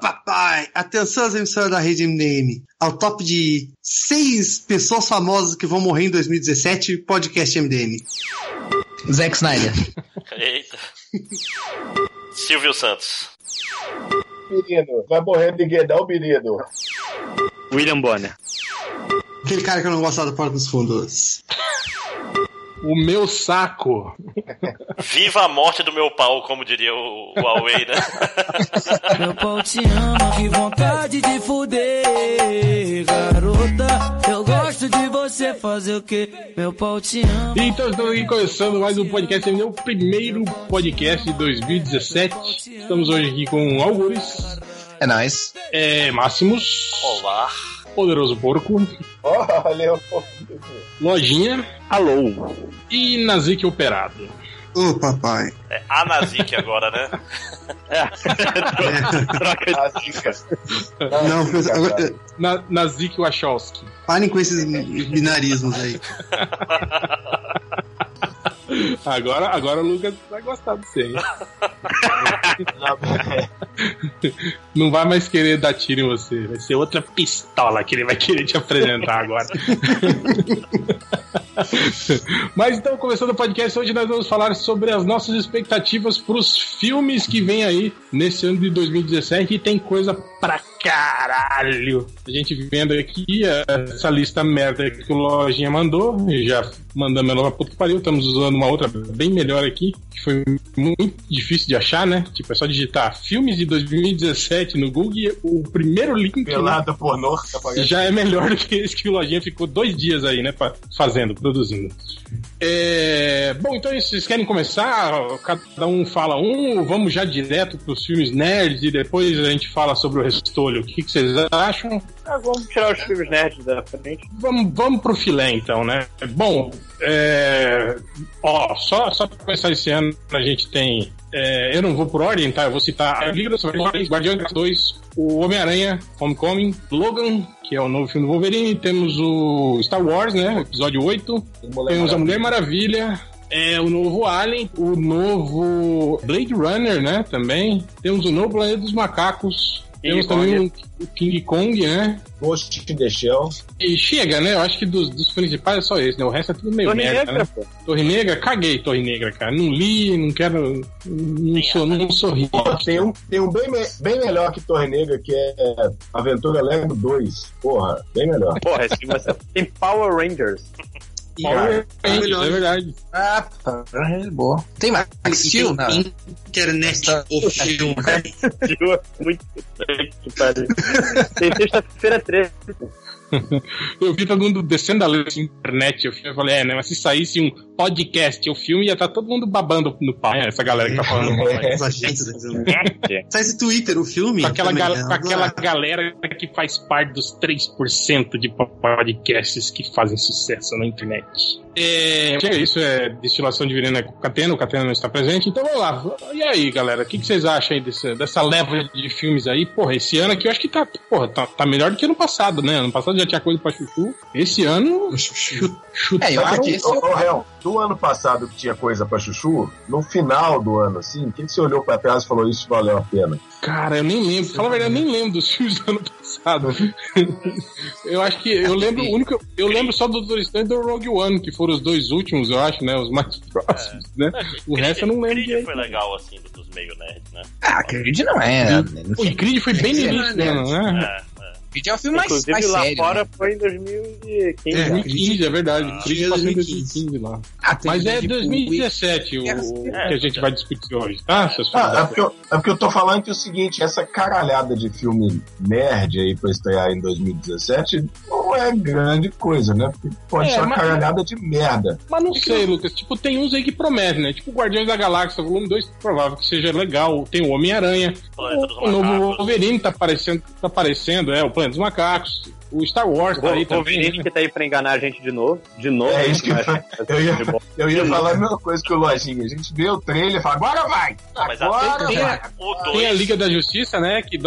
papai! Atenção às emissoras da rede MDM. Ao top de 6 pessoas famosas que vão morrer em 2017, podcast MDM. Zack Snyder. Eita. Silvio Santos. Menino, vai morrer ninguém não, menino. William Bonner. Aquele cara que eu não gostava do Porta dos Fundos. O meu saco. Viva a morte do meu pau, como diria o Huawei, né? Meu pau te ama, que vontade de fuder, garota. Eu gosto de você, fazer o quê? Meu pau te ama. Então estamos aqui começando mais um podcast, é o primeiro podcast de 2017. Estamos hoje aqui com Algures. É nóis. Máximos. Olá. Poderoso Porco. Olha, Lojinha. Alô. E Nazik Operado. Ô, papai. É a Nazik agora, né? Troca de dica. Não, Nazik Wachowski. parem com esses binarismos aí. Agora o Lucas vai gostar de você, hein? Não vai mais querer dar tiro em você. Vai ser outra pistola que ele vai querer te apresentar agora. Mas então, começando o podcast, hoje nós vamos falar sobre as nossas expectativas para os filmes que vem aí nesse ano de 2017, e tem coisa pra caralho. A gente vendo aqui essa lista merda que o Lojinha mandou, e já mandamos ela pra puta que pariu. Estamos usando uma outra bem melhor aqui, que foi muito difícil de achar, né? Tipo, é só digitar filmes de 2017 no Google e o primeiro link pelada pornô, já é melhor do que esse que o Lojinha ficou 2 dias aí, né? Produzindo. Bom, então vocês querem começar? Cada um fala um, vamos já direto pros filmes nerds e depois a gente fala sobre o restolho. O que vocês acham? Vamos tirar os filmes nerds da frente. Vamos pro filé então, né? Bom, só pra começar esse ano a gente tem, eu não vou por ordem, tá? Eu vou citar a Liga da Superfície, Guardiões da 2, o Homem-Aranha, Homecoming, Logan, que é o novo filme do Wolverine, temos o Star Wars, né? Episódio 8, temos a Mulher Maravilha, o novo Alien, o novo Blade Runner, né? Também, temos o novo Planeta dos Macacos, temos também o King Kong, né? Ghost in the Shell. E chega, né? Eu acho que dos principais é só esse, né? O resto é tudo meio Torre merda, Negra, né? pô. Torre Negra, caguei Torre Negra, cara. Não li, não quero. Não sorri. Tem um bem melhor que Torre Negra, que é Aventura Lego 2. Porra, bem melhor. Porra, esse filme tem Power Rangers. É verdade. É boa. Tem mais filme? Internet o filme. Muito pariu. Tem sexta-feira 13. Eu vi todo mundo descendo a lei na internet. Eu falei, né? Mas se saísse um podcast, o filme ia estar todo mundo babando no pau. Essa galera que tá falando. Os agentes dizendo. Sai esse Twitter, o filme. Com aquela galera que faz parte dos 3% de podcasts que fazem sucesso na internet. Isso é destilação de veneno com o Catena não está presente, então vamos lá. E aí, galera, o que vocês acham aí dessa leva de filmes aí? Porra, esse ano aqui eu acho que tá melhor do que ano passado, né? Ano passado já tinha coisa pra chuchu. Esse ano, chutaram. Eu acho que esse do ano passado que tinha coisa pra chuchu, no final do ano, assim, o que você olhou pra trás e falou, isso valeu a pena? Cara, eu nem lembro. Fala a verdade, eu nem lembro dos filmes do ano passado. Eu acho que eu lembro eu lembro só do Doutor Estranho e do Rogue One, que foram os 2 últimos, eu acho, né? Os mais próximos, né? O resto eu não lembro. O Creed foi legal, assim, dos meio nerds, né? Creed não é. O Creed foi bem no início, né? Creed é um filme mais lá sério. Fora, né? Foi em 2015. 2015, é verdade. Creed passou em 2015 lá. Mas é 2017 o que a gente vai discutir hoje, tá? É porque eu tô falando que é o seguinte, essa caralhada de filme nerd aí pra estrear em 2017 não é grande coisa, né? Porque pode ser uma caralhada de merda. Mas não sei, Lucas. Tipo, tem uns aí que prometem, né? Tipo, Guardiões da Galáxia, volume 2, provável que seja legal. Tem o Homem-Aranha. O novo Wolverine tá aparecendo, o Planeta dos Macacos. O Star Wars tá aí também. O Wolverine que tá aí pra enganar a gente de novo. É isso que eu ia falar a mesma coisa que o Lojinha. A gente vê o trailer e fala, agora vai! Não, mas tem a Liga da Justiça, né? Que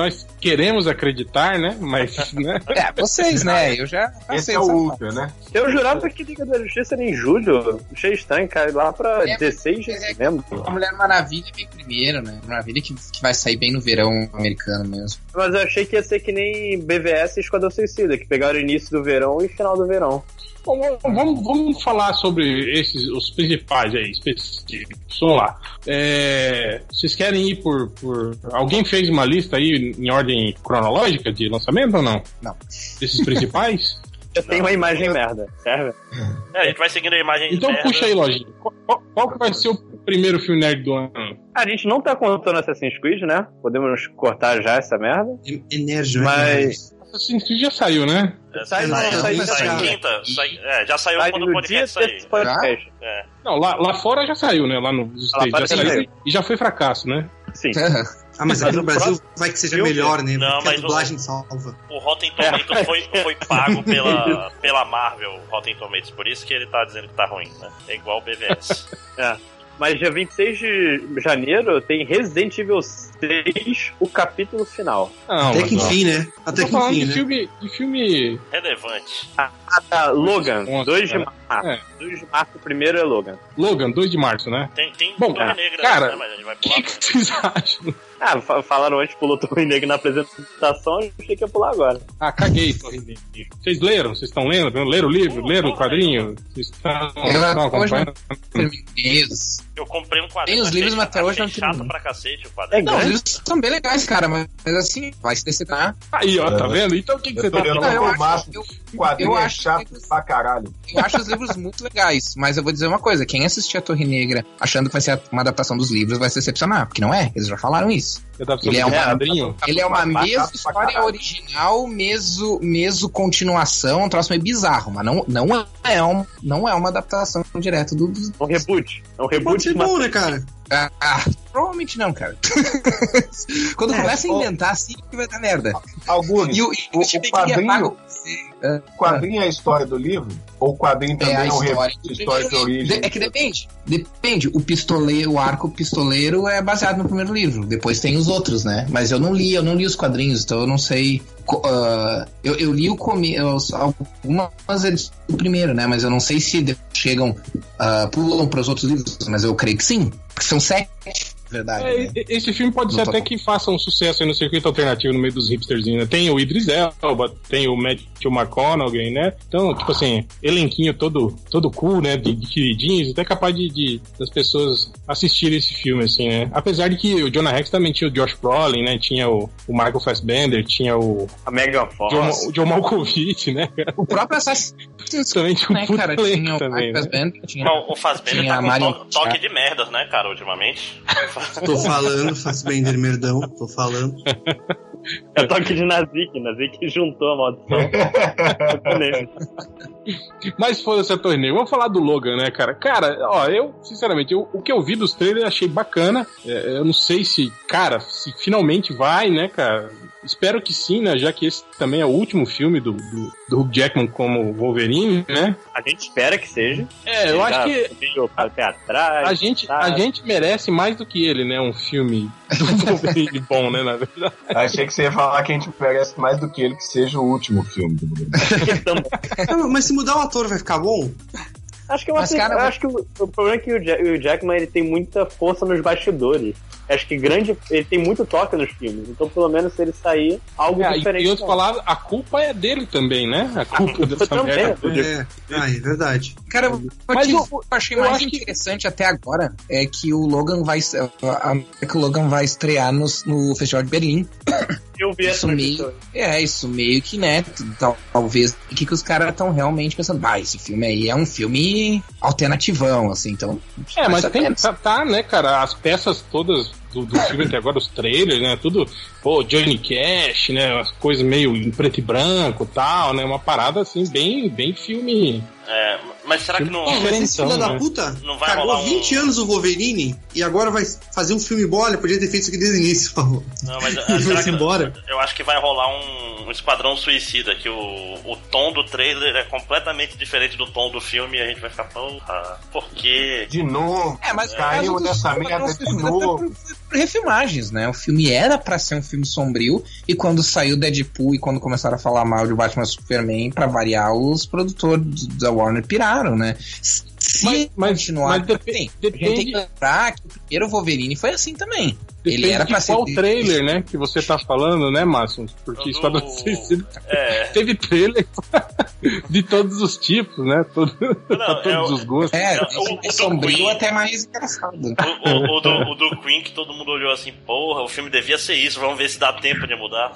queremos acreditar, né? Mas, né? Vocês, né? Eu já Esse passei é o essa Ultra, né? Eu jurava que Liga da Justiça era em julho. Achei estranho, cara, lá pra 16 de novembro. A Mulher Maravilha vem primeiro, né? Maravilha que vai sair bem no verão americano mesmo. Mas eu achei que ia ser que nem BVS e Esquadrão Suicida, que pegaram o início do verão e final do verão. Bom, vamos falar sobre os principais aí, específicos. Vamos lá. Vocês querem ir por... Alguém fez uma lista aí em ordem cronológica de lançamento ou não? Não. Desses principais? Eu tenho uma imagem merda, serve? A gente vai seguindo a imagem Então merda. puxa aí, Lojinha. Qual que vai ser o primeiro filme nerd do ano? A gente não tá contando Assassin's Creed, né? Podemos cortar já essa merda. Energia. Mas... Assassin's Creed já saiu, né? Sai Quinta. Já saiu Sai quando o no podcast dia sair. desse podcast. Não, lá fora já saiu, né? Lá nos Lá States já fora saiu. saiu. E já foi fracasso, né? Sim. Mas aqui no Brasil vai que seja melhor, né? Não, Porque a mas dublagem salva. O Rotten Tomatoes foi pago pela Marvel, Rotten Tomatoes. Por isso que ele tá dizendo que tá ruim, né? É igual o BVS. Mas dia 26 de janeiro tem Resident Evil 6, o capítulo final. Não, Até que enfim, né? Até tô que falando enfim, de né? filme... Relevante. Logan, Nossa, 2 de cara. março. 2 de março, o primeiro é Logan. Logan, 2 de março, né? Tem Bom, Torre Negra, cara, né? Mas a gente vai O pular. que vocês acham? Falaram antes, pulou Torre Negra na apresentação, eu achei que ia pular agora. Caguei, Torre Negra. Vocês leram? Vocês estão lendo? Leram o livro? Leram o quadrinho? Vocês estão acompanhando? Eu comprei um quadrinho. Tem os livros, mas até hoje não achei tem chato nenhum. pra cacete o quadrinho. Não, os livros são bem legais, cara, mas assim, vai se decepcionar. Aí, ó, tá vendo? Então o que você tá Eu falando? tô com o máximo. O quadrinho é chato pra caralho. Eu acho os livros muito legais, mas eu vou dizer uma coisa: quem assistir a Torre Negra achando que vai ser uma adaptação dos livros vai se decepcionar, porque não é, eles já falaram isso. Ele é um quadrinho? Ele é uma Mas mesma pra história caralho. original, mesmo continuação, um troço meio bizarro, mas não é uma adaptação direta do... Um reboot. É um Pode reboot. ser bom, né, cara? Provavelmente não, cara. Quando começa a inventar, assim que vai dar merda. Alguns. E o O quadrinho é a história do livro? Ou o quadrinho também é um reboot de história de origem? É que depende. Depende. O arco pistoleiro é baseado no primeiro livro. Depois tem os outros, né? Mas eu não li os quadrinhos, então eu não sei. Eu li algumas edições do primeiro, né? Mas eu não sei se chegam, pulam para os outros livros, mas eu creio que sim. Porque são 7. Verdade, né? Esse filme pode ser até que faça um sucesso aí no circuito alternativo no meio dos hipsterzinhos, né? Tem o Idris Elba, tem o Matthew McConaughey, né? Então, tipo assim, elenquinho todo cool, né? De queridinhos, até capaz das pessoas assistirem esse filme, assim, né? Apesar de que o Jonah Rex também tinha o Josh Brolin, né? Tinha o Michael Fassbender, tinha A Megan Fox. o John Malkovich, né? O próprio Assassin's Também tinha um puto cara, elenco tinha o também, Michael Fassbender, Não, o Fassbender tinha tá a com Marion toque de merdas, né, cara, ultimamente. Tô falando, Fassbender, merdão, tô falando. É toque de Nazik juntou a maldição. Mas foda-se a Torre Negra. Vamos falar do Logan, né, cara? Cara, ó, eu, sinceramente, o que eu vi dos trailers achei bacana. Eu não sei se finalmente vai, né, cara? Espero que sim, né? Já que esse também é o último filme do Hugh Jackman como Wolverine, né? A gente espera que seja. Eu acho que Até atrás. a gente merece mais do que ele, né? Um filme do Wolverine bom, né? Na verdade. Achei que você ia falar que a gente merece mais do que ele, que seja o último filme do Wolverine. Mas se mudar o ator vai ficar bom? Acho que, acho que o problema é que o Jackman ele tem muita força nos bastidores. Acho que ele tem muito toque nos filmes. Então, pelo menos, se ele sair, algo diferente. E outras palavras, a culpa é dele também, né? A culpa dessa merda. É verdade. Cara, Mas eu achei mais interessante até agora é que o Logan vai estrear no Festival de Berlim. Eu vi Isso meio que, né, talvez que os caras estão realmente pensando, esse filme aí é um filme alternativão, assim, então... mas tá, né, cara, as peças todas do filme até agora, os trailers, né, tudo, Johnny Cash, né, as coisas meio em preto e branco e tal, né, uma parada, assim, bem filme... Mas será que não... Esse filho da puta não vai cagou rolar 20 anos o Wolverine e agora vai fazer um filme bola. Podia ter feito isso aqui desde o início, por favor. Não, mas será que embora? Eu acho que vai rolar um Esquadrão Suicida, que o tom do trailer é completamente diferente do tom do filme e a gente vai ficar, porra, por quê? De novo, mas caiu nessa merda de novo. Por refilmagens, né? O filme era pra ser um filme sombrio e quando saiu Deadpool e quando começaram a falar mal de Batman e Superman, pra variar, os produtores da Warner piraram, né? Se continuar... Depende. A gente tem que lembrar que o primeiro Wolverine foi assim também. Depende ele era pra de qual ser... trailer, né, que você tá falando, né, Márcio? Porque Esquadrão Suicida teve trailer de todos os tipos, né? Pra todos os gostos. O sombrio até mais engraçado. O do Queen, que todo mundo olhou assim, porra, o filme devia ser isso, vamos ver se dá tempo de mudar.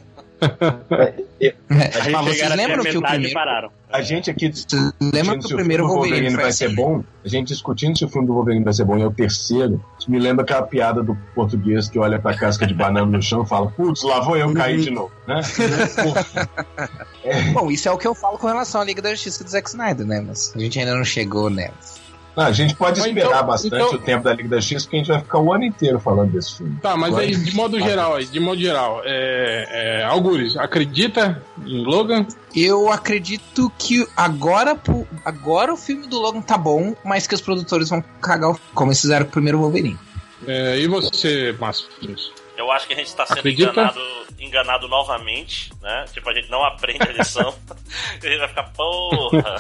Mas vocês lembram que o primeiro... pararam. A gente aqui lembra que o primeiro Wolverine vai ser bom, a gente discutindo se o filme do Wolverine vai ser bom e é o terceiro, isso me lembra aquela piada do português que olha pra casca de banana no chão e fala, putz, lá vou eu cair de novo, né? Bom, isso é o que eu falo com relação à Liga da Justiça do Zack Snyder, né? Mas a gente ainda não chegou nela. A gente pode esperar bastante o tempo da Liga da Justiça, porque a gente vai ficar o ano inteiro falando desse filme. Tá, mas aí, de modo geral, Algures, acredita em Logan? Eu acredito que agora o filme do Logan tá bom, mas que os produtores vão cagar como eles fizeram com o primeiro Wolverine. E você, Márcio? Eu acho que a gente está sendo enganado novamente, né? Tipo, a gente não aprende a lição. E a gente vai ficar, porra.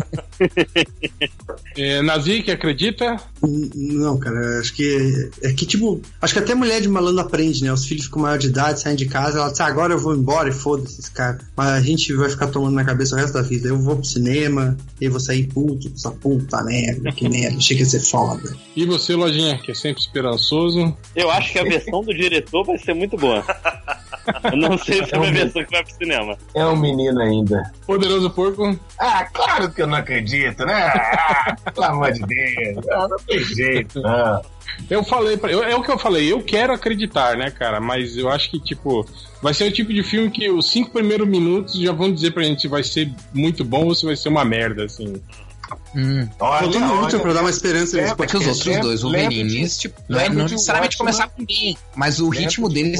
Nazik, acredita? Não, cara, acho que acho que até mulher de malandro aprende, né? Os filhos ficam maior de idade, saem de casa, ela diz, agora eu vou embora e foda-se esse cara. Mas a gente vai ficar tomando na cabeça o resto da vida. Eu vou pro cinema, e vou sair puto, essa puta merda, que merda, chega a ser foda. E você, Lojinha, que é sempre esperançoso? Eu acho que a versão do diretor vai ser muito boa. Eu não sei se é uma versão que vai pro cinema. É um menino ainda. Poderoso Porco? Claro que eu não acredito, né? Pelo amor de Deus. Não tem jeito, não. Eu falei, é o que eu falei, eu quero acreditar, né, cara? Mas eu acho que, tipo, vai ser o tipo de filme que os 5 primeiros minutos já vão dizer pra gente se vai ser muito bom ou se vai ser uma merda, assim. Olha, pra dar uma esperança nesse porque os outros dois Wolverines, tipo, não necessariamente começar com ninguém, mas o ritmo deles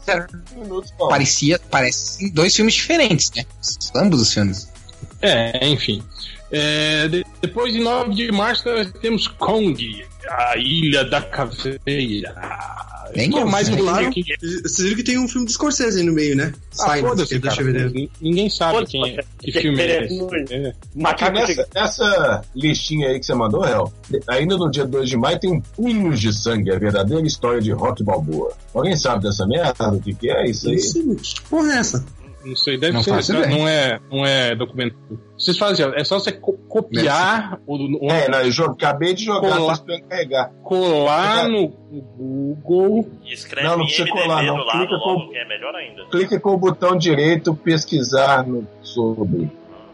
parece dois filmes diferentes, né? Ambos os filmes. Enfim. Depois de 9 de março nós temos Kong, a Ilha da Caveira. Mais popular. Vocês viram que tem um filme do Scorsese aí no meio, né? Foda-se, cara. Ninguém sabe que filme é esse. Essa listinha aí que você mandou, Hel, ainda no dia 2 de maio tem Punhos de Sangue, a verdadeira história de Rocky Balboa. Alguém sabe dessa merda? O que é isso aí? Que porra é essa? Não sei, deve ser. Não é documentário. Vocês fazem, é só você copiar. Eu acabei de jogar, tô esperando carregar. Colar no Google. E escreve não precisa colar, não. Clica logo, que é melhor ainda. Clica com o botão direito, pesquisar sobre.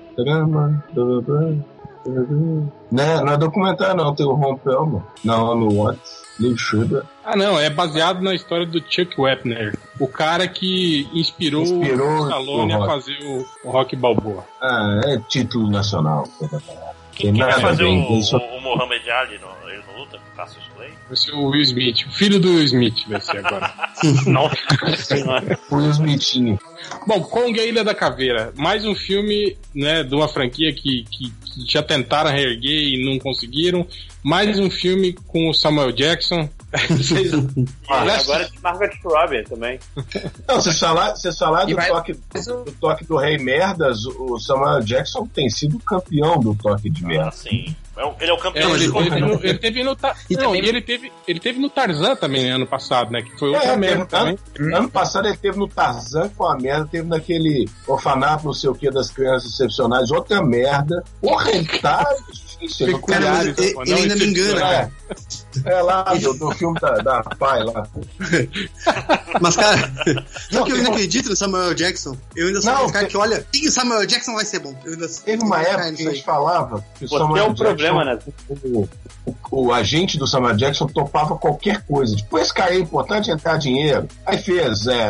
Não é documentário, não. Tem o Ron Perlman. Não, no What's. Não, é baseado na história do Chuck Wepner, o cara que inspirou o Stallone a fazer o Rocky Balboa. É título nacional. Quem vai fazer o Muhammad Ali no luta com Cassius Clay? Vai ser o Will Smith, o filho do Will Smith vai ser agora. Nossa. O Will Smithinho. Bom, Kong, a Ilha da Caveira, mais um filme, né, de uma franquia que já tentaram reerguer e não conseguiram. Mais um filme com o Samuel Jackson. Agora é de Margaret Robbie também. Não, vocês falaram do toque do Rei Merdas, o Samuel Jackson tem sido campeão do toque de merda. Sim. Ele é o campeão ele teve no ele teve no Tarzan também, ano passado, né? Que foi outra merda também. Ano passado ele teve no Tarzan, foi uma merda. Teve naquele orfanato, não sei o que, das crianças excepcionais, outra merda. Porra, ele tá difícil. Cara, ele ainda me engana, cara. Lá do filme da pai lá. Mas, cara, não que eu ainda acredito no Samuel Jackson. Eu ainda sou um cara que olha, o Samuel Jackson vai ser bom. Teve uma época que a gente falava que o Samuel Jackson, né? O agente do Samuel Jackson topava qualquer coisa. Tipo, esse cara é importante entrar dinheiro. Aí fez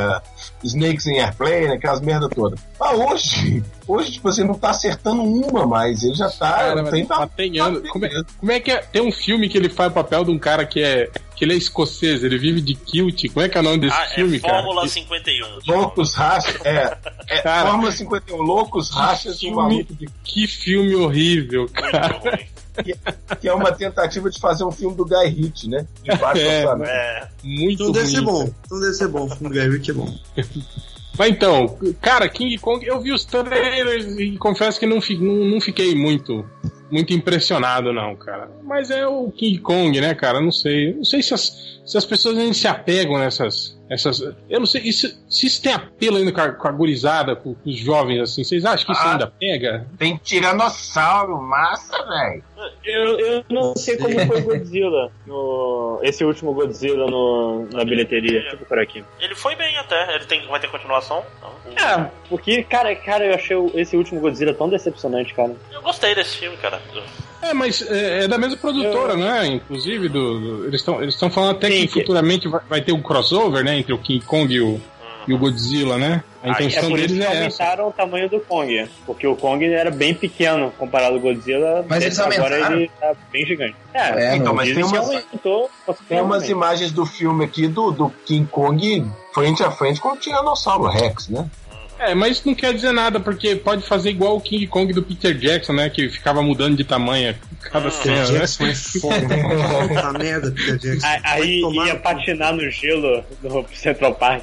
Snakes in Airplane, aquelas merda toda. Mas hoje, tipo assim, não tá acertando uma mais. Ele já tá. Tem anos. Como é que é? Tem um filme que ele faz o papel de um cara que ele é escocês, ele vive de kilt. Como é que é o nome desse filme, cara? Fórmula 51. Loucos Rachas. Cara, Fórmula 51, Loucos Rachas e um maluco de... Que filme horrível, cara. Que é uma tentativa de fazer um filme do Guy Ritchie, né? Muito então deve ruim, ser bom. Então deve ser bom. O filme do Guy Ritchie é bom. Mas então, cara, King Kong, eu vi os trailers e confesso que não fiquei muito impressionado, não, cara. Mas é o King Kong, né, cara? Não sei se as pessoas ainda se apegam nessas. Eu não sei se isso tem apelo ainda com a gurizada, com os jovens, assim. Vocês acham que isso ainda pega? Tem tiranossauro, massa, velho. Eu não sei como foi o Godzilla, esse último Godzilla na bilheteria. Deixa eu procurar aqui. Ele foi bem até, vai ter continuação. Porque, cara, eu achei esse último Godzilla tão decepcionante, cara. Eu gostei desse filme, cara. Mas é da mesma produtora, né? Inclusive, eles estão falando até que futuramente vai ter um crossover, né? Entre o King Kong e o Godzilla, né? A intenção deles é essa. Aumentaram o tamanho do Kong, porque o Kong era bem pequeno comparado ao Godzilla. Mas eles agora aumentaram? Ele tá bem gigante. Mas tem umas imagens do filme aqui do King Kong frente a frente com o Tiranossauro Rex, né? Mas não quer dizer nada, porque pode fazer igual o King Kong do Peter Jackson, né? Que ficava mudando de tamanho cada cena, né? Jackson é foda. Merda, Peter Jackson. Aí ia patinar no gelo do Central Park.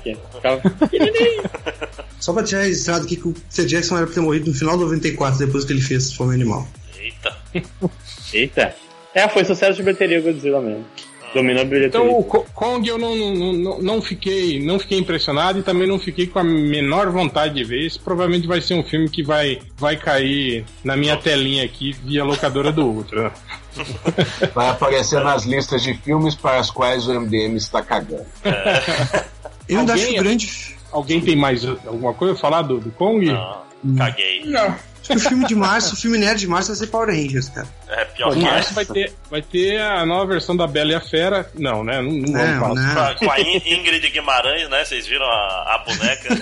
Só pra tirar registrado que o Peter Jackson era pra ter morrido no final de 94, depois que ele fez Fome Animal. Eita. Foi sucesso de bilheteria Godzilla mesmo. Dominou a bilheteria. Então o Kong eu não fiquei impressionado e também não fiquei com a menor vontade de ver. Esse provavelmente vai ser um filme que vai cair na minha telinha aqui via locadora do Ultra. Vai aparecer nas listas de filmes para as quais o MDM está cagando. Eu ainda acho grande. Alguém tem mais alguma coisa a falar do Kong? Não, caguei. Não. Acho que o filme de março, o filme nerd de março vai ser Power Rangers, cara. Pior que março vai ter a nova versão da Bela e a Fera. Não, né? Não vamos falar. Com a Ingrid Guimarães, né? Vocês viram a boneca?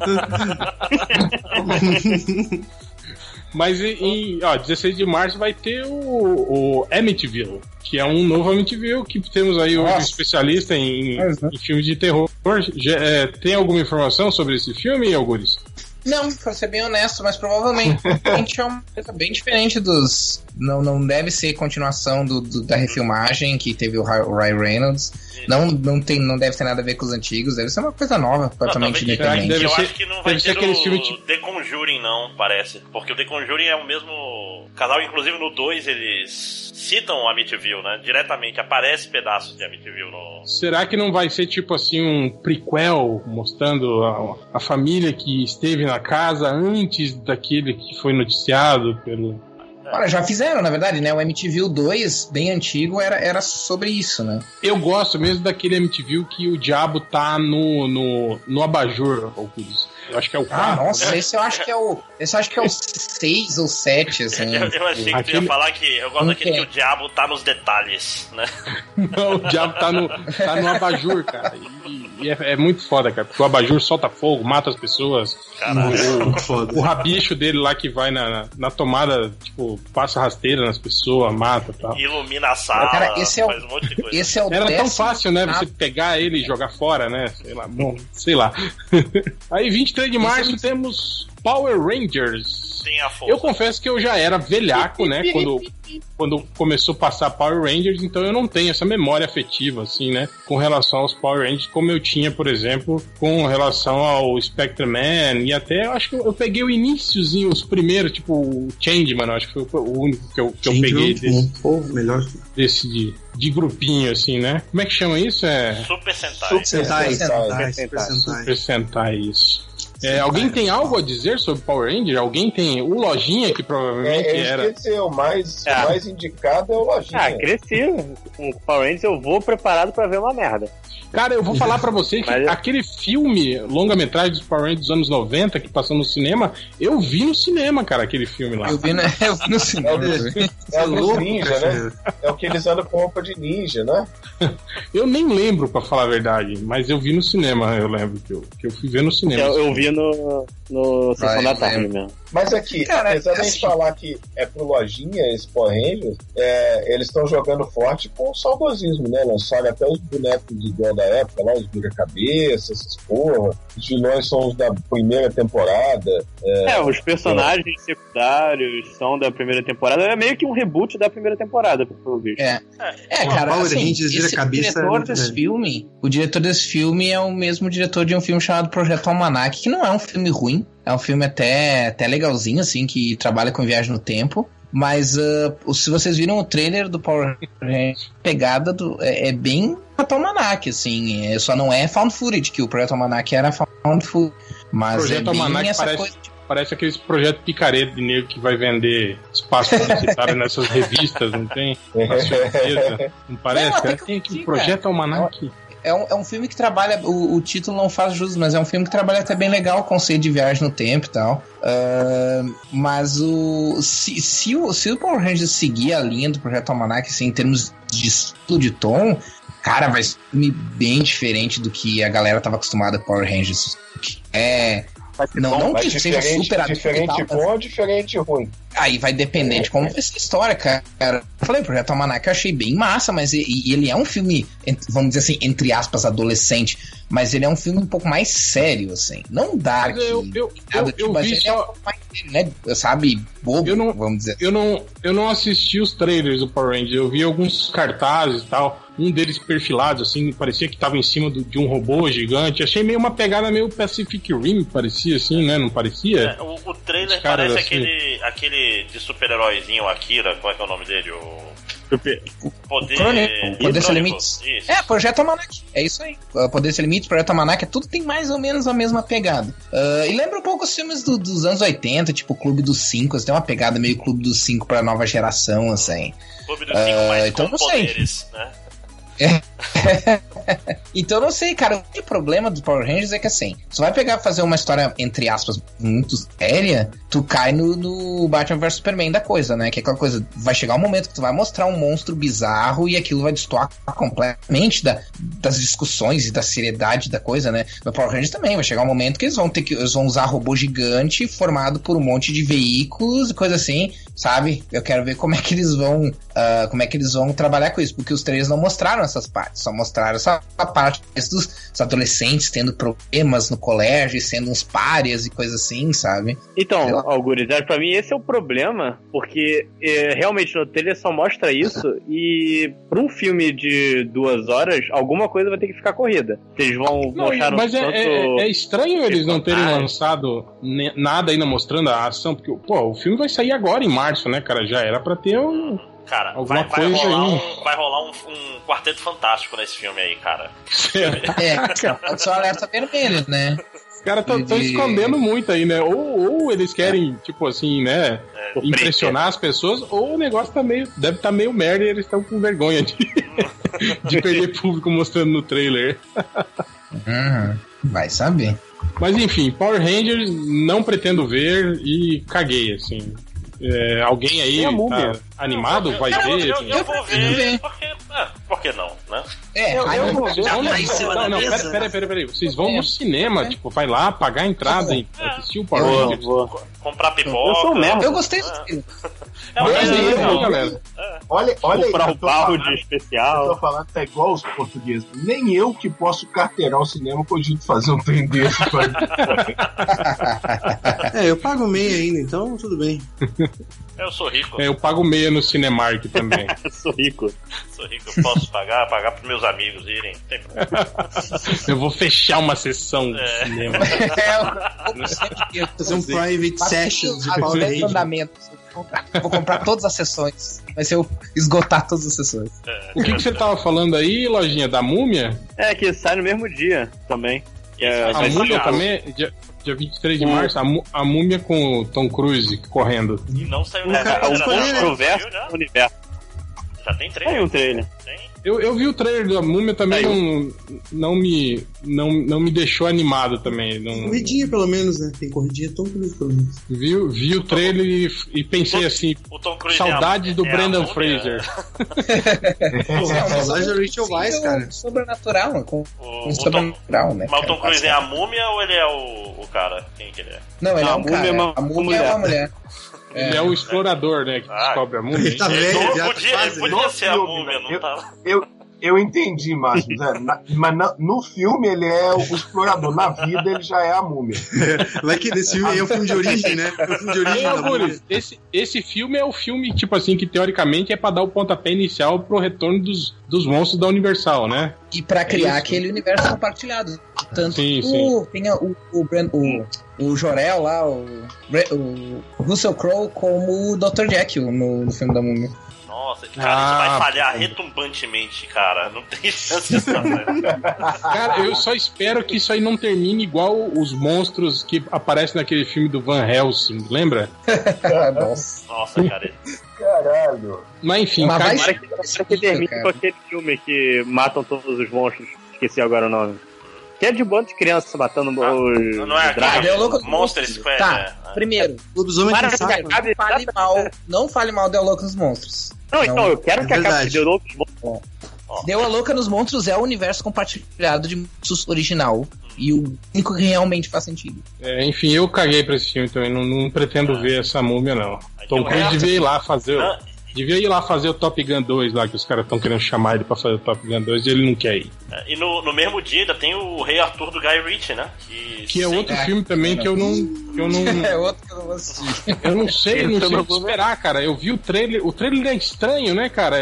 Mas em 16 de março vai ter o Amityville, que é um novo Amityville, que temos aí hoje um especialista em filmes de terror. Tem alguma informação sobre esse filme, Algures? Não, pra ser bem honesto, mas provavelmente é uma coisa bem diferente dos... Não deve ser continuação da refilmagem que teve o Ryan Reynolds. Não deve ter nada a ver com os antigos, deve ser uma coisa nova, totalmente independente. Eu acho que não vai ter o The Conjuring, não, parece. Porque o The Conjuring é o mesmo casal, inclusive no 2 eles citam o Amityville, né? Diretamente, aparece pedaços de Amityville no... Será que não vai ser tipo assim um prequel mostrando a família que esteve na casa antes daquele que foi noticiado pelo... Olha, já fizeram, na verdade, né? O Amityville 2, bem antigo, era sobre isso, né? Eu gosto mesmo daquele Amityville que o diabo tá no abajur, ou por isso. Eu acho que é o 4. Nossa, né? Esse eu acho que é o 6 ou 7, assim. Eu achei que tu ia falar que eu gosto daquele que o diabo tá nos detalhes, né? Não, o diabo tá no abajur, cara. E é muito foda, cara, porque o abajur solta fogo, mata as pessoas. O rabicho dele lá que vai na tomada, tipo, passa rasteira nas pessoas, mata e tal. Ilumina a sala, cara, faz um monte de coisa. Era tão fácil, né, você pegar ele e jogar fora, né? Sei lá. Aí, 23 de março, temos Power Rangers. Eu confesso que eu já era velhaco, né, quando começou a passar Power Rangers, então eu não tenho essa memória afetiva, assim, né, com relação aos Power Rangers, como eu tinha, por exemplo, com relação ao Spectreman, e até, eu acho que eu peguei o iniciozinho, os primeiros, tipo, o Changeman, acho que foi o único que eu peguei desse de grupinho, assim, né? Como é que chama isso? Super Sentai. Super Sentai, isso. Alguém tem algo a dizer sobre Power Ranger? Alguém tem? O Lojinha, que provavelmente era... O mais indicado é o Lojinha. Cresci. Com Power Rangers eu vou preparado pra ver uma merda. Cara, eu vou falar pra você que aquele filme, longa-metragem dos Power Rangers dos anos 90, que passou no cinema, eu vi no cinema, cara, aquele filme lá. Eu vi no cinema. É o dos ninja, né? É o que eles andam com roupa de ninja, né? Eu nem lembro, pra falar a verdade, mas eu vi no cinema, eu lembro que eu fui ver no cinema. Eu vi no Sessão da Tarde mesmo. Mas aqui, cara, apesar de a gente falar que é pro Lojinha esse Power Rangers, eles estão jogando forte com o saudosismo, né? Lançaram até os bonecos igual da época, lá, os vira-cabeça, essas porra. Os vilões são os da primeira temporada. Os personagens secundários são da primeira temporada. É meio que um reboot da primeira temporada, pelo visto. Cara, assim, o diretor desse filme é o mesmo diretor de um filme chamado Projeto Almanac, que não é um filme ruim. É um filme até legalzinho, assim, que trabalha com viagem no tempo. Mas se vocês viram o trailer do Power Rangers, pegada é bem Projeto Almanac, assim. Só não é found footage, que o Projeto Almanac era found footage. Mas Projeto Almanac parece aqueles projetos picareta de negro que vai vender espaço publicitário nessas revistas, não tem? Não parece? Tem aqui o Projeto Almanac. É um filme que trabalha... O título não faz jus, mas é um filme que trabalha até bem legal o conceito de viagem no tempo e tal. Mas se o Power Rangers seguir a linha do Projeto Almanac, assim, em termos de estilo de tom, cara, vai ser um filme bem diferente do que a galera tava acostumada com Power Rangers. Não que seja super diferente bom ou diferente ruim. Aí vai depender de como vai ser a história, cara. Eu falei, o Projeto Almanac eu achei bem massa, mas ele é um filme, vamos dizer assim, entre aspas, adolescente, mas ele é um filme um pouco mais sério, assim. Não dark. Eu vi só... é um pouco mais sério, né? Sabe, bobo, vamos dizer. Eu não assisti os trailers do Power Rangers, eu vi alguns cartazes e tal. Um deles perfilados, assim, parecia que tava em cima de um robô gigante. Achei meio uma pegada meio Pacific Rim, parecia assim, né? Não parecia? O trailer parece assim... aquele de super-heróizinho, Akira, qual é que é o nome dele? Poder Sem Limites. Isso. Projeto Almanac. É isso aí. Poder Sem Limites, Projeto Almanac, tudo tem mais ou menos a mesma pegada. E lembra um pouco os filmes dos anos 80, tipo Clube dos Cinco. Tem uma pegada meio Clube dos Cinco pra nova geração, assim. Clube dos Cinco, mas então com poderes, né? Então não sei, cara. O problema do Power Rangers é que assim, você vai fazer uma história, entre aspas, muito séria, tu cai no Batman vs Superman da coisa, né? Que é aquela coisa, vai chegar um momento que tu vai mostrar um monstro bizarro e aquilo vai destoar completamente das discussões e da seriedade da coisa, né? No Power Rangers também vai chegar um momento que eles vão usar robô gigante formado por um monte de veículos e coisa assim, sabe? Eu quero ver como é que eles vão trabalhar com isso, porque os trailers não mostraram essas partes, só mostraram essa parte dos adolescentes tendo problemas no colégio, sendo uns párias e coisa assim, sabe? Então, Algures, pra mim esse é o problema, porque realmente no trailer só mostra isso e pra um filme de 2 horas, alguma coisa vai ter que ficar corrida. Eles vão mostrar mas é estranho eles não terem lançado nada ainda mostrando a ação, porque o filme vai sair agora em março, né, cara? Já era pra ter Cara, alguma vai coisa vai rolar um quarteto fantástico nesse filme aí, cara. Só alerta vermelho, né? Os caras estão escondendo muito aí, né? Ou eles querem, tipo assim, né? Impressionar as pessoas, ou o negócio deve estar meio merda e eles estão com vergonha de perder público mostrando no trailer. Vai saber. Mas enfim, Power Rangers não pretendo ver e caguei, assim. Alguém aí tá animado? Vai ver? Eu vou ver. Por que não, né? Eu vou ver. Não, peraí. Vocês vão no cinema, tipo, vai lá, pagar a entrada e assistir o Power Rangers. Vou comprar pipoca. Eu sou mesmo. Eu gostei do filme. Olha comprar o barro de especial. Eu tô falando que tá igual os portugueses. Nem eu que posso carteirar o cinema cogito fazer um trem desse. Eu pago meia ainda, então tudo bem. Eu sou rico. Eu pago meia no Cinemark também. Eu sou rico, eu posso pagar pros meus amigos irem. Eu vou fechar uma sessão de cinema. Fazer um private session de Power Rangers. Vou comprar todas as sessões. Vai ser eu esgotar todas as sessões. O que você tava falando aí, Lojinha? Da Múmia? Que sai no mesmo dia também. A Múmia também? Dia 23 de março, a múmia com o Tom Cruise correndo. E não saiu O universo. Já tem trailer? Tem um trailer. Tem? Eu vi o trailer da múmia também, não me deixou animado também. Não... Corridinha, pelo menos, né? Tem corridinha Tom Cruise, pelo menos. Vi o trailer e pensei assim, saudade do Brendan Fraser. Saudade do Rachel Weisz, cara. Sobrenatural, sobrenatural, né? Mas o Tom Cruise é a múmia ou ele é o cara? Quem que ele é? Não, ele é um cara. A múmia é uma mulher. Ele é o explorador, né? Que descobre a múmia. Ele tá velho, já podia ser a múmia, não tá? Eu entendi, Márcio. Mas no filme ele é o explorador. Na vida ele já é a múmia. Vai que nesse filme é o filme de origem, né? É o filme de origem. Esse filme é o filme, tipo assim, que teoricamente é pra dar o pontapé inicial pro retorno dos monstros da Universal, né? E pra criar aquele universo compartilhado. Tanto tem o Jor-El lá, o Russell Crowe como o Dr. Jekyll no filme da múmia. Nossa, cara, isso vai falhar retumbantemente, cara. Não tem chance disso, né? Cara, eu só espero que isso aí não termine igual os monstros que aparecem naquele filme do Van Helsing, lembra? Nossa, cara. Caralho. Mas enfim, cara, que termine com aquele filme que matam todos os monstros. Esqueci agora o nome. Que é de bando de crianças matando os não é dragões. Monster Square. Tá, primeiro, não fale mal de The Louco nos Monstros. Não, então, eu quero que acabe de The Louco nos Monstros. Deu a Louca nos Monstros é o universo compartilhado de monstros original. E o único que realmente faz sentido. Enfim, eu caguei pra esse filme também. Não pretendo ver essa múmia, não. Tom Cruise devia ir lá fazer... Devia ir lá fazer o Top Gun 2 lá, que os caras estão querendo chamar ele pra fazer o Top Gun 2 e ele não quer ir. E no mesmo dia ainda tem o Rei Arthur do Guy Ritchie, né? Que é outro filme também que eu não... É outro que eu não vou assistir. Eu não sei o que esperar, cara. Eu vi o trailer é estranho, né, cara?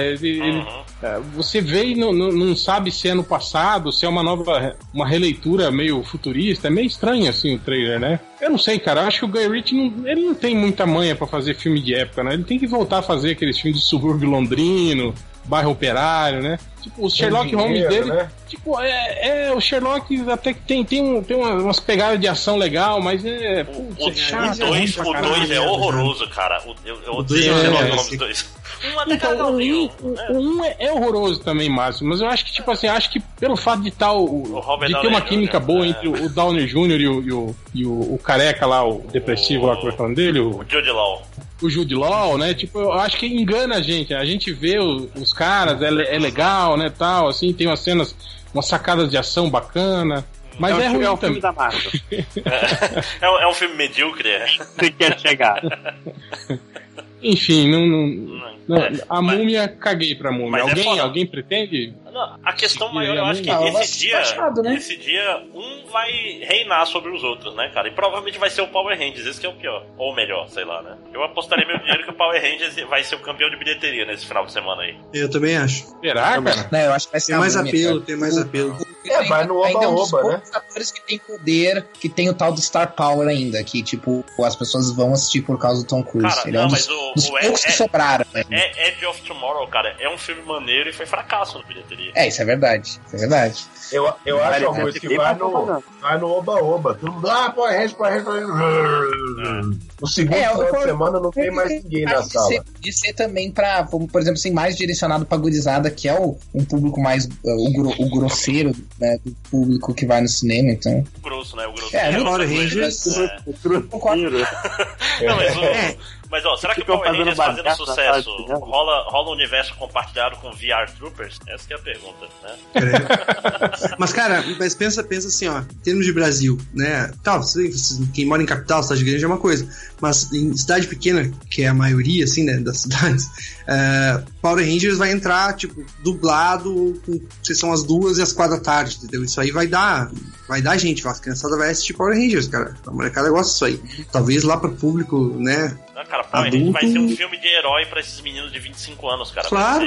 Você vê e não sabe se é no passado, se é uma releitura meio futurista. É meio estranho, assim, o trailer, né? Eu não sei, cara. Eu acho que o Guy Ritchie ele não tem muita manha pra fazer filme de época, né? Ele tem que voltar a fazer aqueles filmes de subúrbio londrino, bairro operário, né? Tipo, o Sherlock Holmes dele... Né? Tipo, o Sherlock até que tem umas pegadas de ação legal, mas é... O 2 é horroroso, cara. Eu odeio o Sherlock Holmes 2. O 1 é horroroso também, Márcio, mas eu acho que, tipo assim, pelo fato de ter uma química boa entre o Downey Jr. e o careca lá, o depressivo lá, como é falando dele? O Jude Law. O Jude Law, né? Tipo, eu acho que engana a gente. A gente vê os caras, é legal, né, tal, assim, tem umas sacadas de ação bacana. Mas é ruim um também. Filme da Marvel. É um filme medíocre, Você quer chegar. Enfim, a múmia, caguei pra múmia. Alguém pretende? Não, a questão maior, eu acho que esse dia um vai reinar sobre os outros, né, cara? E provavelmente vai ser o Power Rangers, esse que é o pior. Ou melhor, sei lá, né? Eu apostaria meu dinheiro que o Power Rangers vai ser o campeão de bilheteria nesse final de semana aí. Eu também acho. Será, cara? Não, eu acho que vai ser tem mais apelo. Vai no Oba-Oba, né? Atores que tem poder, que tem o tal do Star Power ainda, que, tipo, as pessoas vão assistir por causa do Tom Cruise. Cara, ele é um dos poucos que sobraram. Edge of Tomorrow, cara, é um filme maneiro e foi fracasso no bilheteria. Isso é verdade. Eu acho, Augusto, que vai no Oba-Oba. Power Rangers. No segundo final de semana não tem mais ninguém na sala. De ser também pra, por exemplo, assim, mais direcionado pra gurizada, que é um público mais, o grosseiro, né, do público que vai no cinema, então... O grosso, né? O grosseiro. Power Rangers... Concordo. Não, mas ó, será que o Power Rangers fazendo sucesso rola um universo compartilhado com VR Troopers? Essa que é a pergunta, né? Mas, cara, pensa assim, ó, em termos de Brasil, né? Tal, quem mora em capital, cidade grande é uma coisa, mas em cidade pequena, que é a maioria, assim, né, das cidades, Power Rangers vai entrar, tipo, dublado, com sessão às 2 e às 4 da tarde, entendeu? Isso aí vai dar gente, a criançada vai assistir Power Rangers, cara. A molecada gosta disso aí. Talvez lá pro público, né? Não, cara, Power Rangers vai ser um filme de herói pra esses meninos de 25 anos, cara. Claro.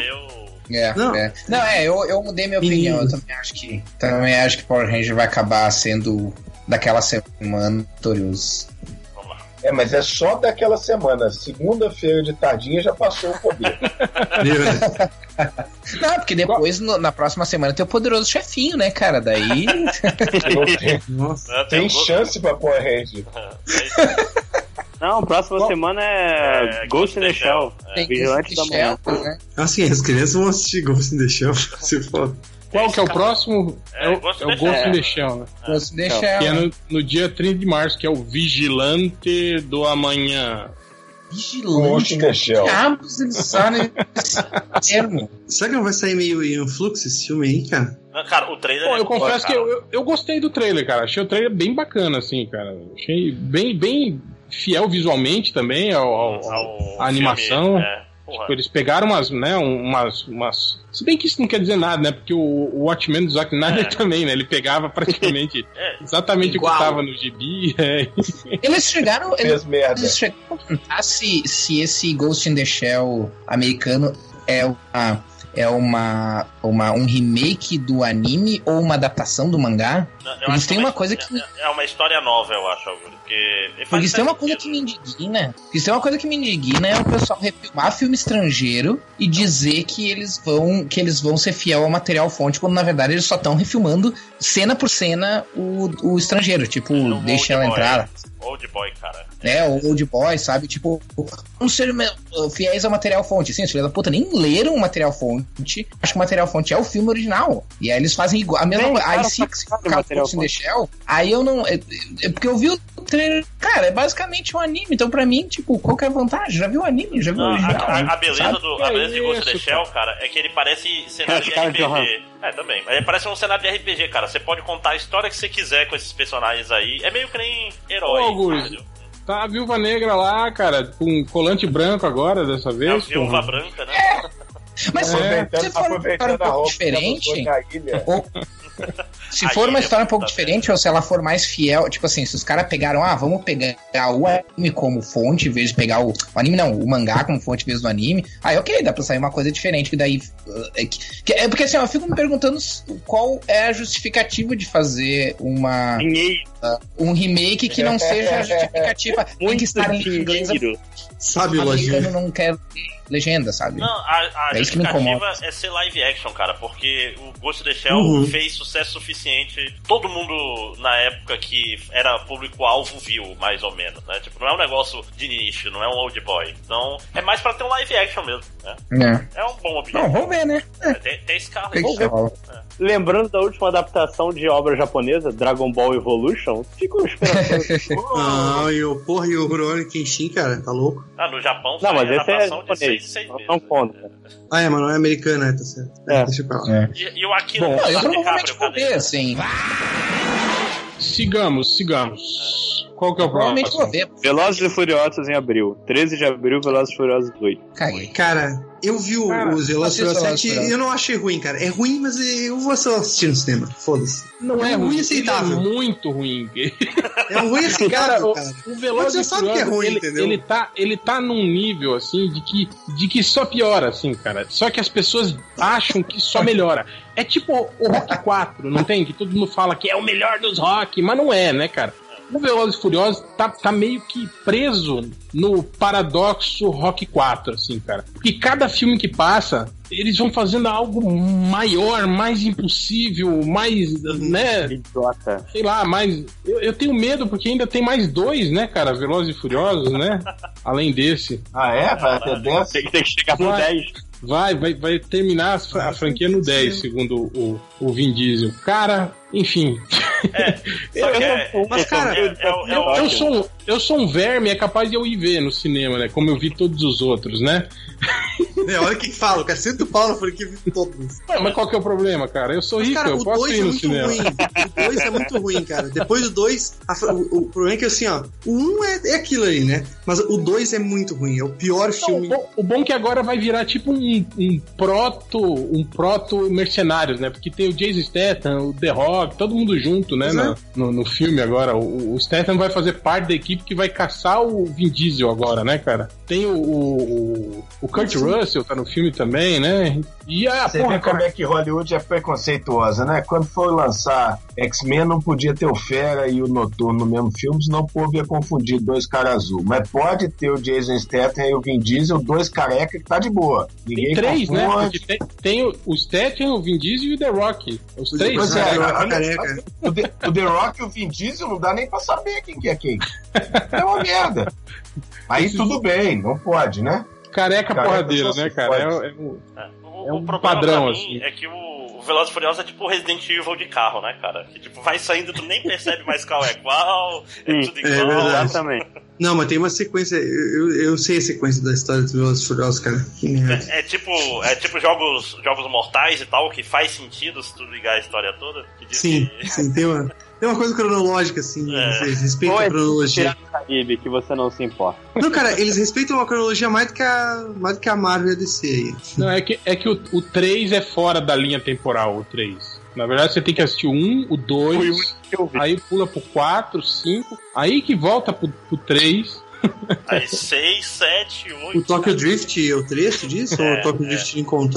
Eu mudei minha opinião. Eu também acho que Power Ranger vai acabar sendo daquela semana vitorioso. Mas é só daquela semana. Segunda-feira de tardinha já passou o poder. Não, porque depois, na próxima semana, tem o Poderoso Chefinho, né, cara? Daí... Nossa, tem chance pra Power Ranger. Não, próxima semana é Ghost in the Shell. Vigilante da Manhã. Né? Assim, as crianças vão assistir Ghost in the Shell, se for. Qual que é o próximo? É o Ghost in the Shell, né? Ghost in the Shell. Que é no dia 30 de março, que é o Vigilante do Amanhã. Vigilante? Que diabos eles sabem esse termo? Será que não vai sair meio em fluxo esse filme aí, cara? Cara, o trailer... Pô, eu confesso que eu gostei do trailer, cara. Achei o trailer bem bacana, assim, cara. Achei bem fiel visualmente também à animação. Tipo, eles pegaram umas. Se bem que isso não quer dizer nada, né? Porque o Watchmen do Zack Snyder também, né? Ele pegava praticamente exatamente igual o que tava no gibi. Eles chegaram a comentar se esse Ghost in the Shell americano é um remake do anime ou uma adaptação do mangá? Eles têm uma coisa que... É uma história nova, eu acho, Augusto. Porque isso tem uma coisa que me indigna. Isso tem uma coisa que me indigna é o pessoal refilmar filme estrangeiro e dizer que eles vão ser fiel ao material fonte, quando na verdade eles só estão refilmando cena por cena o estrangeiro. Tipo, deixa ela entrar. Old Boy, cara. O Old Boy, sabe? Tipo, vamos ser fiéis ao material fonte. Sim, os filhos da puta nem leram o material fonte. Acho que o material fonte é o filme original. E aí eles fazem igual. A mesma coisa. Aí se Ghost in the Shell, aí eu não... porque eu vi o trailer... Cara, é basicamente um anime. Então pra mim, tipo, qual que é a vantagem? Já viu o anime? Já viu o original? A beleza de Ghost in the Shell, cara, é que ele parece cenário de RPG. Também. Mas ele parece um cenário de RPG, cara. Você pode contar a história que você quiser com esses personagens aí. É meio que nem herói. Tá a Viúva Negra lá, cara, com colante branco agora, dessa vez. É a Viúva Branca, né? Mas se for uma história um pouco diferente... Se for uma história um pouco diferente, ou se ela for mais fiel, tipo assim, se os caras pegaram, vamos pegar o anime como fonte, em vez de pegar o anime, não, o mangá como fonte em vez do anime, aí ok, dá pra sair uma coisa diferente, que daí... porque assim, eu fico me perguntando qual é a justificativa de fazer um remake que não seja justificativa. Tem que estar em inglês. Sabe, lógico. Não quer legenda, sabe? Não, a justificativa é ser live action, cara, porque o Ghost in the Shell fez sucesso suficiente. Todo mundo, na época que era público-alvo, viu, mais ou menos, né? Tipo, não é um negócio de nicho, não é um old boy. Então, é mais pra ter um live action mesmo, né? É um bom objetivo. Não, vamos ver, né? Tem Scarlet. Lembrando da última adaptação de obra japonesa, Dragon Ball Evolution, fica uma esperança. E o Rurouni Kenshin, cara, tá louco? No Japão, não, mas esse é japonês. Não conta. Mas não é americana, tá certo. Deixa eu falar. E o Akira... Bom, eu provavelmente vou ver, assim. Sigamos. Qual que é o próximo? Vou ver. Velozes e Furiosos em abril. 13 de abril, Velozes e Furiosos 8. Caguei. Cara, eu vi os Velozes e Furiosos 7 e eu não achei ruim, cara. É ruim, mas eu vou só assistir no cinema. Foda-se. Não é ruim, aceitável. É muito ruim. É ruim aceitável, cara. O Velozes e Furiosos, que é ruim, entendeu? Ele tá num nível, assim, de que só piora, assim, cara. Só que as pessoas acham que só melhora. É tipo o Rock 4, não tem? Que todo mundo fala que é o melhor dos Rock, mas não é, né, cara? O Velozes e Furiosos tá meio que preso no paradoxo Rock 4, assim, cara. Porque cada filme que passa, eles vão fazendo algo maior, mais impossível, mais, né? Idiota. Sei lá, mais... Eu tenho medo porque ainda tem mais 2, né, cara? Velozes e Furiosos, né? Além desse. Vai até 10? Tem que chegar no 10. Vai terminar a franquia no 10, segundo o Vin Diesel. Cara, enfim. Mas, cara, eu sou um verme, é capaz de eu ir ver no cinema, né? Como eu vi todos os outros, né? Olha o que falo, cara. Senta o pau na franquia vi todos. Mas qual que é o problema, cara? Eu sou rico, cara, eu posso ir no cinema. O 2 é muito ruim, cara. Depois do 2, o problema é que assim, ó, o 1 é aquilo aí, né? Mas o 2 é muito ruim, é o pior filme. O bom é que agora vai virar tipo um proto Mercenários, né? Porque tem o Jason Statham, o The Rock, todo mundo junto, né? No filme agora. O Statham vai fazer parte da equipe que vai caçar o Vin Diesel agora, né, cara? Tem o Kurt Russell, Russell tá no filme também, né? E você vê como é que Hollywood é preconceituosa, né? Quando foi lançar X-Men, não podia ter o Fera e o Noturno no mesmo filme, senão o povo ia confundir dois caras azul. Mas pode ter o Jason Statham e o Vin Diesel, dois careca que tá de boa. Ninguém tem três, confunde. né? Porque tem o Statham, o Vin Diesel e o The Rock. Os três. Pois o The Rock e o Vin Diesel não dá nem pra saber quem que é quem. É uma merda. Aí tudo bem, não pode, né? Careca porradeiro, né, cara? É um padrão, assim. É que o Velozes e Furiosos é tipo o Resident Evil de carro, né, cara? Que tipo, vai saindo, tu nem percebe mais qual é qual, é tudo igual. Exatamente. Não, mas tem uma sequência, eu sei a sequência da história dos Velozes e Furiosos, cara. É tipo jogos mortais e tal, que faz sentido se tu ligar a história toda. Que sim, tem uma coisa cronológica, assim, eles respeitam a cronologia. Caribe, que você não se importa. Não, cara, eles respeitam a cronologia mais do que a Marvel e a DC aí. Não, é que o 3 é fora da linha temporal, o 3. Na verdade, você tem que assistir o 1, o 2, aí pula pro 4, 5, aí que volta pro 3. Aí 6, 7, 8. O Tokyo Drift é o trecho disso? Ou o Tokyo Drift em conta?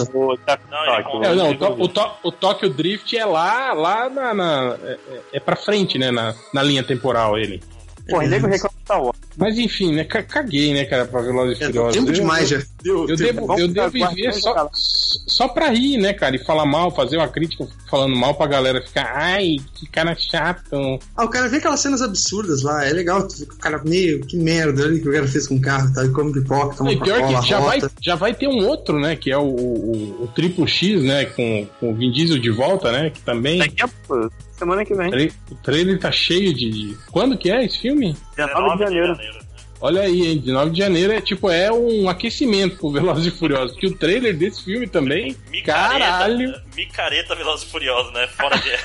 O Tokyo Drift é lá é pra frente, né? Na linha temporal ele. Porra, ele deve reclamar da hora. Mas enfim, né? Caguei, né, cara, pra Velozes e Furiosos. Tempo demais já. Eu devo viver só pra rir, né, cara? E falar mal, fazer uma crítica falando mal pra galera ficar, ai, que cara chato. O cara vê aquelas cenas absurdas lá, é legal, tu fica o cara meio, que merda, olha o que o cara fez com o carro, tá? E come pipoca, toma Coca-Cola, já vai ter um outro, né, que é o Triple X, né, com o Vin Diesel de volta, né, que também... Daqui a pouco, semana que vem. O trailer tá cheio de... Quando que é esse filme? 19 de janeiro. Olha aí, hein? 19 de janeiro é um aquecimento pro Velozes e Furiosos. Porque o trailer desse filme também, caralho... Micareta Velozes e Furiosos, né? Fora de...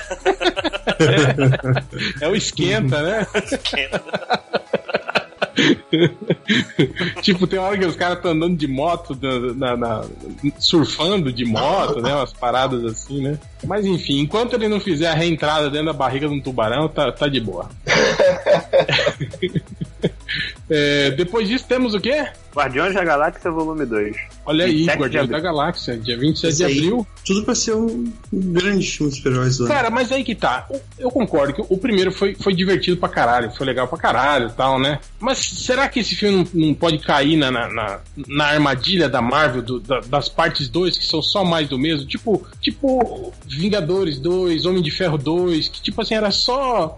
É o esquenta, né? Esquenta. Tipo, tem hora que os caras estão andando de moto, surfando de moto, né? Umas paradas assim, né? Mas enfim, enquanto ele não fizer a reentrada dentro da barriga de um tubarão, tá de boa. Depois disso temos o quê? Guardiões da Galáxia Volume 2. Olha aí, Guardiões da Galáxia, dia 27 de abril. Tudo pra ser um grande filme de super-heróis do ano. Cara, mas aí que tá. Eu concordo que o primeiro foi divertido pra caralho, foi legal pra caralho e tal, né? Mas será que esse filme não pode cair na armadilha da Marvel, das partes 2, que são só mais do mesmo? Tipo Vingadores 2, Homem de Ferro 2, que tipo assim, era só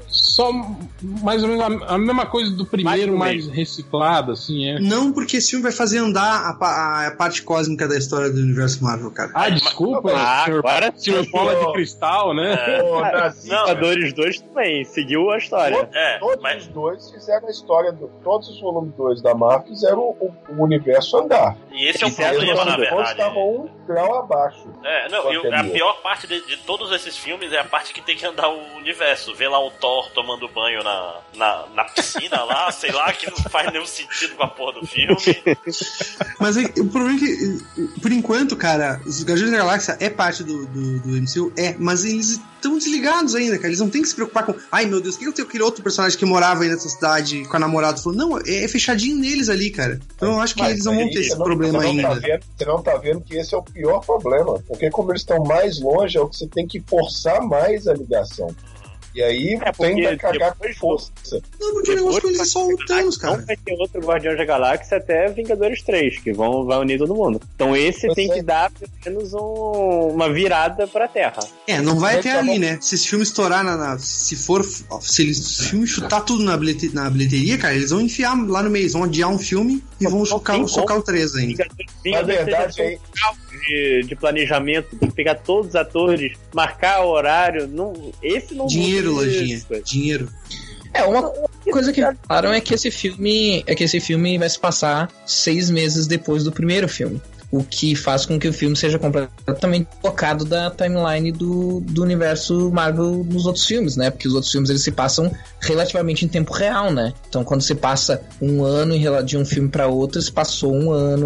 mais ou menos a mesma coisa do primeiro, mais reciclado, assim, é. Não, porque esse filme vai fazer andar a parte cósmica da história do universo Marvel, cara. Desculpa, senhor Bola de Cristal, né? Vingadores 2 também, seguiu a história. Todos os dois fizeram a história, todos os volumes 2 da Marvel fizeram o universo andar. E esse é o problema, na verdade. Todos estavam um grau abaixo. A pior parte de todos esses filmes é a parte que tem que andar o universo. Ver lá o Thor tomando banho na piscina lá, sei lá, que não faz nenhum sentido com a porra do filme. Mas o problema é que, por enquanto, cara, os Guardiões da Galáxia é parte do MCU, mas eles estão desligados ainda, cara. Eles não tem que se preocupar com, ai meu Deus, o que eu tenho aquele outro personagem que morava aí nessa cidade com a namorada? Falou, não, é fechadinho neles ali, cara. Então eu acho que eles não vão ter esse problema ainda. Você não tá vendo que esse é o pior problema, porque como eles estão mais longe, é o que você tem que forçar mais a ligação. E aí tem que cagar com força. Não, porque o negócio com eles é só o Thanos, cara. Não vai ter outro Guardiões da Galáxia até Vingadores 3, que vai unir todo mundo. Então esse tem que dar pelo menos uma virada pra Terra. Não vai até ali, né? Se esse filme estourar se esse filme chutar tudo na bilheteria, cara, eles vão enfiar lá no meio, vão adiar um filme e vão socar o 3 ainda. Na verdade, aí... De planejamento, de pegar todos os atores, marcar o horário, esse não... Dinheiro, Lojinha, dinheiro. Uma coisa que falaram é que esse filme vai se passar 6 meses depois do primeiro filme. O que faz com que o filme seja completamente focado da timeline do universo Marvel nos outros filmes, né? Porque os outros filmes eles se passam relativamente em tempo real, né? Então quando se passa um ano de um filme para outro, se passou um ano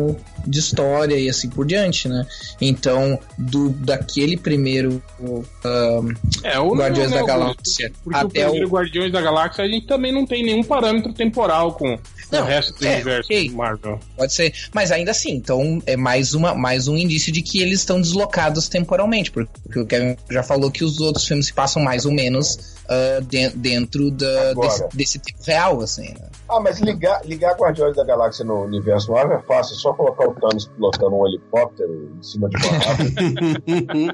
de história e assim por diante, né? Então, daquele primeiro Guardiões da Galáxia porque até o primeiro Guardiões da Galáxia a gente também não tem nenhum parâmetro temporal com o resto do universo Marvel. Pode ser, mas ainda assim, então é mais um indício de que eles estão deslocados temporalmente, porque o Kevin já falou que os outros filmes se passam mais ou menos dentro desse tempo real, assim, né? Mas ligar Guardiões da Galáxia no universo Marvel é fácil, é só colocar o Thanos pilotando um helicóptero em cima de uma nave.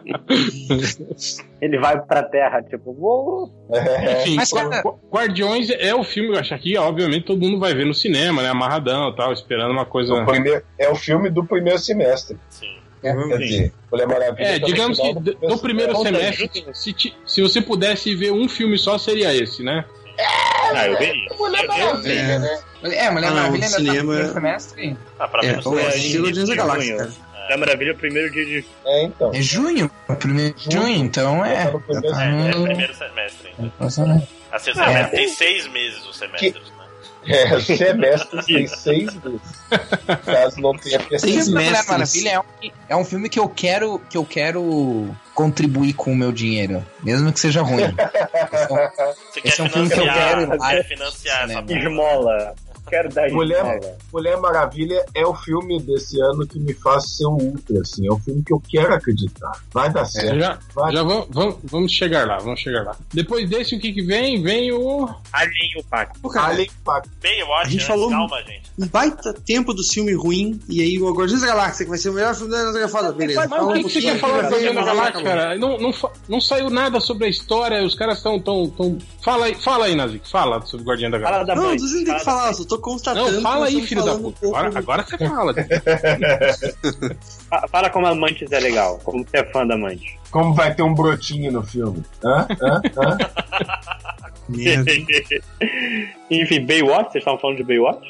Ele vai pra Terra, tipo, vou... Enfim, mas, Guardiões é o filme, eu acho que obviamente todo mundo vai ver no cinema, né, amarradão e tal, esperando uma coisa... É o filme do primeiro semestre. Sim. Quer dizer, Mulher Maravilha digamos que no primeiro semestre, se você pudesse ver um filme só, seria esse, né? Eu veria. Mulher Maravilha, né? Mulher Maravilha ainda cinema... tá no primeiro semestre. Pra mim não estilo de Galáxia, cara. Mulher Maravilha é o primeiro dia de... então. É junho? Primeiro de junho, então é primeiro semestre ainda. Assim, o semestre tem 6 meses o semestre, né? O semestre tem 6 meses. Caso não tenha percebido. Mulher Maravilha é um filme que eu quero contribuir com o meu dinheiro, mesmo que seja ruim. Esse é um filme que eu quero financiar essa esmola. Quero dar Mulher Maravilha é o filme desse ano que me faz ser um ultra, assim. É o filme que eu quero acreditar. Vai dar certo. Já vamos chegar lá, Depois desse, o que vem? Vem o... Alien e o Pacto. Baywatch, a gente falou calma, gente. Um baita tempo do filme ruim, e aí o Guardiões da Galáxia, que vai ser o melhor filme da Galáxia. Beleza. Mas o que você quer falar do Guardiões da Galáxia, cara? Não saiu nada sobre a história, os caras estão... Fala aí, Nazik, fala sobre o Guardiões da Galáxia. Não, você não tem que falar, eu só tô constatando. Não, fala aí, filho da puta. Agora você fala. Fala como Amantes é legal, como você é fã da Amantes. Como vai ter um brotinho no filme? Enfim, Baywatch, vocês estavam falando de Baywatch?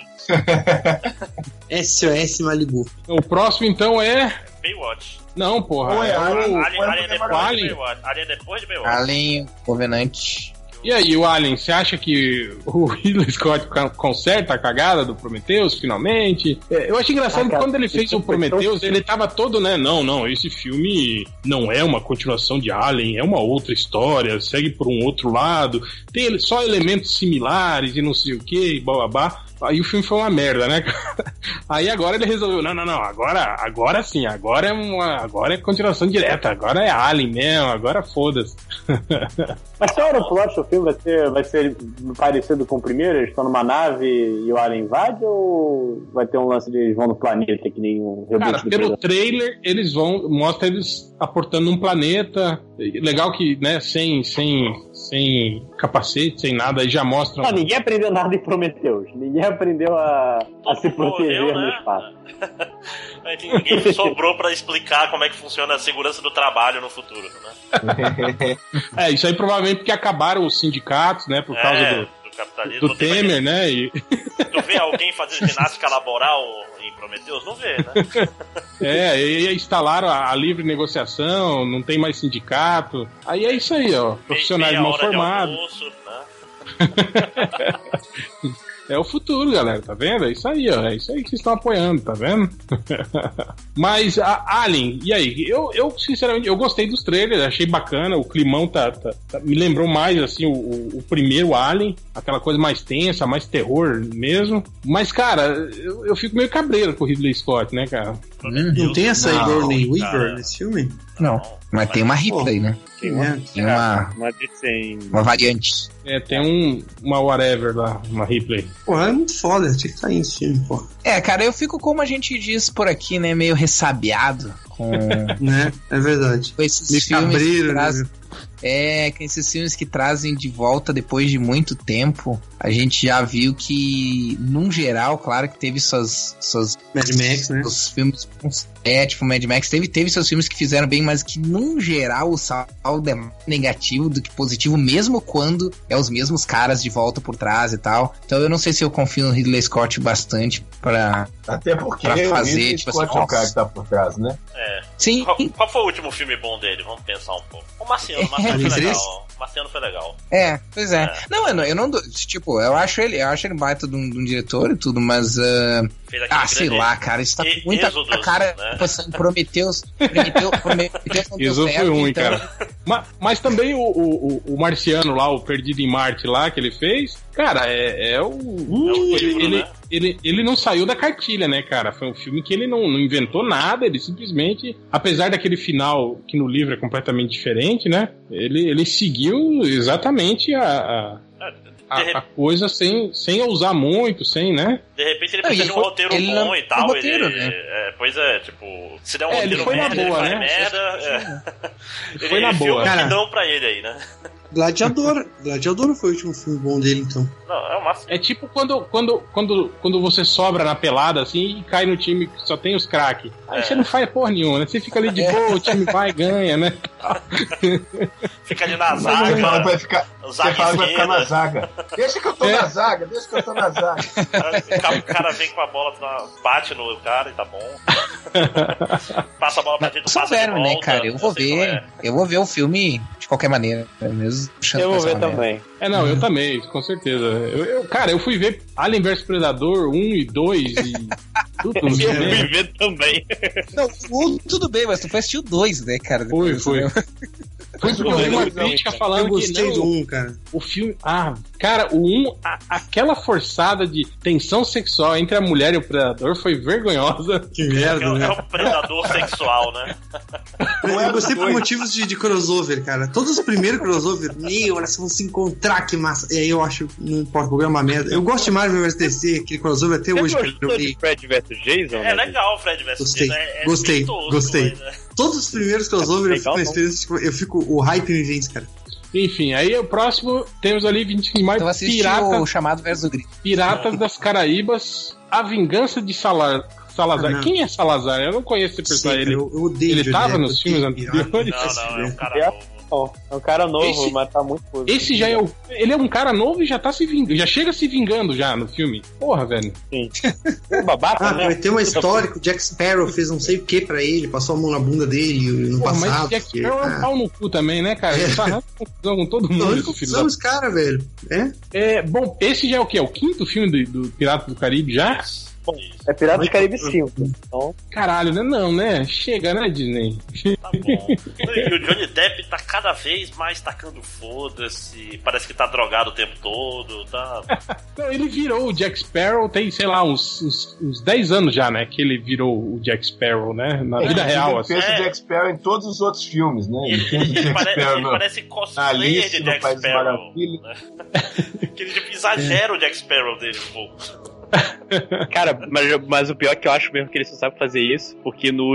SOS Malibu. O próximo, então, é... Baywatch. Não, porra. Alien depois de Baywatch. Alien, Covenant... E aí, o Alien, você acha que o Ridley Scott conserta a cagada do Prometheus, finalmente? Eu acho engraçado que quando ele fez o Prometheus, ele tava todo, né? Não, esse filme não é uma continuação de Alien, é uma outra história, segue por um outro lado, tem só elementos similares e não sei o que, e bababá. Aí o filme foi uma merda, né? Aí agora ele resolveu, não, agora sim, agora é continuação direta, agora é Alien mesmo, agora foda-se. Mas se o plot do filme vai ser parecido com o primeiro? Eles estão numa nave e o Alien invade, ou vai ter um lance de eles vão no planeta que nem um reboot? Cara, pelo trailer mostra eles aportando num planeta, legal que, né, sem capacete, sem nada, aí já mostram... Não, ninguém aprendeu nada em Prometheus, ninguém aprendeu a se proteger morreu, no né? espaço. Ninguém sobrou pra explicar como é que funciona a segurança do trabalho no futuro, né? Isso aí provavelmente porque acabaram os sindicatos, né, por causa do capitalismo. Do Temer, né? Tu vê alguém fazer ginástica laboral em Prometheus? Não vê, né? E instalaram a livre negociação, não tem mais sindicato. Aí é isso aí, ó. Profissionais mal formados. É o futuro, galera, tá vendo? É isso aí, ó. É isso aí que vocês estão apoiando, tá vendo? Mas a Alien, e aí? Eu sinceramente, eu gostei dos trailers, achei bacana, o climão me lembrou mais, assim, o primeiro Alien, aquela coisa mais tensa, mais terror mesmo. Mas, cara, eu fico meio cabreiro com o Ridley Scott, né, cara? Não tem essa Sigourney Weaver nesse filme? Não, mas tem uma Ripley, né? Tem uma variante. Tem uma whatever lá, uma Ripley. Porra, é muito foda, tinha que estar nesse filme, porra. Cara, eu fico, como a gente diz por aqui, né, meio ressabiado com... né, é verdade. Com esses filmes que trazem... com esses filmes que trazem de volta depois de muito tempo. A gente já viu que, num geral, claro que teve suas Mad Max, né? Os filmes, tipo Mad Max, teve seus filmes que fizeram bem, mas que, num geral, o saldo é mais negativo do que positivo, mesmo quando os mesmos caras de volta por trás e tal. Então eu não sei se eu confio no Ridley Scott bastante pra até porque pra fazer, o Ridley tipo Scott assim, é o cara que tá por trás, né? Sim. Qual foi o último filme bom dele? Vamos pensar um pouco. O Marciano foi legal. Marciano foi legal. Pois é. Não, eu não. Tipo, eu acho ele baita de um diretor e tudo, mas. Sei lá, cara, isso tá com muita Êxodos, cara. né? Prometeus Isso foi ruim, cara. Mas também o Marciano lá, o Perdido em Marte lá, que ele fez, cara, ele não saiu da cartilha, né, cara? Foi um filme que ele não inventou nada, ele simplesmente, apesar daquele final que no livro é completamente diferente, né? Ele seguiu exatamente a coisa sem ousar muito, né? De repente ele precisa de um roteiro bom e tal. Pois é, tipo, se der um roteiro merda, ele faz merda. Ele foi na boa, cara. Ele dão pra ele aí, né? Gladiador foi o último filme bom dele, então. Não, é o máximo. É tipo quando você sobra na pelada, assim, e cai no time que só tem os craques. Aí você não faz porra nenhuma, né? Você fica ali de boa, o time vai e ganha, né? Fica ali na zaga. Você fala que vai ficar na zaga. Deixa que eu tô na zaga. O cara vem com a bola, bate no cara e tá bom. Passa a bola pra gente, passa de volta, né, cara? Eu vou ver o filme de qualquer maneira. Eu vou ver também. Eu também, com certeza. Cara, eu fui ver Alien vs Predador 1 e 2 e tudo. Eu fui ver também. Não, tudo bem, mas tu foi assistir o 2, né, cara? Foi. Foi porque eu vi uma crítica falando eu gostei que do 1, cara. O filme... cara, o 1, aquela forçada de tensão sexual entre a mulher e o predador foi vergonhosa. Que merda, né? É um predador sexual, né? Eu gostei por motivos de crossover, cara. Todos os primeiros crossover, elas vão se encontrar, que massa. E aí eu acho, não importa, o programa é uma merda. Eu gosto de Marvel vs DC, aquele crossover até hoje. Você gostou de Fred vs Jason? É legal o Fred vs Jason. Gostei. Todos os primeiros crossover eu fico uma experiência, o hype me vence, cara. Enfim, aí o próximo temos ali 20 mais então piratas. O chamado versus o grito. Piratas das Caraíbas, A Vingança de Salazar. Quem é Salazar? Eu não conheço esse personagem. Eu odeio ele tava nos filmes anteriores? Não, é um cara novo. É um cara novo, mas tá muito puto. Esse já ele é um cara novo e já tá se vingando. Já chega se vingando já no filme. Porra, velho. Sim. Babaca, né? Vai ter uma história que o Jack Sparrow fez não sei o que pra ele, passou a mão na bunda dele no passado. Mas o Jack Sparrow é um pau no cu também, né, cara? Ele tá confusão com todo mundo. São os caras, velho. Bom, esse já é o quê? É o quinto filme do Pirata do Caribe já? É Piratas do Caribe 5. Então... Caralho, não, né? Chega, né, Disney? Tá bom. E o Johnny Depp tá cada vez mais tacando foda-se. Parece que tá drogado o tempo todo. Tá... Não, ele virou o Jack Sparrow, tem, sei lá, uns 10 anos já, né? Que ele virou o Jack Sparrow, né? Na vida real, assim. Ele fez o Jack Sparrow em todos os outros filmes, né? Ele parece cosplayer de Jack Sparrow. Que ele exagera o Jack Sparrow dele um pouco. Cara, mas o pior é que eu acho mesmo que ele só sabe fazer isso, porque no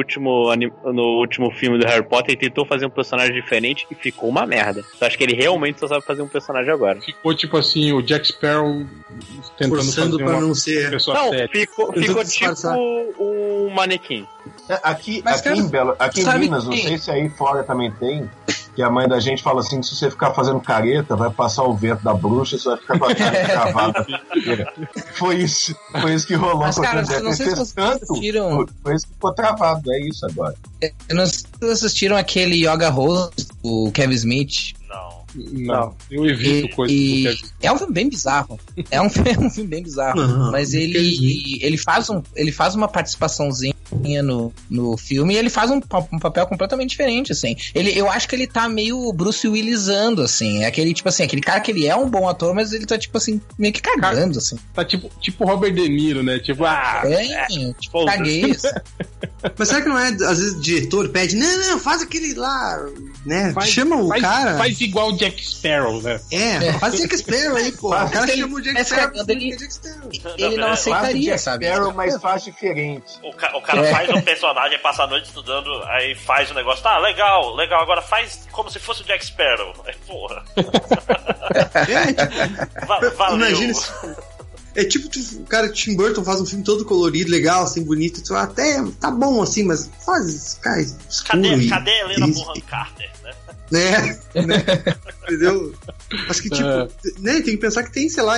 último filme do Harry Potter ele tentou fazer um personagem diferente e ficou uma merda. Eu acho que ele realmente só sabe fazer um personagem agora. Ficou tipo assim, o Jack Sparrow tentando forçando fazer pra uma não ser pessoa séria. Ficou tipo um manequim. Aqui em Minas, não sei se aí fora também tem, que a mãe da gente fala assim, que se você ficar fazendo careta, vai passar o vento da bruxa, você vai ficar com a cara cravada. Foi isso que rolou. Mas, cara, não sei se vocês assistiram... Foi isso que ficou travado, é isso agora. Eu não sei se vocês assistiram aquele Yoga Rose, o Kevin Smith. Não, eu evito coisas do Kevin Smith. É um filme bem bizarro. É um filme bem bizarro. Mas ele faz uma participaçãozinha no filme e ele faz um papel completamente diferente, assim. Eu acho que ele tá meio Bruce Willisando, assim. É aquele, tipo assim, aquele cara que ele é um bom ator, mas ele tá, tipo assim, meio que cagando, assim. Tá tipo Robert De Niro, né? Tipo, caguei isso. Mas será que não é, às vezes, o diretor pede, não, faz aquele lá, né? Chama o cara. Faz igual o Jack Sparrow, né? Faz o Jack Sparrow aí, pô. O cara chama o Jack Sparrow. Ele não aceitaria, sabe? Jack Sparrow, mas faz diferente. O cara faz um personagem, passa a noite estudando, aí faz o negócio, tá, legal, agora faz como se fosse o Jack Sparrow. Aí, porra. Valeu. Imagina isso. É tipo o cara de Tim Burton faz um filme todo colorido, legal, assim, bonito. Tu até tá bom assim, mas faz, cara, escuro. Cadê a Helena Bonham Carter, né? Entendeu? Acho que, tipo, né, tem que pensar que tem, sei lá,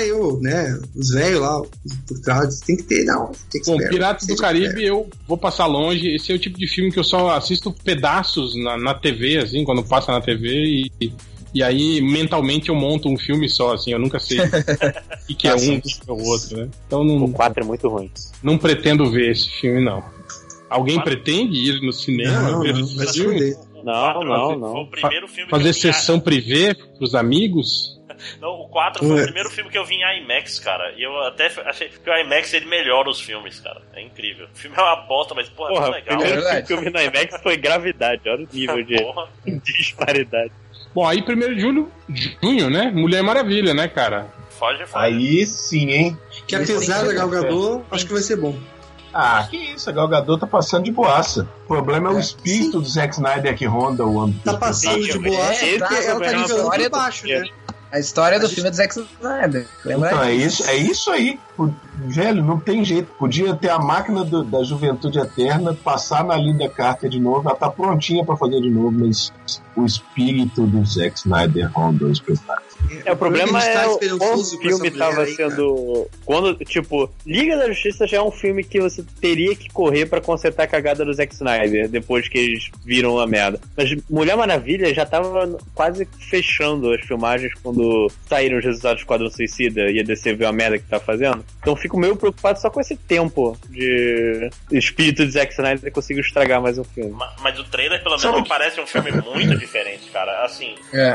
os velhos lá, por trás, tem que ter, não. Tem que Bom, Piratas do Caribe, eu vou passar longe. Esse é o tipo de filme que eu só assisto pedaços na TV, assim, quando passa na TV e aí, mentalmente, eu monto um filme só, assim, eu nunca sei o que é um, o que é o outro, né? Então, o 4 é muito ruim. Não pretendo ver esse filme, não. Alguém pretende ir no cinema ver esse filme? Não. Foi o primeiro filme fazer sessão privê pros amigos? Não, o 4 foi o primeiro filme que eu vi em IMAX, cara. E eu até achei que o IMAX ele melhora os filmes, cara. É incrível. O filme é uma bosta, mas, porra, é muito legal. O primeiro filme no IMAX foi Gravidade. Olha o nível de disparidade. Bom, aí 1º de junho, né? Mulher Maravilha, né, cara? Foge. Aí sim, hein? Que apesar da Gal Gadot, acho que vai ser bom. Ah, que isso, a Gal Gadot tá passando de boaça. O problema é o espírito do Zack Snyder que ronda o âmbito. Tá passando de boaça porque ela tá nivelando por baixo, né? A história do filme é do Zack Snyder. Lembra? Então, é isso aí. Velho, não tem jeito. Podia ter a máquina da Juventude Eterna, passar na Linda Carter de novo, ela tá prontinha pra fazer de novo, mas o espírito do Zack Snyder ronda o espetáculo. O problema é o filme tava sendo... Quando, tipo, Liga da Justiça já é um filme que você teria que correr pra consertar a cagada do Zack Snyder, depois que eles viram a merda. Mas Mulher Maravilha já tava quase fechando as filmagens quando saíram os resultados do Esquadrão Suicida e a DC viu a merda que tá fazendo. Então fico meio preocupado só com esse tempo de espírito de Zack Snyder conseguiu estragar mais um filme. Mas o trailer, pelo menos, me parece um filme muito diferente, cara. Assim,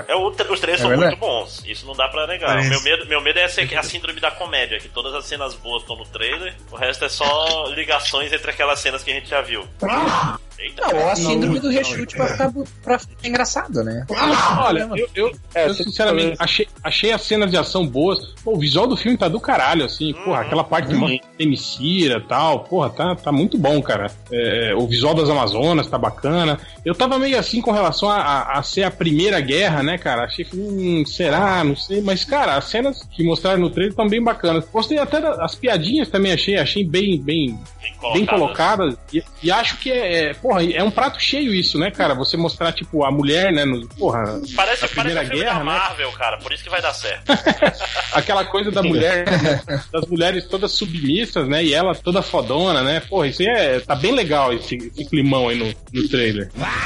os trailers são muito bons. Isso não dá pra negar. Meu medo é a síndrome da comédia, que todas as cenas boas estão no trailer, o resto é só ligações entre aquelas cenas que a gente já viu. Eita, ou a síndrome do reshoot pra ficar engraçado, né? Olha, eu sinceramente achei as cenas de ação boas. Pô, o visual do filme tá do caralho, assim. Porra, aquela parte de Temicira e tal. Porra, tá muito bom, cara. O visual das Amazonas tá bacana. Eu tava meio assim com relação a ser a Primeira Guerra, né, cara? Achei que, será? Não sei. Mas, cara, as cenas que mostraram no trailer estão bem bacanas. Gostei até das piadinhas também, achei bem colocadas. E acho que é um prato cheio isso, né, cara? Você mostrar, tipo, a mulher, né, parece Primeira Guerra, da Marvel, né? Cara, por isso que vai dar certo. Aquela coisa da mulher, das mulheres todas submissas, né, e ela toda fodona, né? Porra, isso aí tá bem legal, esse climão aí no trailer.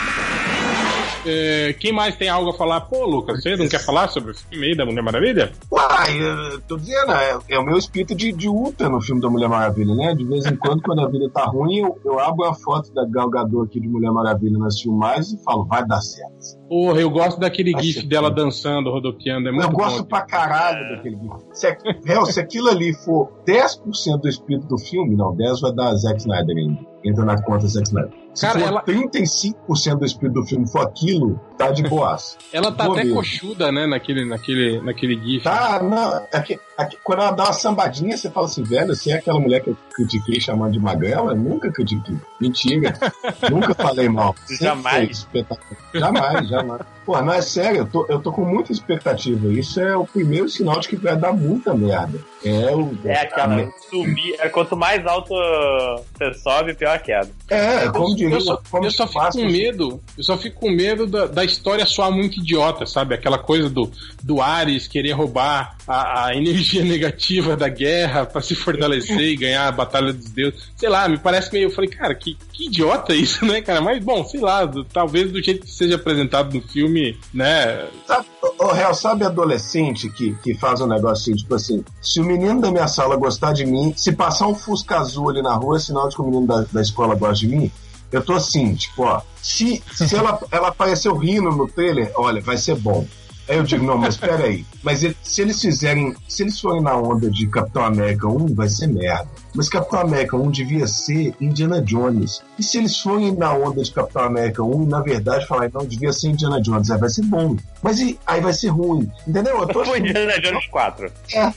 Quem mais tem algo a falar? Pô, Lucas, você não quer falar sobre o filme aí da Mulher Maravilha? Eu tô dizendo, é o meu espírito de Ultra no filme da Mulher Maravilha, né? De vez em quando a vida tá ruim, eu abro a foto da Gal Gadot aqui de Mulher Maravilha nas filmagens e falo, vai dar certo. Porra, eu gosto daquele gif dela dançando, rodopiando, é muito bom. Eu gosto pra caralho daquele gif. Se aquilo ali for 10% do espírito do filme, não, 10 vai dar Zack Snyder ainda. Entra na conta Zack Snyder. Se for 35% do espírito do filme for aquilo, tá de boas. Ela tá até coxuda, né, naquele gif. Tá, não. Quando ela dá uma sambadinha, você fala assim, velho, você é aquela mulher que eu critiquei chamando de magrela? Eu nunca critiquei. Mentira. Nunca falei mal. Jamais. Jamais. Pô, não é sério, eu tô com muita expectativa. Isso é o primeiro sinal de que vai dar muita merda. Aquela subir. Quanto mais alto você sobe, pior a queda. Como diria. Eu só fico com medo da história soar muito idiota, sabe? Aquela coisa do Ares querer roubar a energia negativa da guerra pra se fortalecer e ganhar a Batalha dos Deuses. Sei lá, me parece meio... Eu falei, cara, que idiota isso, né, cara? Mas, bom, sei lá, talvez do jeito que seja apresentado no filme, né? Sabe adolescente que faz um negócio assim, tipo assim, se o menino da minha sala gostar de mim, se passar um Fusca azul ali na rua, é sinal de que o menino da escola gosta de mim. Eu tô assim, tipo, ó, se ela apareceu rindo no trailer, olha, vai ser bom. Aí eu digo, não, mas peraí. Mas se eles forem na onda de Capitão América 1, vai ser merda. Mas Capitão América 1 devia ser Indiana Jones. E se eles forem na onda de Capitão América 1, na verdade, falar, não, devia ser Indiana Jones, aí vai ser bom. Mas aí vai ser ruim. Entendeu? Eu tô assim, Indiana Jones 4.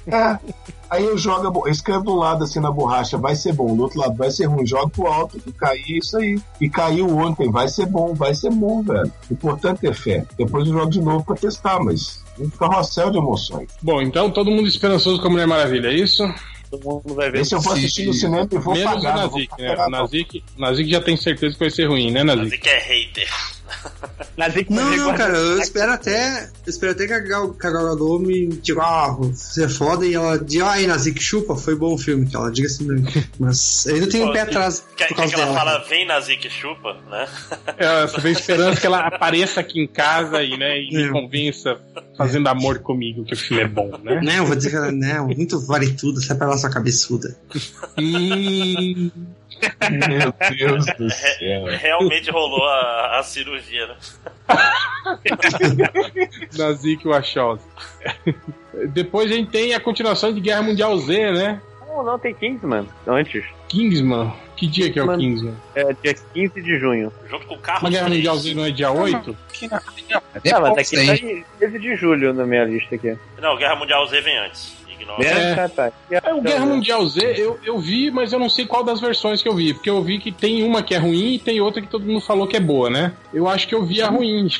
Aí eu escrevo de um lado assim na borracha, vai ser bom, do outro lado vai ser ruim, jogo pro alto e cair isso aí. E caiu ontem, vai ser bom, velho. O importante é fé. Depois eu jogo de novo pra testar, mas um carrossel de emoções. Bom, então todo mundo esperançoso com a Mulher Maravilha, é isso? Todo mundo vai ver. Esse eu vou assistir no cinema e vou menos pagar. O Nazik, né? O Nazik já tem certeza que vai ser ruim, né, Nazik? Nazik é hater. Não, cara, eu espero até que a Gal Gadot me diga, você é foda, e ela diga, aí, Nazik, chupa, foi bom o filme, que ela diga assim, mas eu ainda tenho um pé atrás. Quer que ela fala, vem, Nazik, chupa, né? Você vem esperando que ela apareça aqui em casa e me convença, fazendo amor comigo, que o filme é bom, né? Não, eu vou dizer que ela, muito vale tudo, sai pra lá sua cabeçuda. Meu Deus do céu. Realmente rolou a cirurgia, né? Nazik Wachowski. Depois a gente tem a continuação de Guerra Mundial Z, né? Não, tem Kingsman antes. Kingsman? Que dia que é o Kingsman? É dia 15 de junho. Junto com o carro. Mas Guerra Mundial Z não é dia 8? Mas aqui tá 13 de julho na minha lista aqui. Não, Guerra Mundial Z vem antes. O Guerra Mundial Z eu vi, mas eu não sei qual das versões que eu vi, porque eu vi que tem uma que é ruim e tem outra que todo mundo falou que é boa, né? Eu acho que eu vi a ruim.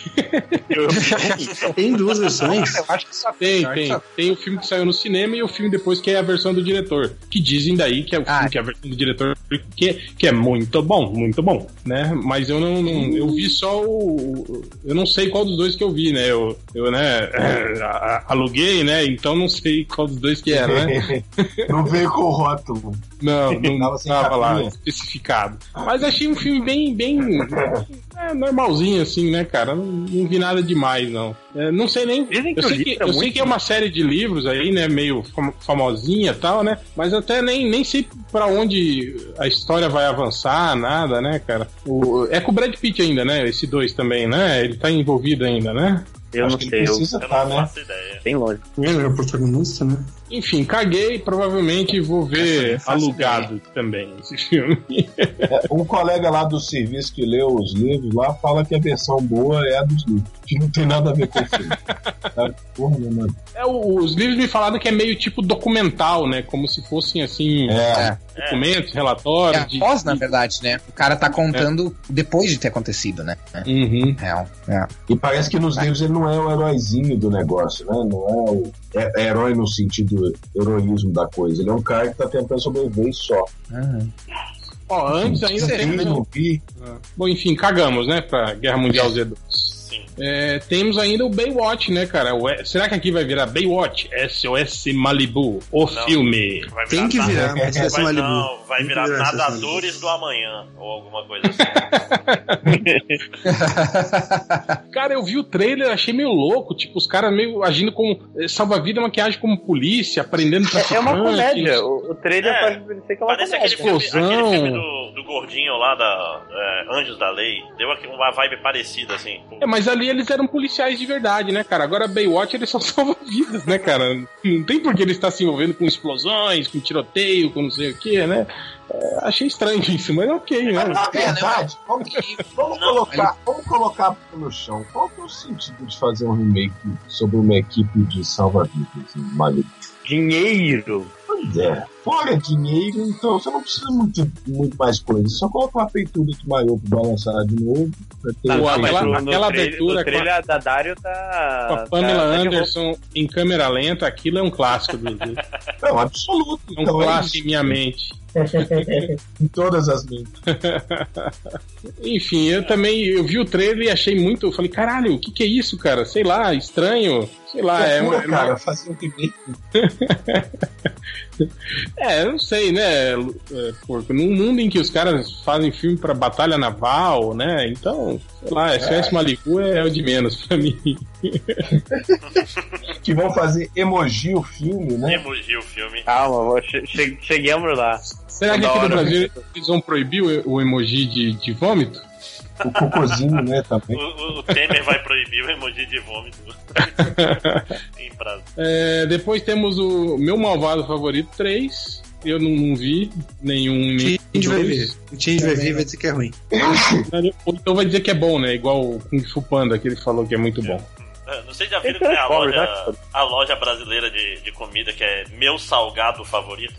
Tem duas versões? Eu acho que só tem. Tem o filme que saiu no cinema e o filme depois que é a versão do diretor, que dizem daí que é o filme que é a versão do diretor que é muito bom, né? Mas eu não eu vi só eu não sei qual dos dois que eu vi, né? Eu aluguei, né? Então não sei qual dos dois que era, né? Não veio com o rótulo. Não estava lá especificado. Mas achei um filme bem normalzinho, assim, né, cara? Não vi nada demais, não. Não sei nem. Eu sei que é uma série de livros aí, né? Meio famosinha e tal, né? Mas até nem sei pra onde a história vai avançar, nada, né, cara? É com o Brad Pitt ainda, né? Esse 2 também, né? Ele tá envolvido ainda, né? Eu não sei, eu não faço ideia. Bem longe. Ele é o protagonista, né? Enfim, caguei, provavelmente vou ver alugado também esse filme. Um colega lá do serviço que leu os livros lá fala que a versão boa é a dos livros, que não tem nada a ver com o filme. Porra, meu mano. Os livros me falaram que é meio tipo documental, né? Como se fossem assim documentos, relatórios. Após, na verdade, né? O cara tá contando depois de ter acontecido, né? Uhum. Real. E parece que nos livros ele não é o heróizinho do negócio, né? Não é herói no sentido heroísmo da coisa. Ele é um cara que tá tentando sobreviver só. Antes ainda tem. Bom, enfim, cagamos, né? Pra Guerra Mundial Z2. Temos ainda o Baywatch, né, cara? Será que aqui vai virar Baywatch? SOS Malibu, filme. Tem que virar, mas SOS Malibu. Não, vai virar Nadadores do Amanhã, ou alguma coisa assim. Cara, eu vi o trailer, achei meio louco, tipo, os caras meio agindo como salva-vida, maquiagem como polícia, aprendendo traficante. É uma comédia, o trailer parece ser que é uma parece comédia. Aquele filme do gordinho lá da Anjos da Lei, deu uma vibe parecida, assim. Mas ali eles eram policiais de verdade, né, cara? Agora Baywatch eles são salva-vidas, né, cara? Não tem por que ele estar se envolvendo com explosões, com tiroteio, com não sei o que, né? Achei estranho isso, mas ok, né? Mas na verdade, vamos colocar no chão. Qual que é o sentido de fazer um remake sobre uma equipe de salva-vidas em Malibu? Dinheiro! Pois é. Fora dinheiro, então você não precisa muito mais coisa. Só coloca uma feitura de maior pra balançar de novo. Aquela abertura. O trailer da Dario tá. Com a Pamela Anderson em câmera lenta, aquilo é um clássico do. Não, absoluto. É um clássico em minha mente. Em todas as mentes. Enfim, eu vi o trailer e achei muito. Eu falei, caralho, o que é isso, cara? Sei lá, estranho. Sei lá, cara, fazer um remake. Eu não sei, né? Porque num mundo em que os caras fazem filme pra batalha naval, né? Então, sei lá, SOS Malibu é o de menos pra mim. Que vão fazer emoji o filme, né? Emoji o filme. Calma, cheguemos lá. Será que aqui no Brasil eles vão proibir o emoji de vômito? O cocôzinho, né, também. O Temer vai proibir o emoji de vômito em prazo. Depois temos o meu malvado favorito 3. Eu não vi nenhum. A gente vai ver. O Change vai ver e vai dizer que é ruim. Então vai dizer que é bom, né? Igual o Kung Fu Panda, que ele falou que é muito bom. Não sei se já viram que tem a loja brasileira de comida que é Meu Salgado Favorito.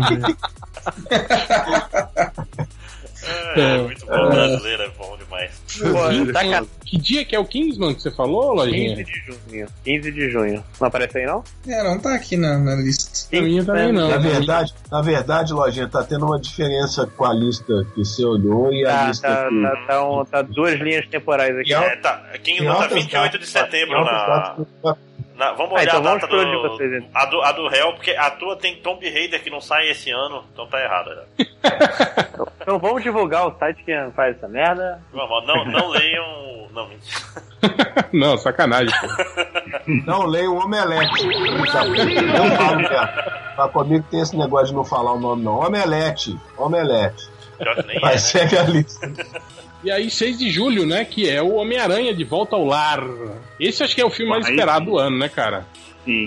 É muito bom, brasileiro é bom demais. Que dia que é o Kingsman que você falou, Lojinha? 15 de junho. Não aparece aí, não? Não tá aqui na lista. A minha também não. Na verdade, Lojinha, tá tendo uma diferença com a lista que você olhou e a lista que... Tá 2 linhas temporais aqui. Kingsman tá 28 de setembro vamos olhar então a data de vocês, então. a do réu, porque a tua tem Tomb Raider que não sai esse ano, então tá errada. Então vamos divulgar o site que faz essa merda. Vamos, não leiam... Não, mentira. Não, sacanagem. Não leiam o Omelete. Não falo, cara. Pra comigo tem esse negócio de não falar o nome, não. Omelete. Vai ser a lista. E aí, 6 de julho, né? Que é o Homem-Aranha de Volta ao Lar. Esse acho que é o filme mais esperado do ano, né, cara? Sim.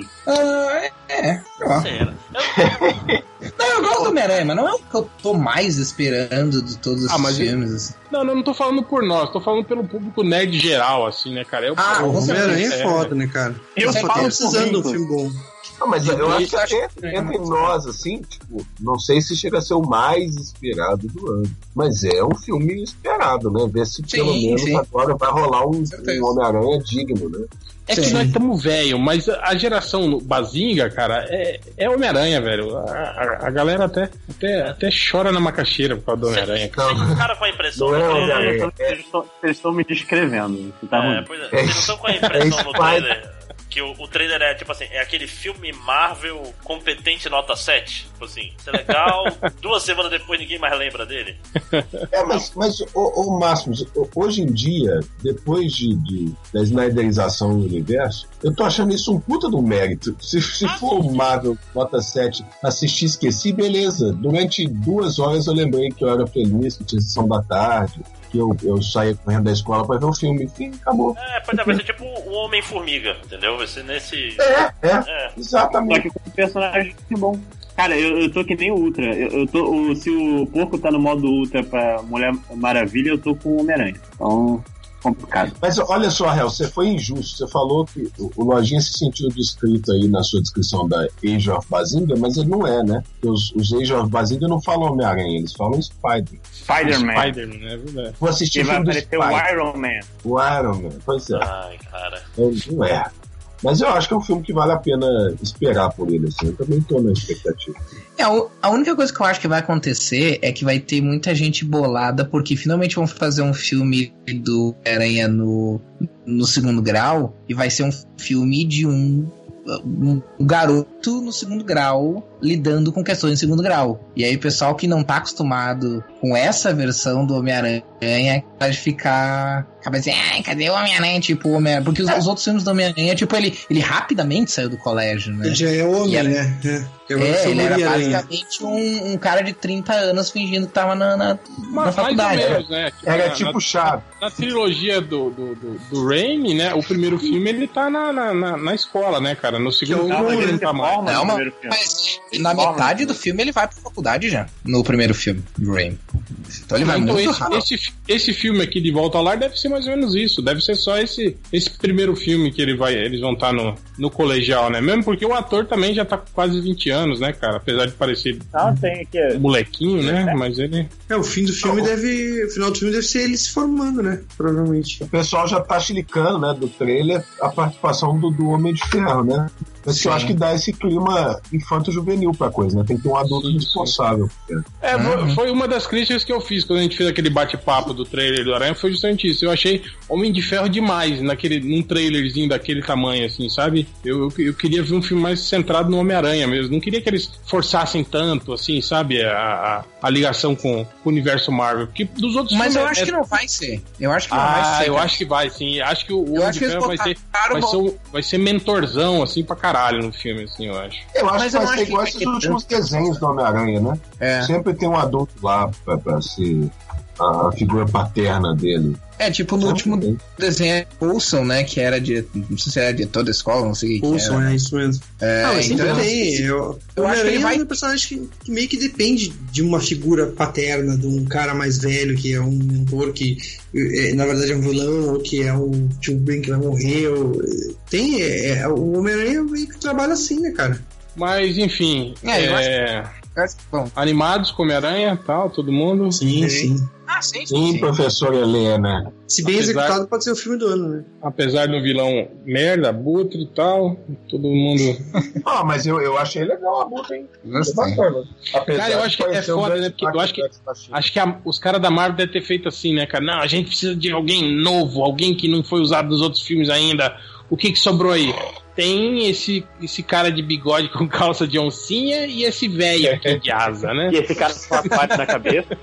Não, eu gosto do Homem-Aranha, mas não é o que eu tô mais esperando de todos os filmes. Assim. Não tô falando por nós, tô falando pelo público nerd geral, assim, né, cara? O Homem-Aranha é foda, né, cara? Eu só tô precisando de um filme bom. Não, mas eu acho que entre nós, assim, tipo, não sei se chega a ser o mais esperado do ano. Mas é um filme esperado, né? Ver se pelo menos agora vai rolar um Homem-Aranha digno, né? É que nós estamos velho, mas a geração Bazinga, cara, é Homem-Aranha, velho. A galera até chora na macaxeira por causa do Homem-Aranha. Vocês ficaram com a impressão Eles estão me descrevendo. Tá ruim. Vocês não estão com a impressão no trailer que o trailer é tipo assim, é aquele filme Marvel competente nota 7. Tipo assim, isso é legal, 2 semanas depois ninguém mais lembra dele. Mas o Máximo, hoje em dia, depois da snyderização do universo, eu tô achando isso um puta do mérito. Se for o Marvel nota 7, assisti e esqueci, beleza. Durante 2 horas eu lembrei que eu era feliz, que tinha sessão da tarde, que eu saía correndo da escola pra ver o filme. Enfim, acabou. Vai ser tipo o Homem-Formiga, entendeu? Vai ser nesse... Exatamente. Só que com o personagem é bom. Cara, eu tô que nem o Ultra. Se o porco tá no modo Ultra pra Mulher Maravilha, eu tô com o Homem-Aranha. Então... complicado. Mas olha só, Hel, você foi injusto. Você falou que o Lojinha se sentiu descrito aí na sua descrição da Age of Bazinga, mas ele não é, né? Os Age of Bazinga não falam Homem-Aranha, eles falam Spider-Man, é verdade. Vou assistir o filme do Spider-Man. Vai aparecer o Iron Man. O Iron Man, pois é. Ai, cara. Não é. Mas eu acho que é um filme que vale a pena esperar por ele, assim. Eu também tô na expectativa. A única coisa que eu acho que vai acontecer é que vai ter muita gente bolada, porque finalmente vão fazer um filme do Aranha no segundo grau, e vai ser um filme de um garoto no segundo grau lidando com questões de segundo grau. E aí o pessoal que não tá acostumado com essa versão do Homem-Aranha vai ficar... acaba dizendo, cadê o Homem-Aranha? Tipo, porque os outros filmes do Homem-Aranha, tipo, ele rapidamente saiu do colégio, né? Ele já é homem, né? Ele era basicamente um cara de 30 anos fingindo que tava na faculdade. Menos, né? Era tipo Chaves. Na trilogia do Raimi, né? O primeiro filme ele tá na escola, né, cara? No segundo filme ele tá mal. Mas na metade do filme ele vai pra faculdade já. No primeiro filme do Raimi. Então ele vai muito rápido. Esse filme aqui de Volta ao Lar deve ser mais ou menos isso. Deve ser só esse primeiro filme que eles vão estar no colegial, né? Mesmo porque o ator também já tá com quase 20 anos, né, cara? Apesar de parecer molequinho, né? Mas ele... o fim do filme o final do filme deve ser ele se formando, né? Provavelmente. O pessoal já tá chilicando, né, do trailer, a participação do Homem de Ferro, né? Mas eu acho que dá esse clima infanto-juvenil pra coisa, né? Tem que ter um adulto responsável. Foi uma das críticas que eu fiz quando a gente fez aquele bate-papo do trailer do Aranha, foi justamente isso. Eu achei Homem de Ferro demais num trailerzinho daquele tamanho, assim, sabe? Eu queria ver um filme mais centrado no Homem-Aranha mesmo. Não queria que eles forçassem tanto, assim, sabe? A ligação com o universo Marvel. Porque dos outros filmes... Mas eu acho que não vai ser. Eu acho que não vai ser. Eu acho que vai, sim. Acho que o Homem de Ferro vai ser mentorzão, assim, pra caralho no filme, assim, eu acho. Eu acho que vai ser igual esses últimos desenhos do Homem-Aranha, né? Sempre tem um adulto lá pra ser a figura paterna dele. Tipo no último desenho Coulson, né? Que era não sei se era diretor da escola, não sei o que Coulson, é isso mesmo. Então, eu acho que ele vai... é um personagem que meio que depende de uma figura paterna, de um cara mais velho, que é um mentor, que na verdade é um vilão, ou que é um tio Ben que vai morrer. O Homem-Aranha meio que trabalha assim, né, cara? Mas, enfim... Animados com Homem-Aranha, tal, todo mundo? Sim. Sim, professora Helena. Se bem executado, pode ser o filme do ano, né? Apesar do vilão merda, Abutre e tal, todo mundo... Mas eu achei legal a Abutre, hein? Cara, eu acho que é foda, né? Porque eu acho que os caras da Marvel devem ter feito assim, né, cara? Não, a gente precisa de alguém novo, alguém que não foi usado nos outros filmes ainda. O que sobrou aí? Tem esse cara de bigode com calça de oncinha e esse velho aqui de asa, né? E esse cara com aquário na cabeça.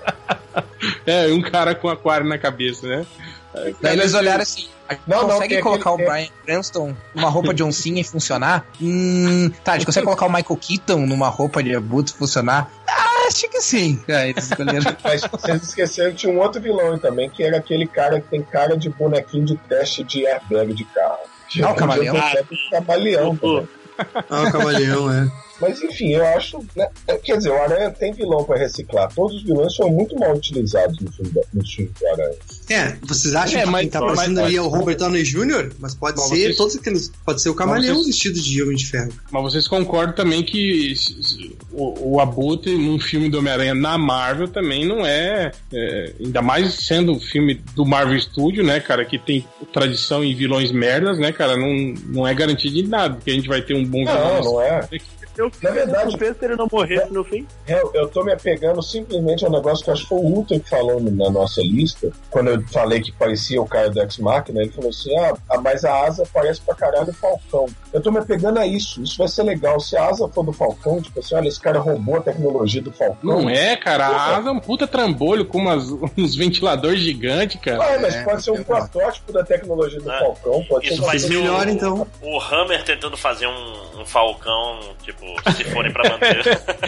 Um cara com aquário na cabeça, né? Daí eles olharam assim, consegue colocar o Bryan Cranston numa roupa de oncinha e funcionar? Tá, a gente consegue colocar o Michael Keaton numa roupa de abutre e funcionar? Acho que sim. Eles escolheram. Mas vocês esqueceram que tinha um outro vilão também, que era aquele cara que tem cara de bonequinho de teste de airbag de carro. O Camaleão. Camaleão. O Camaleão, Mas enfim, eu acho, né, quer dizer, o Aranha tem vilão pra reciclar. Todos os vilões são muito mal utilizados no filme do Aranha. Vocês acham que quem tá passando ali é o Robert Downey Jr.? Mas pode ser todos aqueles. Pode ser o Camaleão vestido de Homem de Ferro. Mas vocês concordam também que o Abutre num filme do Homem-Aranha na Marvel também não é. Ainda mais sendo um filme do Marvel Studio, né, cara, que tem tradição em vilões merdas, né, cara, não é garantido de nada, porque a gente vai ter um bom vilão. Não é. Na verdade, penso que ele não morresse no fim. Eu tô me apegando simplesmente ao negócio que eu acho que foi o Ultra que falou na nossa lista. Quando eu falei que parecia o cara do Ex-Machina, ele falou assim: mas a asa parece pra caralho o Falcão. Eu tô me apegando a isso. Isso vai ser legal. Se a asa for do Falcão, tipo assim, olha, esse cara roubou a tecnologia do Falcão. Não é, cara. A asa é um puta trambolho com uns ventiladores gigantes, cara. Mas pode ser um protótipo da tecnologia do Falcão. Pode isso ser vai ser melhor, então. O Hammer tentando fazer um Falcão, tipo, se forem pra manter.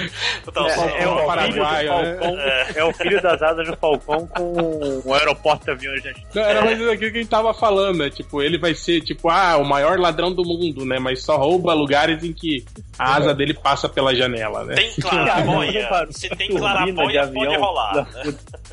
O Paraguai, é o filho das asas do Falcão com o aeroporto de aviões. Não, era mais aquilo que a gente tava falando, né? Tipo, ele vai ser, tipo, o maior ladrão do mundo, né? Mas só rouba lugares em que a asa dele passa pela janela, né? Tem clarabóia. Se tem clarabóia, pode rolar, né?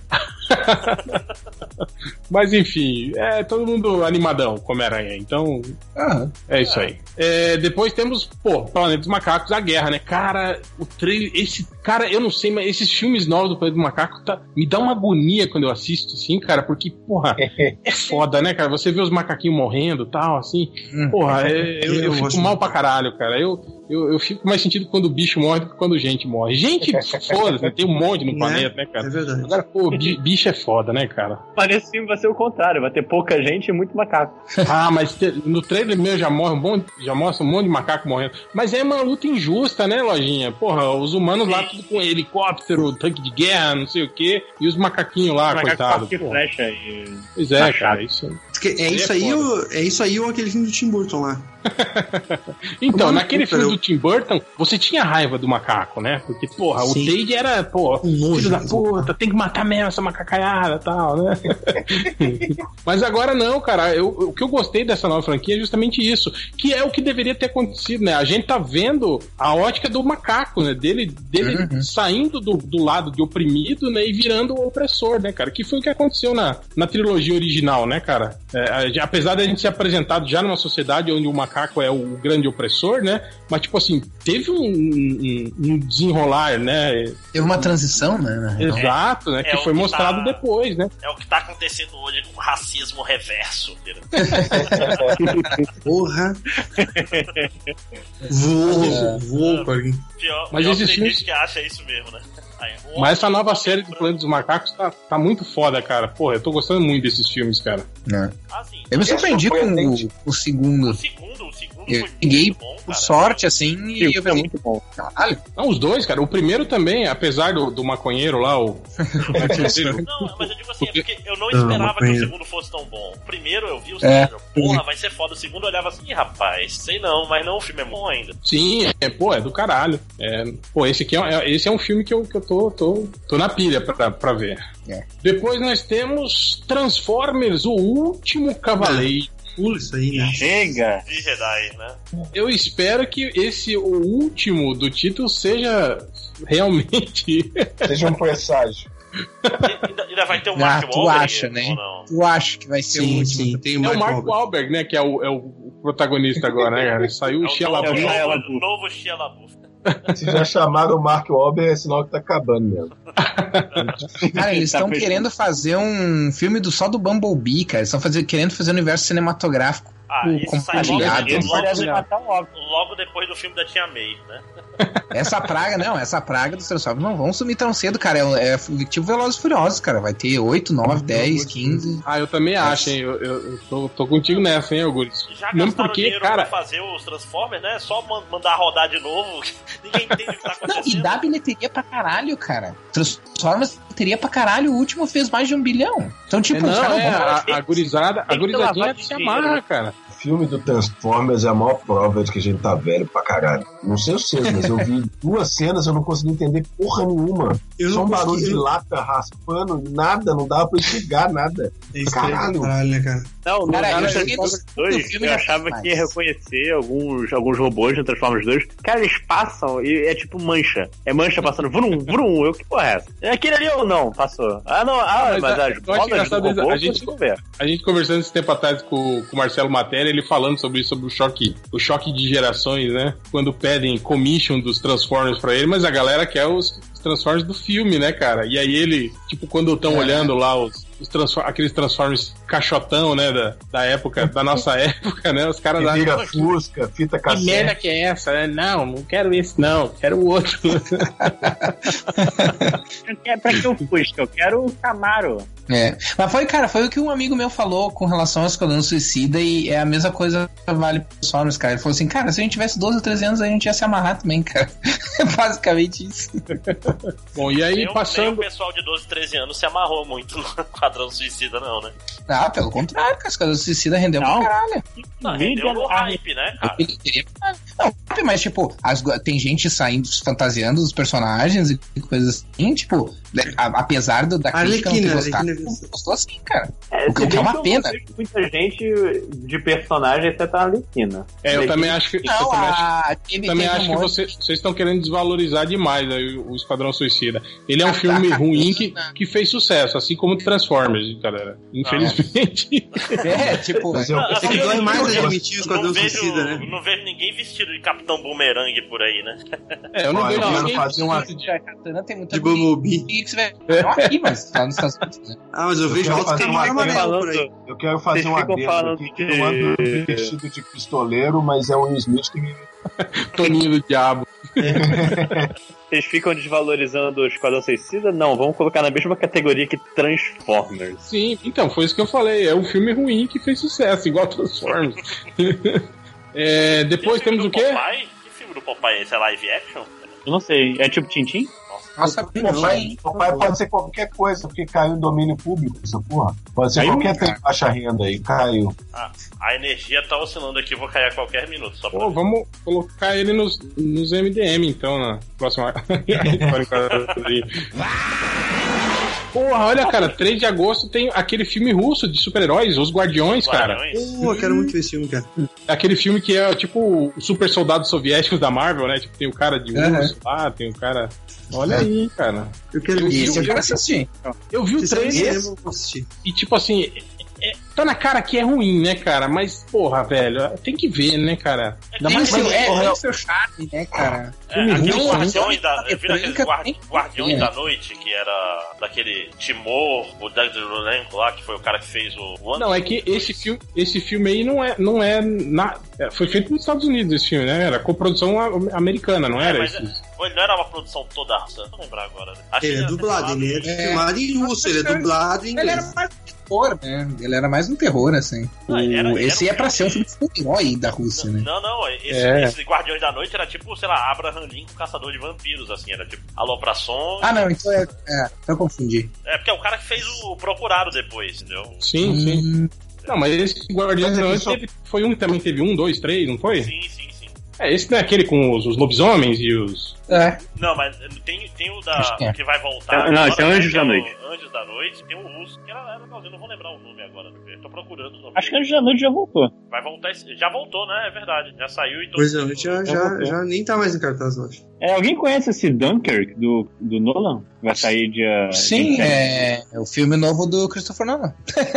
Mas enfim, todo mundo animadão com Homem-Aranha, então é isso aí. Depois temos, Planeta dos Macacos, a guerra, né? Cara, o trailer, eu não sei, mas esses filmes novos do Planeta dos Macacos me dá uma agonia quando eu assisto, assim, cara, porque, porra, é foda, né, cara? Você vê os macaquinhos morrendo e tal, assim, porra, eu fico mal pra caralho, cara. Eu fico mais sentido quando o bicho morre do que quando gente morre. Gente, foda-se, tem um monte no planeta, né, cara? É verdade. Agora, bicho é foda, né, cara? Mas nesse filme vai ser o contrário, vai ter pouca gente e muito macaco. Mas no trailer mesmo já mostra um monte de macaco morrendo. Mas é uma luta injusta, né, Lojinha? Porra, os humanos lá tudo com helicóptero, tanque de guerra, não sei o quê, e os macaquinhos lá, coitado. Flecha e... Pois é, cara, isso... É isso aí ou aquele filme do Tim Burton lá? Então, naquele filme do Tim Burton, você tinha raiva do macaco, né? Porque, porra, o Dade era, filho da puta, tem que matar mesmo essa macacaiada e tal, né? Mas agora não, cara. O que eu gostei dessa nova franquia é justamente isso, que é o que deveria ter acontecido, né? A gente tá vendo a ótica do macaco, né? Dele saindo do lado de oprimido, né? E virando o opressor, né, cara? Que foi o que aconteceu na trilogia original, né, cara? Apesar de a gente ser apresentado já numa sociedade onde o macaco é o grande opressor, né? Mas, tipo assim, teve um desenrolar, né? Teve uma transição, né? Exato, né? Que foi mostrado depois, né? É o que tá acontecendo hoje com o racismo reverso. Porra! Voou, Corguinho. Mas existe gente que acha isso mesmo, né? Mas essa nova série do Planeta dos Macacos tá muito foda, cara. Porra, eu tô gostando muito desses filmes, cara. Eu me surpreendi com o segundo. O segundo eu peguei por sorte, assim, e eu é muito bom. Caralho. Não, os dois, cara. O primeiro também, apesar do maconheiro lá, Não, mas eu digo assim, é porque eu não esperava que o segundo fosse tão bom. O primeiro eu vi o segundo, porra, vai ser foda. O segundo eu olhava assim, rapaz, sei não, mas não, o filme é bom ainda. Sim, é do caralho. Esse é um filme que eu tô na pilha pra ver. Depois nós temos Transformers, o Último Cavaleiro. Pula isso aí, né? Chega! De Jedi, né? Eu espero que o último do título seja realmente... seja um presságio. Ainda vai ter o Mark Wahlberg? Tu acha, né? Tu acha que vai ser o último? Sim, tem o Mark Wahlberg, né? Que é o protagonista agora, né, cara? Saiu o Shia LaBeouf. Novo Shia LaBeouf. Se já chamaram o Mark Wahlberg, é sinal que tá acabando mesmo. Cara, eles estão querendo fazer um filme só do Bumblebee, cara. Eles estão querendo fazer um universo cinematográfico compartilhado. Logo depois do filme da Tia May, né? Essa praga dos Transformers não vão sumir tão cedo, cara. É tipo Velozes e Furiosos, cara. Vai ter 8, 9, 10, 15. Eu também acho, hein? Eu tô contigo nessa, hein, Augusto? Já gastaram dinheiro pra fazer os Transformers, né? Só mandar rodar de novo. Ninguém entende o que tá acontecendo. Não, e dá bilheteria pra caralho, cara. Transformers bilheteria pra caralho. O último fez mais de 1 bilhão. Então, tipo, a gurizadinha se amarra, cara. O filme do Transformers é a maior prova de que a gente tá velho pra caralho. Não sei vocês, mas eu vi 2 cenas, eu não consegui entender porra nenhuma. Só um barulho de lata raspando, nada, não dava pra enxergar nada. Caralho, né, cara? Não, cara, no Transformers 2, eu achava que ia reconhecer alguns robôs no Transformers 2. Cara, eles passam e é tipo mancha. É mancha passando, vrum, vrum. Eu, que porra é essa? É aquele ali ou não? Passou. Mas as bolas do robô, a gente conversando esse tempo atrás com o Marcelo Matéria, ele falando sobre isso, sobre o choque de gerações, né? Quando pedem commission dos Transformers pra ele, mas a galera quer os Transformers do filme, né, cara? E aí ele, tipo, quando estão olhando lá aqueles Transformers caixotão, né, da época, da nossa época, né, os caras lá... Liga Fusca, fita cassete. Que merda que é essa, né? Não quero esse não, quero o outro. Pra que o Fusca? Eu quero o Camaro. Mas foi o que um amigo meu falou com relação ao Esquadrão Suicida, e é a mesma coisa que vale pro Transformers, cara. Ele falou assim, cara, se a gente tivesse 12 ou 13 anos, a gente ia se amarrar também, cara. É basicamente isso. Bom, e aí passando... Nem o pessoal de 12, 13 anos se amarrou muito no Esquadrão Suicida, não, né? Pelo contrário, cara, o Esquadrão Suicida rendeu pra caralho. Rendeu no hype, né, cara? Não, mas tipo, tem gente saindo, fantasiando os personagens e coisas assim, tipo, apesar da crítica não ter gostado, gostou assim, cara. O que é uma pena. Muita gente de personagem, exceto a Arlequina. Eu também acho que... também acho que vocês estão querendo desvalorizar demais aí o Esquadrão Suicida. Ele é um filme ruim que fez sucesso, assim como Transformers, galera. Infelizmente. Tipo... que dói mais admitir o Esquadrão Suicida, né? Não vejo ninguém vestido de Capitão Boomerang por aí, né? Eu não vejo ninguém fazer uma... de Bumblebee. Aqui, mas tá nos Estados Unidos, né? Mas eu vejo outros que não amarelo por aí. Eu quero fazer um adendo aqui, que eu ando vestido de pistoleiro, mas é o Will Smith que me... Toninho do Diabo. Vocês ficam desvalorizando o Esquadrão Suicida? Não, vamos colocar na mesma categoria que Transformers. Sim, então, foi isso que eu falei. É um filme ruim que fez sucesso, igual Transformers. Depois temos o quê? Popeye? Que filme do Popeye? Esse é live action? Eu não sei, é tipo Tintin? Nossa, Popeye pode ser qualquer coisa, porque caiu em domínio público, essa porra. Pode ser qualquer tempo de baixa renda aí, caiu. A energia tá oscilando aqui, vou cair a qualquer minuto. Só pra... vamos colocar ele nos MDM, então, na próxima. Porra, olha, cara, 3 de agosto tem aquele filme russo de super-heróis, Os Guardiões, cara. Eu quero muito ver esse filme, cara. Aquele filme que é tipo os super soldados soviéticos da Marvel, né? Tipo, tem o cara de urso lá, tem o cara... Olha aí, cara. Eu quero ver esse. Eu quero assistir. Eu vi o trailer e tipo assim... tá na cara que é ruim, né, cara? Mas, porra, velho, tem que ver, né, cara? Ainda mais o seu charme, né, cara? Aqueles Guardiões da Noite, que era daquele Timor, o Doug Rulenko lá, que foi o cara que fez o... Não, é que esse filme aí não é foi feito nos Estados Unidos, esse filme, né? Era coprodução americana, não era? Mas ele não era uma produção toda russa, não vou lembrar agora. Ele é dublado, ele é filmado em russo, ele é dublado em inglês. Ele era mais terror, né? Ele era mais um terror, assim. Esse é pra ser um filme de herói da Rússia, né? Não, esse Guardiões da Noite era tipo, sei lá, Abraham Lincoln, caçador de vampiros, assim, era tipo, aloprações. Não, então eu confundi. Porque é o cara que fez o Procurado depois, entendeu? Sim. Não, mas esse Guardiões da Noite foi um que também teve 1, 2, 3, não foi? Sim. Esse não é aquele com os lobisomens e os Não, mas tem o da que vai voltar. Não, esse é Anjos da Noite. Anjos da Noite, tem o russo, que era legalzinho, não vou lembrar o nome agora. Tô procurando o nome. Acho que Anjos da Noite já voltou. Vai voltar, já voltou, né? É verdade. Já saiu e todo. Pois é, já nem tá mais em cartaz, eu acho. Alguém conhece esse Dunkirk do Nolan? Vai sair dia. Sim, é o filme novo do Christopher Nolan.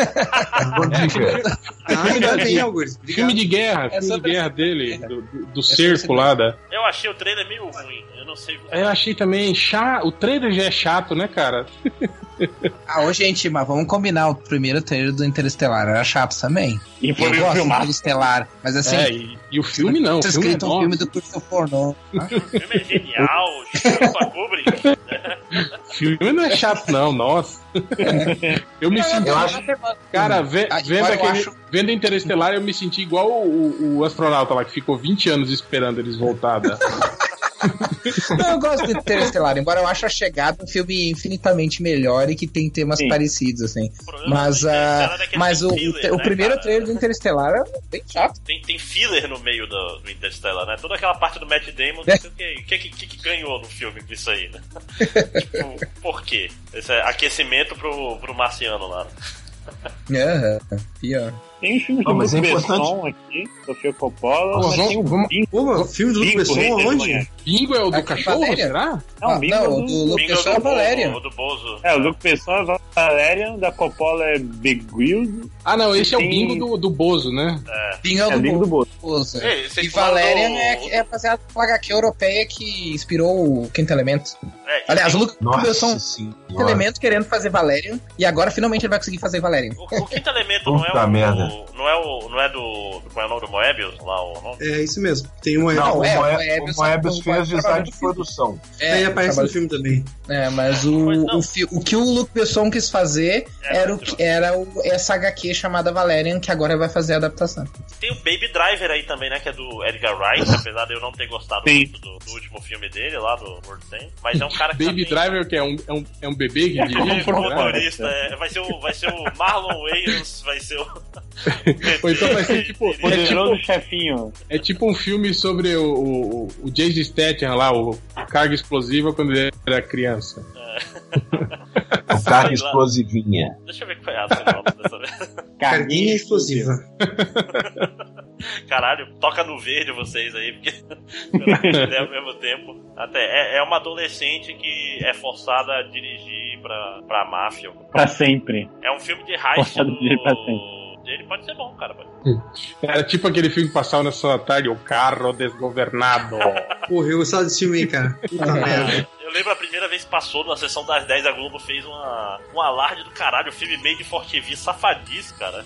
Filme de guerra dele, do cerco lá da. Eu achei o trailer meio ruim. Eu não sei. Eu achei também chato. O trailer já é chato, né, cara? Gente, mas vamos combinar. O primeiro trailer do Interestelar era chato também. E foi eu gosto do Interestelar, mas assim. E o filme não. O filme escrito um filme do Christopher Nolan. O filme é genial. Chupa Kubrick. O filme não é chato, não. Nossa. Eu me senti. Cara, vendo Interestelar, eu me senti igual o astronauta lá que ficou 20 anos esperando eles voltar. Não, eu gosto de Interestelar, embora eu ache A Chegada um filme infinitamente melhor e que tem temas parecidos, assim. Mas o primeiro trailer do Interestelar é bem chato. Tem filler no meio do Interestelar, né? Toda aquela parte do Matt Damon, não sei o que ganhou no filme com isso aí, né? Tipo, por quê? Esse é aquecimento pro marciano lá. Pior. Tem os filmes do Luc Besson aqui, Sofia Coppola. Tem o filme do Luc Besson onde? Bingo é o do cachorro, será? Não, Bingo o do Luc Besson é Valerian. O do Bozo. O Luc Besson é Valerian, da Coppola é Beguiled. Ah, não, esse é o Bingo do Bozo, né? Bingo é o do Bozo. E Valerian é baseado na HQ europeia que inspirou o Quinto Elemento. Aliás, o Luc Besson é o Quinto Elemento querendo fazer Valerian, e agora finalmente ele vai conseguir fazer Valerian. O Quinto Elemento não é do. Não é do. Como é o nome do Moebius? Lá, o nome? É isso mesmo. Tem um Não, o Moebius fez design de produção. Ele aparece no filme também. Mas o que o Luc Besson quis fazer era essa HQ chamada Valerian, que agora vai fazer a adaptação. Tem o Baby Driver aí também, né? Que é do Edgar Wright, apesar de eu não ter gostado muito do último filme dele, lá do World's End. Mas é um cara que. Baby Driver, que é um bebê que dirige. Motorista, vai ser o Marlon Wayans, vai ser o. Ou então vai ser tipo. Poderoso chefinho. É tipo um filme sobre o Jason Statham lá, o carga explosiva quando ele era criança. O carga explosivinha. Deixa eu ver qual é a sinopse dessa vez. Carguinha explosiva. Caralho, toca no verde vocês aí, porque ao mesmo tempo. Até é uma adolescente que é forçada a dirigir pra máfia. Pra sempre. É um filme de heist ele pode ser bom, cara. Era tipo aquele filme que passava nessa tarde, O Carro Desgovernado. Porra, eu gostava desse filme aí, cara. Puta merda. Eu lembro a primeira vez que passou na sessão das 10, a Globo fez um alarde do caralho, o filme made for TV safadice, cara.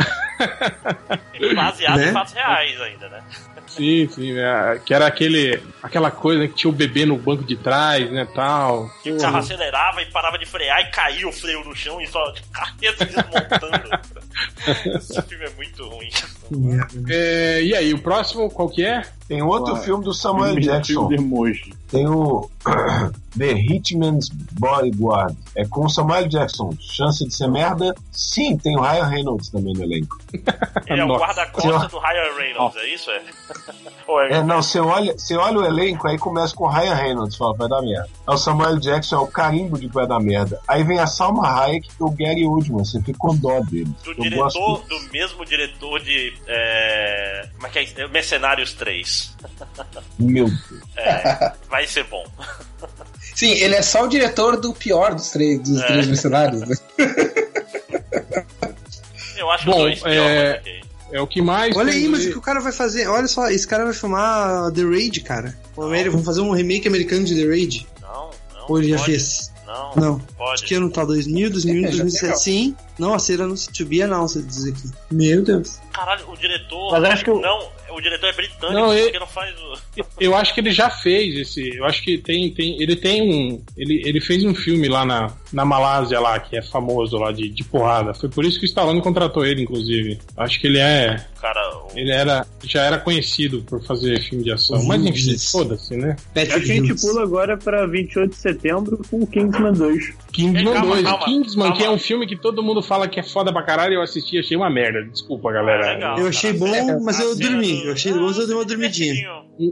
Baseado em fatos reais ainda, né? Sim, que era aquela coisa que tinha o bebê no banco de trás, né, tal. Que o carro acelerava e parava de frear e caía o freio no chão e só carreta desmontando. Esse filme é muito ruim. E aí, o próximo, qual que é? Tem outro filme do Samuel Jackson. Tem o The Hitman's Bodyguard. É com o Samuel Jackson. Chance de ser merda? Sim, tem o Ryan Reynolds também no elenco. Ele é o guarda-costas do Ryan Reynolds, é isso? Não, você olha o elenco, aí começa com o Ryan Reynolds, fala, vai dar merda. Aí o Samuel Jackson é o carimbo de que vai dar merda. Aí vem a Salma Hayek e o Gary Oldman, você fica com dó dele. Do mesmo diretor de como é que é? Mercenários 3. Meu Deus. Vai ser bom. Sim, ele é só o diretor do pior dos três mercenários, né? Eu acho que o 2 pior, é o que mais. Olha aí, mas o que o cara vai fazer? Olha só, esse cara vai filmar The Raid, cara. Vamos fazer um remake americano de The Raid. Não. Ou ele já fez? Não. Pode. Que ano tá? 2000, 2007? Sim. Não, a cera não se to be announced, diz aqui. Meu Deus. Caralho, o diretor. Mas acho que o diretor é britânico, porque não faz o. Eu acho que ele já fez esse. Eu acho que ele tem um. Ele fez um filme lá na Malásia, lá, que é famoso lá de porrada. Foi por isso que o Stallone contratou ele, inclusive. Acho que ele é. Ele já era conhecido por fazer filme de ação. Mas enfim, foda-se, né? Acho que a gente pula agora pra 28 de setembro com Kingsman 2. Kingsman 2. Kingsman, que é um filme que todo mundo fala que é foda pra caralho. Eu assisti, achei uma merda. Desculpa, galera. Eu achei bom, mas eu dormi. Eu achei bom, mas eu dei uma dormidinha.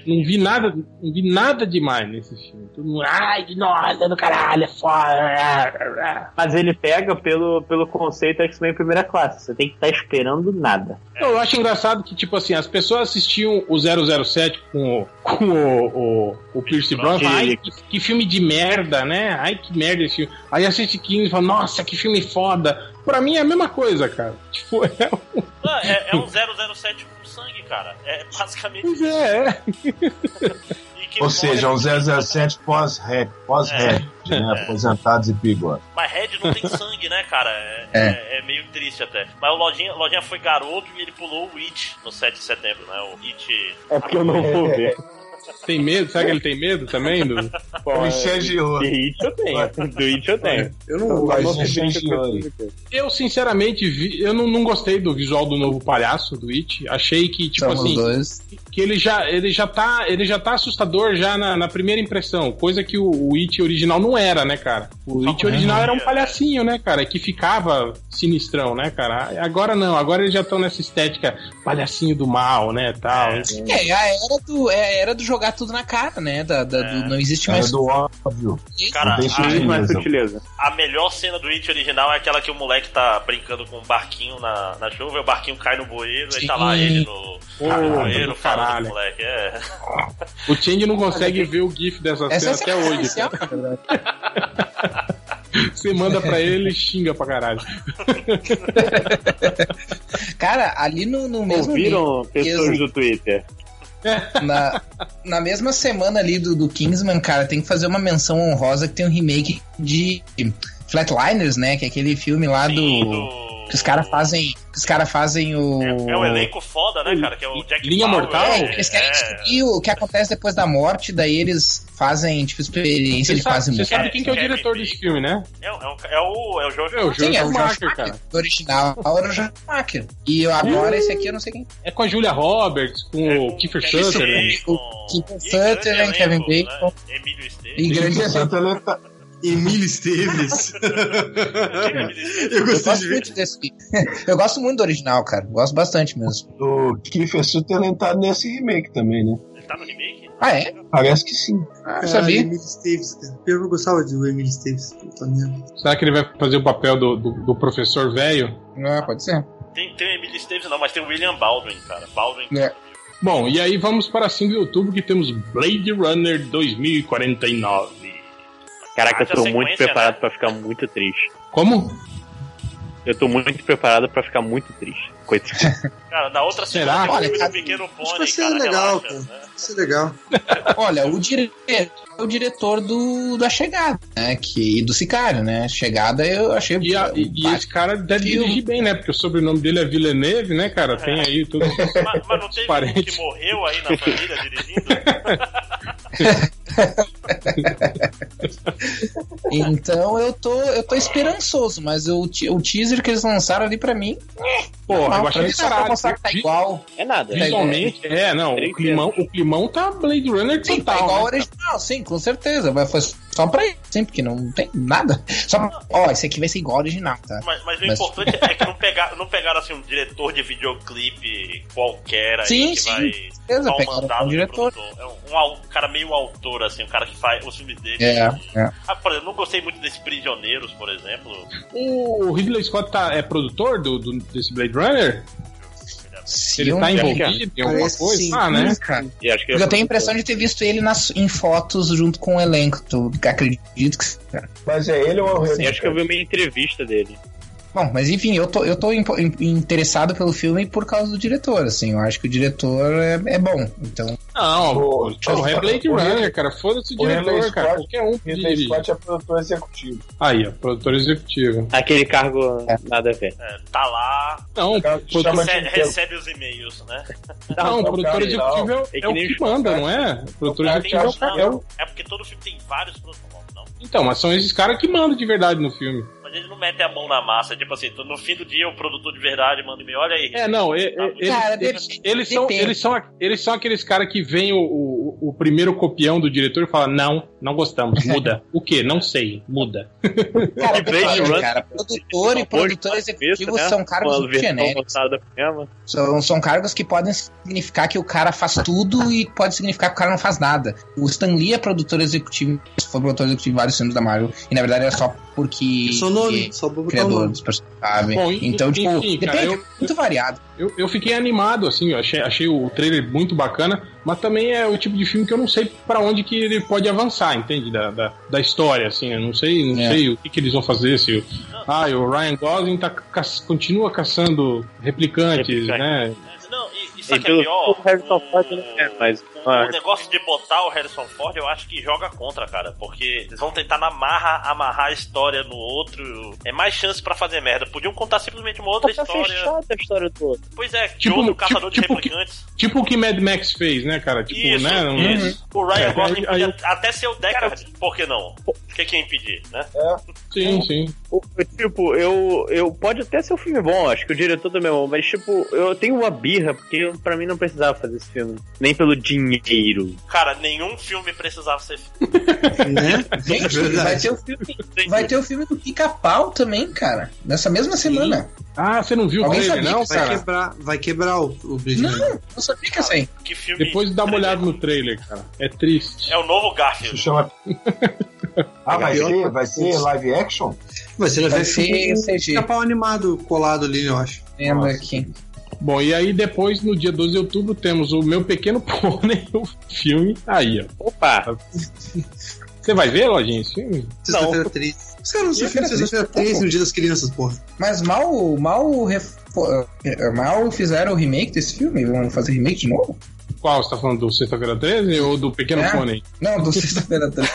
não vi nada demais nesse filme. Todo mundo, ai, nossa, do caralho, é foda. Mas ele pega pelo conceito X-Men primeira classe. Você tem que estar esperando nada. Não, eu acho engraçado que, tipo assim, as pessoas assistiam o 007 com o Pierce Brosnan. Ai, que filme de merda, né? Ai, que merda esse filme. Aí assiste 15 e fala, nossa, que filme foda. Pra mim é a mesma coisa, cara. Tipo, é um 007 com sangue, cara. É basicamente isso. É. Ou seja, um 007 pós-Red, né? Aposentados e bigode. Mas Red não tem sangue, né, cara? É meio triste até. Mas o Lojinha foi garoto e ele pulou o It no 7 de setembro, né? O It... É porque eu não vou ver. Tem medo? Será que ele tem medo também? Do It eu tenho. Eu não gosto de Eu, sinceramente, eu não gostei do visual do novo palhaço, do It. Achei que, tipo Somos assim... dois. Que ele já tá assustador já na primeira impressão. Coisa que o It original não era, né, cara? O It original era um palhacinho, né, cara? Que ficava sinistrão, né, cara? Agora não. Agora eles já estão nessa estética palhacinho do mal, né, tal. A era do jogar tudo na cara, né? Do não existe mais... É do óbvio. Cara, mais sutileza. A melhor cena do It original é aquela que o moleque tá brincando com um barquinho na chuva, e o barquinho cai no bueiro, e tá lá ele no bueiro falando com o moleque. O Change não consegue ver o GIF dessa cena até hoje. Você manda pra ele e xinga pra caralho. Cara, ali no mesmo... Ouviram pessoas do Twitter? Na mesma semana ali do Kingsman, cara, tem que fazer uma menção honrosa que tem um remake de Flatliners, né? Que é aquele filme lá que os caras fazem o... É um elenco foda, né, cara? Que é o Jack Linha Bauer, Mortal? Eles querem descobrir o que acontece depois da morte, daí eles fazem, tipo, experiência de quase morte. Você sabe quem que é o diretor desse filme, né? É o George Schumacher, cara. O original era o George Schumacher. E agora esse aqui eu não sei quem. É com a Julia Roberts, com o Kiefer Sutherland, né? O Kiefer Sutherland, Kevin Bacon. Emílio Esteves. E grande Emílio Esteves. Eu gosto muito desse filme. Eu gosto muito do original, cara. Gosto bastante mesmo. O Kiefer Sutherland tá nesse remake também, né? Ele tá no remake? Ah, é? Parece que sim. Eu sabia. Emílio Esteves, cara. Eu gostava do Emílio Esteves. Será que ele vai fazer o papel do professor velho? Ah, pode ser. Tem o Emílio Esteves não, mas tem o William Baldwin, cara. Bom, e aí vamos para 5 de outubro que temos Blade Runner 2049. Caraca, eu tô muito preparado pra ficar muito triste. Como? Eu tô muito preparado pra ficar muito triste. Coitado. Cara, na outra Será? semana Olha, o Pequeno Pony, vai ser legal, cara. Vai ser legal. Olha, o diretor da Chegada, né? E do Sicário, né? Chegada eu achei... E esse cara deve dirigir bem, né? Porque o sobrenome dele é Villeneuve, né, cara? Tem aí tudo. Mas não teve um que morreu aí na família dirigindo? Então eu tô esperançoso, mas o teaser que eles lançaram ali pra mim, porra, eu achei que tá igual. É nada. Visualmente, o climão tá Blade Runner sim, total. Tá igual né? ao original, sim, com certeza. Foi só pra isso, sim, porque não tem nada. Esse aqui vai ser igual ao original, tá? Mas o importante é que não pegaram assim um diretor de videoclipe qualquer aí sim, que sim, vai dar um mandato um diretor. É um cara meio autor, assim, um cara que faz os filmes dele. Por exemplo, não gostei muito desse Prisioneiros, por exemplo. O Ridley Scott é produtor desse Blade Runner? Sim, ele tá envolvido em alguma coisa? Sim, né? Cara. Eu tenho a impressão de ter visto ele em fotos junto com o elenco. Acredito que... Mas é ele ou é o René? Acho que eu vi uma entrevista dele. Bom, mas enfim, eu tô interessado pelo filme por causa do diretor, assim. Eu acho que o diretor é bom, então... Não, o é Blade Runner, cara. Foda-se o diretor, cara. Qualquer um que dirige. Scott é produtor executivo. Aí, ó, produtor executivo. Aquele cargo nada a ver. Tá lá... Não, recebe os e-mails, né? Não, o produtor executivo é o que manda, não é? O produtor executivo é o... É porque todo filme tem vários produtores, não? Então, mas são esses caras que mandam de verdade no filme. Mas eles não metem a mão na massa, tipo assim, no fim do dia o produtor de verdade manda e-mail, olha aí. Eles são aqueles caras que vem o o primeiro copião do diretor fala, não gostamos, muda. O quê? Não sei, muda. Cara, produtor e produtor executivo são cargos muito genéricos. São cargos que podem significar que o cara faz tudo e pode significar que o cara não faz nada. O Stan Lee é produtor executivo, foi produtor executivo de vários filmes da Marvel, e na verdade é só porque só criador dos personagens. Bom, então, tipo, enfim, cara, depende, muito variado. Eu fiquei animado, assim, eu achei o trailer muito bacana, mas também é o tipo de filme que eu não sei pra onde que ele pode avançar, entende? Da história, assim, eu não sei o que eles vão fazer, se o Ryan Gosling continua caçando replicantes, né? Não, isso aqui é pior. O Harrison Ford não é, mas... O negócio de botar o Harrison Ford, eu acho que joga contra, cara. Porque eles vão tentar amarrar a história no outro. É mais chance pra fazer merda. Podiam contar simplesmente uma outra história. Fechada a história do outro. Pois é, de outro caçador de replicantes. Tipo o que Mad Max fez, né, cara? Tipo, isso, né? Isso. O Ryan Gosling podia até ser o Deckard. Por que não? O que ia impedir, né? Sim. Tipo, eu pode até ser um filme bom, acho que o diretor também é bom, mas tipo, eu tenho uma birra, porque pra mim não precisava fazer esse filme. Nem pelo dinheiro. Cara, nenhum filme precisava ser né? Gente, vai ter o filme do Pica-Pau também, cara. Nessa mesma semana. Ah, você não viu o trailer, não? Vai quebrar o Bridge. Não sabia que assim. Que filme depois dá uma olhada no trailer, cara. É triste. É o novo Garfield. Se chama... vai ser live action? Vai ser CG. Pica-Pau animado colado ali, eu acho. Lembra aqui. Bom, e aí depois, no dia 12 de outubro, temos o Meu Pequeno Pônei, o filme. Aí, ó. Opa! Você vai ver, Lojinha, esse filme? Sexta-feira 13. Os caras não se filmam sexta-feira 13 no dia das crianças, porra. Mas mal fizeram o remake desse filme? Vão fazer remake de novo? Qual? Você tá falando do Sexta-feira 13 ou do Pequeno Pônei? Não, do Sexta-feira 13.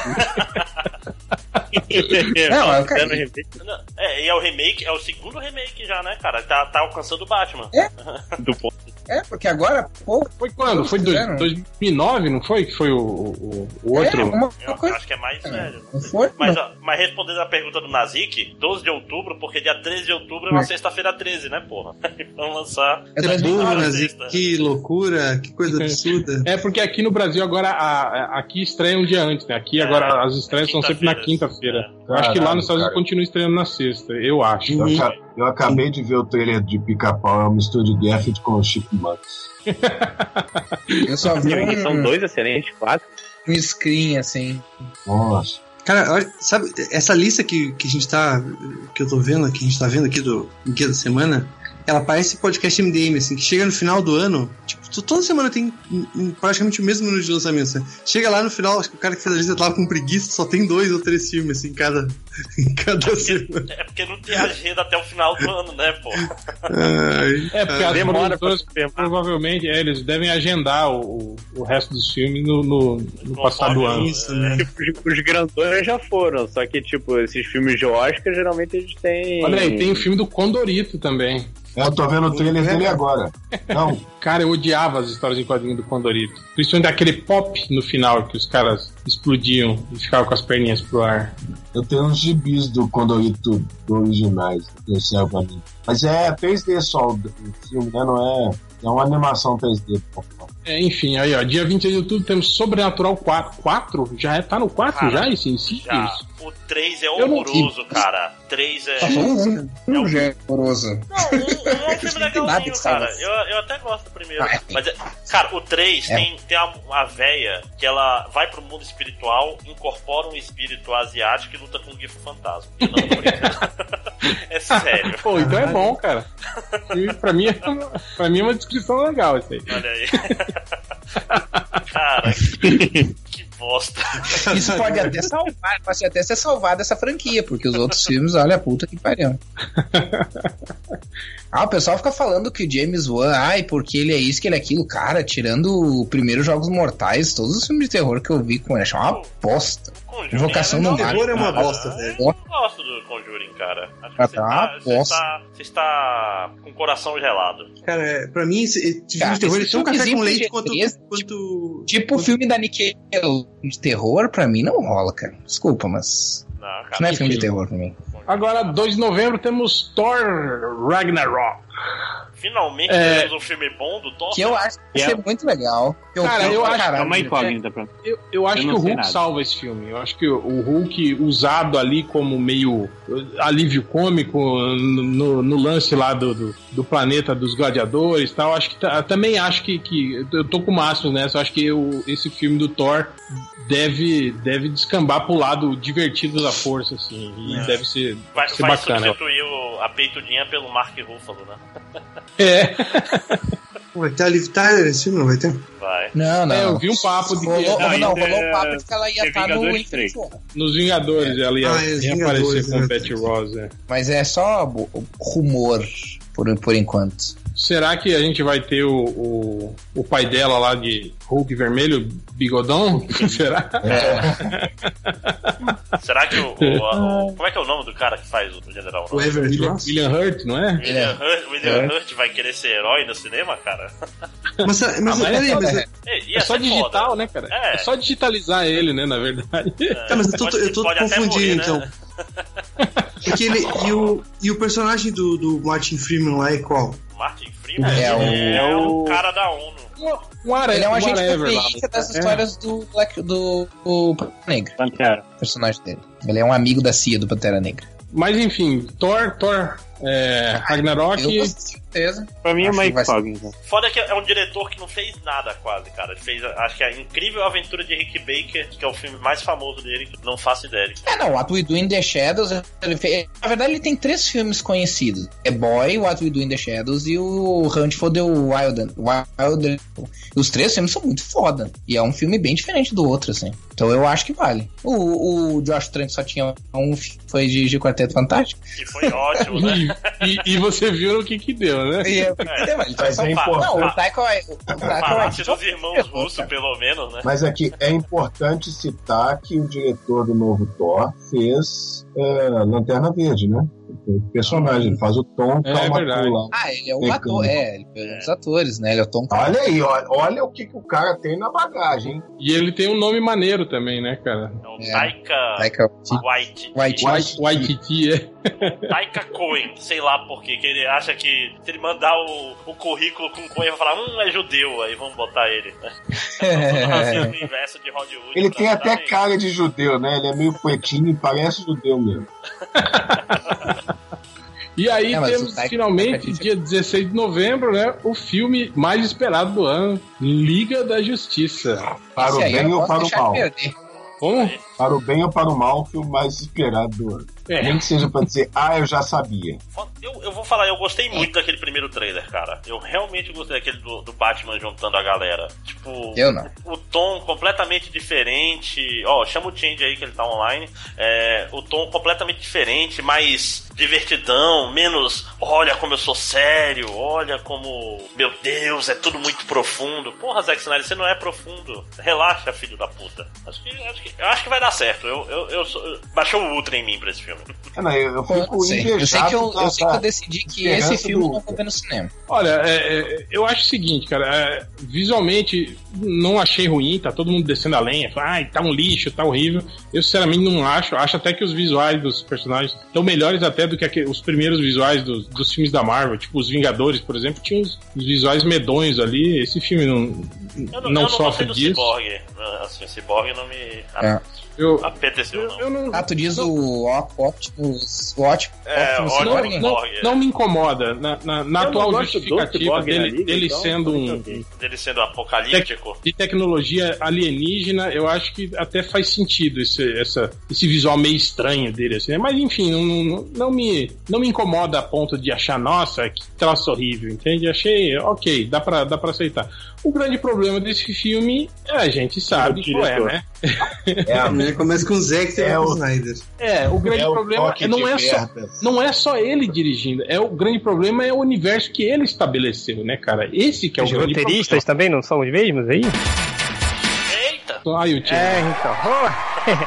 E é o remake, é o segundo remake já, né, cara? Tá alcançando o Batman. Do ponto. Porque agora... Foi quando? Foi 2009, não foi? Que foi o outro? Eu acho que é mais velho. Não foi? Mas respondendo a pergunta do Nazik, 12 de outubro, porque dia 13 de outubro é uma sexta-feira 13, né, porra? Vamos lançar... Que loucura, que coisa absurda. É porque aqui no Brasil agora, aqui estreia um dia antes, né? Aqui agora as estreias são sempre na quinta-feira. Eu acho que lá nos Estados Unidos continua estreando na sexta, eu acho. Eu acabei de ver o trailer de Pica-Pau, é uma mistura de Garfield com o Chipmunks. Eu só vi são dois excelentes, quase. Um screen, assim. Nossa. Cara, olha, sabe, essa lista que a gente tá... Que eu tô vendo, que a gente tá vendo aqui do Guia da Semana, ela parece podcast MDM, assim, que chega no final do ano, tipo, toda semana tem praticamente o mesmo número de lançamentos, né? Chega lá no final, acho que o cara que fez a lista tava com preguiça, só tem 2 ou 3 filmes, assim, em cada semana. É porque não tem agenda até o final do ano, né, pô? Porque as produtoras provavelmente eles devem agendar o resto dos filmes no passado do ano. Isso, né? Tipo, os grandões já foram, só que, tipo, esses filmes de Oscar, geralmente eles têm... Olha aí, tem o filme do Condorito também. Eu tô vendo o trailer dele agora. Não. Cara, eu odiava as histórias em quadrinho do Condorito. Principalmente aquele pop no final que os caras explodiam e ficavam com as perninhas pro ar. Eu tenho uns gibis do Condorito originais que eu servo pra mim. Mas é 3D só o filme, né? Não é... É uma animação 3D. Enfim, aí ó, dia 26 de outubro temos Sobrenatural 4. 4? Já tá no 4 cara, já? Esse já. Isso? O 3 é horroroso, cara. 3 é... Não é horroroso. Não, um filme legalzinho, cara. Eu até gosto do primeiro. Mas, cara, o 3 tem uma véia que ela vai pro mundo espiritual, incorpora um espírito asiático e luta com um grifo fantasma. É sério. Pô, então é bom, cara. E pra mim é uma descrição legal isso aí. Olha aí. Cara, que bosta. Isso pode até ser salvado essa franquia, porque os outros filmes, olha a puta que pariu. O pessoal fica falando que o James Wan, porque ele é isso, que ele é aquilo. Cara, tirando o primeiro Jogos Mortais, todos os filmes de terror que eu vi com ele, é uma bosta. Invocação do Mal. Terror é uma bosta, velho. Eu gosto do Conjuring, cara. Acho que você está com o coração gelado. Cara, pra mim, esse filme de terror é tão café com leite quanto... Tipo o filme da Nickelodeon de terror, pra mim não rola, cara. Desculpa, mas... Não é filme de terror pra mim. Agora, 2 de novembro, temos Thor Ragnarok. Finalmente temos um filme bom do Thor. Que eu acho que vai ser muito legal. Cara, eu acho é uma incógnita pra mim. Eu acho que o Hulk salva esse filme. Eu acho que o Hulk, usado ali como meio alívio cômico no lance lá do planeta dos gladiadores e tal, também acho que eu tô com o Márcio nessa. Eu acho que esse filme do Thor deve descambar pro lado divertido da força, assim. E deve ser vai bacana. Substituir a peitudinha pelo Mark Ruffalo, né? Vai ter a Liv Tyler esse filme, não vai ter? Vai. Não. Eu vi um papo de que... Rolou um papo de que ela ia estar nos Vingadores, ela ia aparecer com o Betty Ross. Mas é só rumor, por enquanto. Será que a gente vai ter o pai dela lá de Hulk vermelho, bigodão? Será? Será que como é que é o nome do cara que faz o General Ross? O Everett Ross? William Hurt, não é? William Hurt vai querer ser herói no cinema, cara? Mas é só digital, foda, né, cara? É só digitalizar ele, né, na verdade. Mas eu tô confundindo, então. Porque e o personagem do Martin Freeman lá é qual? Martin Freeman é o cara da ONU. Ele é um agente da das histórias do Negro. Pantera. O personagem dele. Ele é um amigo da CIA do Pantera Negra. Mas enfim, Thor, Ragnarok. Eu com certeza. Pra mim é uma incógnita. Foda que é um diretor que não fez nada quase, cara. Ele fez, acho que a Incrível Aventura de Rick Baker, que é o filme mais famoso dele, que não faço ideia. What We Do in the Shadows, ele fez, na verdade ele tem 3 filmes conhecidos. É Boy, What We Do in the Shadows e o Hunt for the Wilder. Os 3 filmes são muito foda. E é um filme bem diferente do outro, assim. Então eu acho que vale. O Josh Trank só tinha um, foi de Quarteto Fantástico. E foi ótimo, né? e você viu o que deu, né? Mas é importante. Não, o Taika Waititi dos irmãos russos, pelo menos, né? Mas aqui é importante citar que o diretor do novo Thor fez Lanterna Verde, né? O personagem faz o Tom Calma. Ele é um ator, ele é um dos atores, né? Ele é o Tom. Olha aí, olha o que o cara tem na bagagem, hein? E ele tem um nome maneiro também, né, cara? É o Taika Waititi, Taika Cohen, sei lá por quê, que ele acha que se ele mandar o currículo com Cohen, vai falar, é judeu, aí vamos botar ele, né? No universo de Hollywood. Ele tem até cara de judeu, né? Ele é meio pretinho e parece judeu mesmo. E aí temos finalmente, dia 16 de novembro, né, o filme mais esperado do ano, Liga da Justiça. Para o bem ou para o mal? Como? Para o bem ou para o mal, o filme mais esperado do ano. Nem que seja pra dizer, eu já sabia. Eu vou falar, eu gostei muito daquele primeiro trailer, cara. Eu realmente gostei daquele do Batman juntando a galera. Tipo, eu não. O tom completamente diferente. Chama o Change aí que ele tá online. O tom completamente diferente, mais divertidão, menos olha como eu sou sério, olha como, meu Deus, é tudo muito profundo. Porra, Zack Snyder, você não é profundo. Relaxa, filho da puta. Acho que vai dar certo. Baixou o Ultra em mim pra esse filme. Eu fico invejado. Eu sei que eu decidi que esse filme eu não vou ver no cinema. Olha, eu acho o seguinte, cara, visualmente não achei ruim, tá todo mundo descendo a lenha, tá um lixo, tá horrível. Eu sinceramente não acho até que os visuais dos personagens estão melhores até do que os primeiros visuais dos filmes da Marvel, tipo os Vingadores, por exemplo, tinha os visuais medonhos ali. Esse filme não sofre disso. Assim, Cyborg não me apeteceu, não. Tu diz o Optimus não me incomoda na atual justificativa dele sendo apocalíptico, de tecnologia alienígena. Eu acho que até faz sentido esse visual meio estranho dele, assim, né? Mas enfim, não me incomoda a ponto de achar, nossa, que troço horrível, entende? Achei ok, dá pra aceitar. O grande problema desse filme a gente sabe qual é, né? Começa com o Zack e o Snyder. O grande problema não é só ele dirigindo. O grande problema é o universo que ele estabeleceu, né, cara? Esse que é o grande problema. Os roteiristas também não são os mesmos aí? Eita! Aí o então.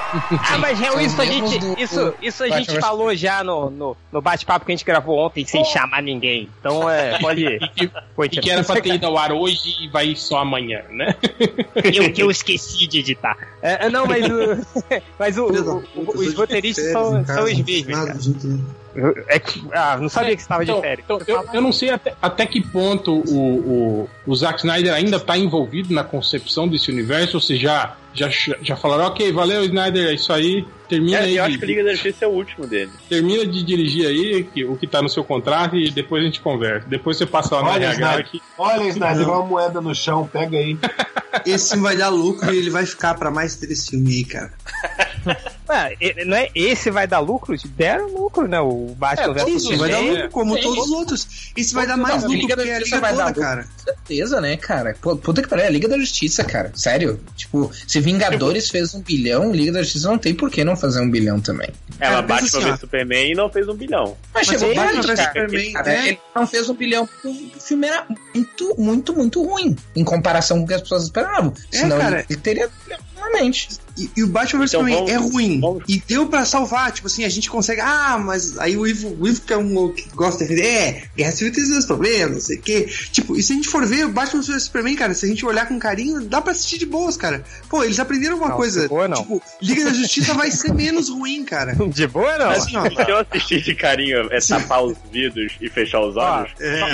Mas isso a gente falou já no bate-papo que a gente gravou ontem, sem chamar ninguém. Então, pode ir. E que era pra ter ido ao ar hoje e vai só amanhã, né? Eu esqueci de editar. Não, mas os roteiristas são os mesmos, cara. Não sabia que você estava de férias. Eu não sei até que ponto o Zack Snyder ainda está envolvido na concepção desse universo, ou seja, já falaram, ok, valeu, Snyder, é isso aí, termina aí. Eu acho que o Liga da Justiça é o último dele. Termina de dirigir aí o que tá no seu contrato e depois a gente conversa. Depois você passa lá na RH aqui. Olha, Snyder, uma moeda no chão, pega aí. Esse vai dar lucro e ele vai ficar pra mais 3 filmes aí, cara. Não é esse vai dar lucro? Deram lucro, né? O Batman vs Superman vai dar lucro, como todos os outros. Esse vai dar mais lucro porque a Liga toda, cara. Com certeza, né, cara? Puta que pariu, é a Liga da Justiça, cara. Sério. Tipo, se Vingadores fez 1 bilhão, Liga da Justiça não tem por que não fazer 1 bilhão também. Ela Batman vs Superman e não fez 1 bilhão. Mas chegou Batman vs Superman. Ele não fez 1 bilhão porque o filme era muito, muito, muito ruim em comparação com o que as pessoas esperavam. Senão cara, ele teria normalmente. E o Batman vs Superman é ruim. E deu pra salvar, tipo assim, a gente consegue. Mas aí o Ivo que é um que gosta de defender, Guerra Civil tem seus problemas, não sei o quê. Tipo, e se a gente for ver o Batman vs Superman, cara, se a gente olhar com carinho, dá pra assistir de boas, cara. Pô, eles aprenderam alguma coisa. Boa, não. Tipo, Liga da Justiça vai ser menos ruim, cara. De boa, não. Assim, ó, se eu assistir de carinho é tapar os vidros e fechar os olhos.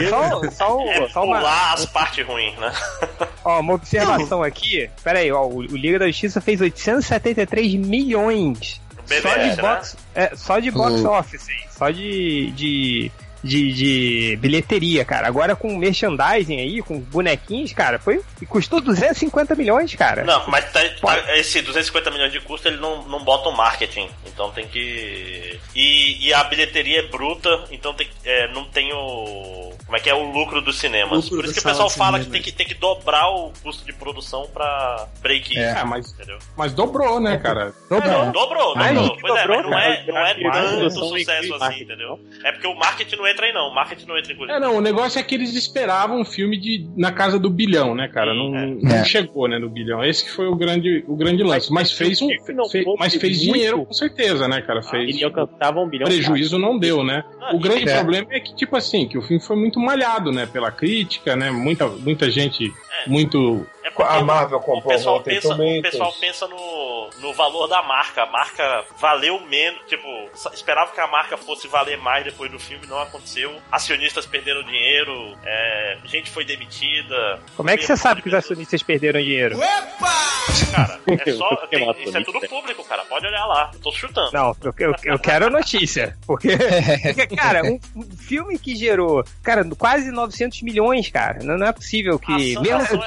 Pular as partes ruins, né? Uma observação aqui. Pera aí, o Liga da Justiça fez 873 milhões. Só de box office, hein? Só de bilheteria, cara. Agora com merchandising aí, com bonequinhos, cara, custou 250 milhões, cara. Não, mas esse 250 milhões de custo, ele não bota o marketing. Então tem que... E a bilheteria é bruta, então não tem o... Como é que é o lucro dos cinemas? Por isso que o pessoal fala que tem que dobrar o custo de produção pra break-even. Mas dobrou, né, cara? Dobrou. Pois mas não é tanto sucesso assim, entendeu? É porque o marketing não entra aí, não. O marketing não entra em coisa. O negócio é que eles esperavam um filme na casa do bilhão, né, cara? Não chegou, né, no bilhão. Esse que foi o grande lance. Mas fez dinheiro, com certeza, né, cara? Ele alcançava 1 bilhão. Prejuízo não deu, né? O grande problema é que, tipo assim, que o filme foi muito malhado, né? Pela crítica, né? Muita gente muito... A Marvel comprou o pessoal pensa no valor da marca. A marca valeu menos. Tipo, esperava que a marca fosse valer mais depois do filme, não aconteceu. Acionistas perderam dinheiro, gente foi demitida. Como é que você sabe que os acionistas perderam dinheiro? Cara, isso é tudo público, cara. Pode olhar lá. Eu tô chutando. Não, eu quero a notícia. Porque cara, um filme que gerou, cara, quase 900 milhões, cara. Não é possível que...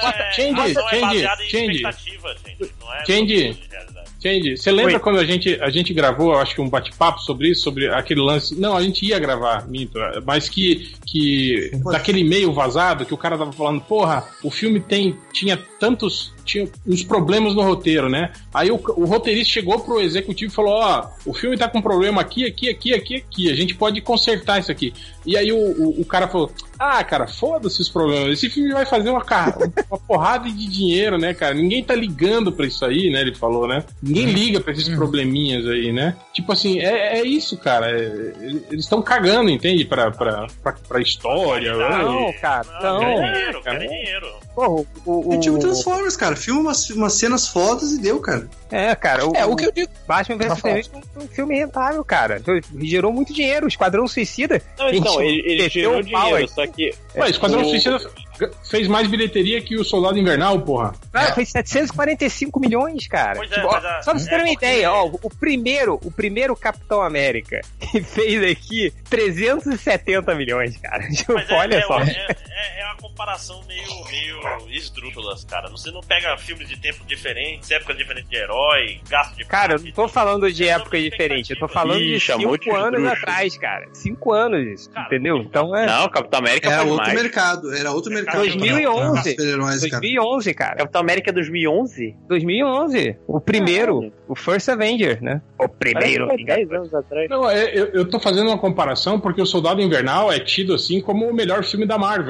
Change, você lembra quando a gente gravou, acho que um bate-papo sobre isso, sobre aquele lance? Não, a gente ia gravar, minto, mas que daquele e-mail vazado que o cara tava falando, porra, o filme tinha uns problemas no roteiro, né? Aí o roteirista chegou pro executivo e falou, o filme tá com problema aqui, a gente pode consertar isso aqui. E aí o cara falou, cara, foda-se os problemas, esse filme vai fazer uma porrada de dinheiro, né, cara? Ninguém tá ligando pra isso aí, né, ele falou, né? Ninguém liga pra esses probleminhas aí, né? Tipo assim, é isso, cara, eles estão cagando, entende? Pra história. Não, cara, querem dinheiro. É tipo Transformers, cara. Filma umas cenas fodas e deu, cara. Cara. O que eu digo. Batman vs Superman é um filme rentável, cara. Gerou muito dinheiro. O Esquadrão Suicida. Ele gerou dinheiro, só que... Esquadrão Suicida fez mais bilheteria que o Soldado Invernal, porra. Foi 745 milhões, cara. Só pra você ter uma ideia, o primeiro Capitão América que fez aqui 370 milhões, cara. Olha só. É uma comparação meio esdrúxula, cara. Você não pega filmes de tempo diferentes, épocas diferentes de herói, gasto de... Cara, eu não tô falando de época diferente, eu tô falando de 5 anos atrás, cara. 5 anos, cara, entendeu? Então Não, Capitão América era outro mercado. Era outro mercado. 2011, cara. Capitão América 2011? 2011. O primeiro. O First Avenger, né? O primeiro. 10 anos atrás. Não, eu tô fazendo uma comparação porque o Soldado Invernal é tido assim como o melhor filme da Marvel, né, cara?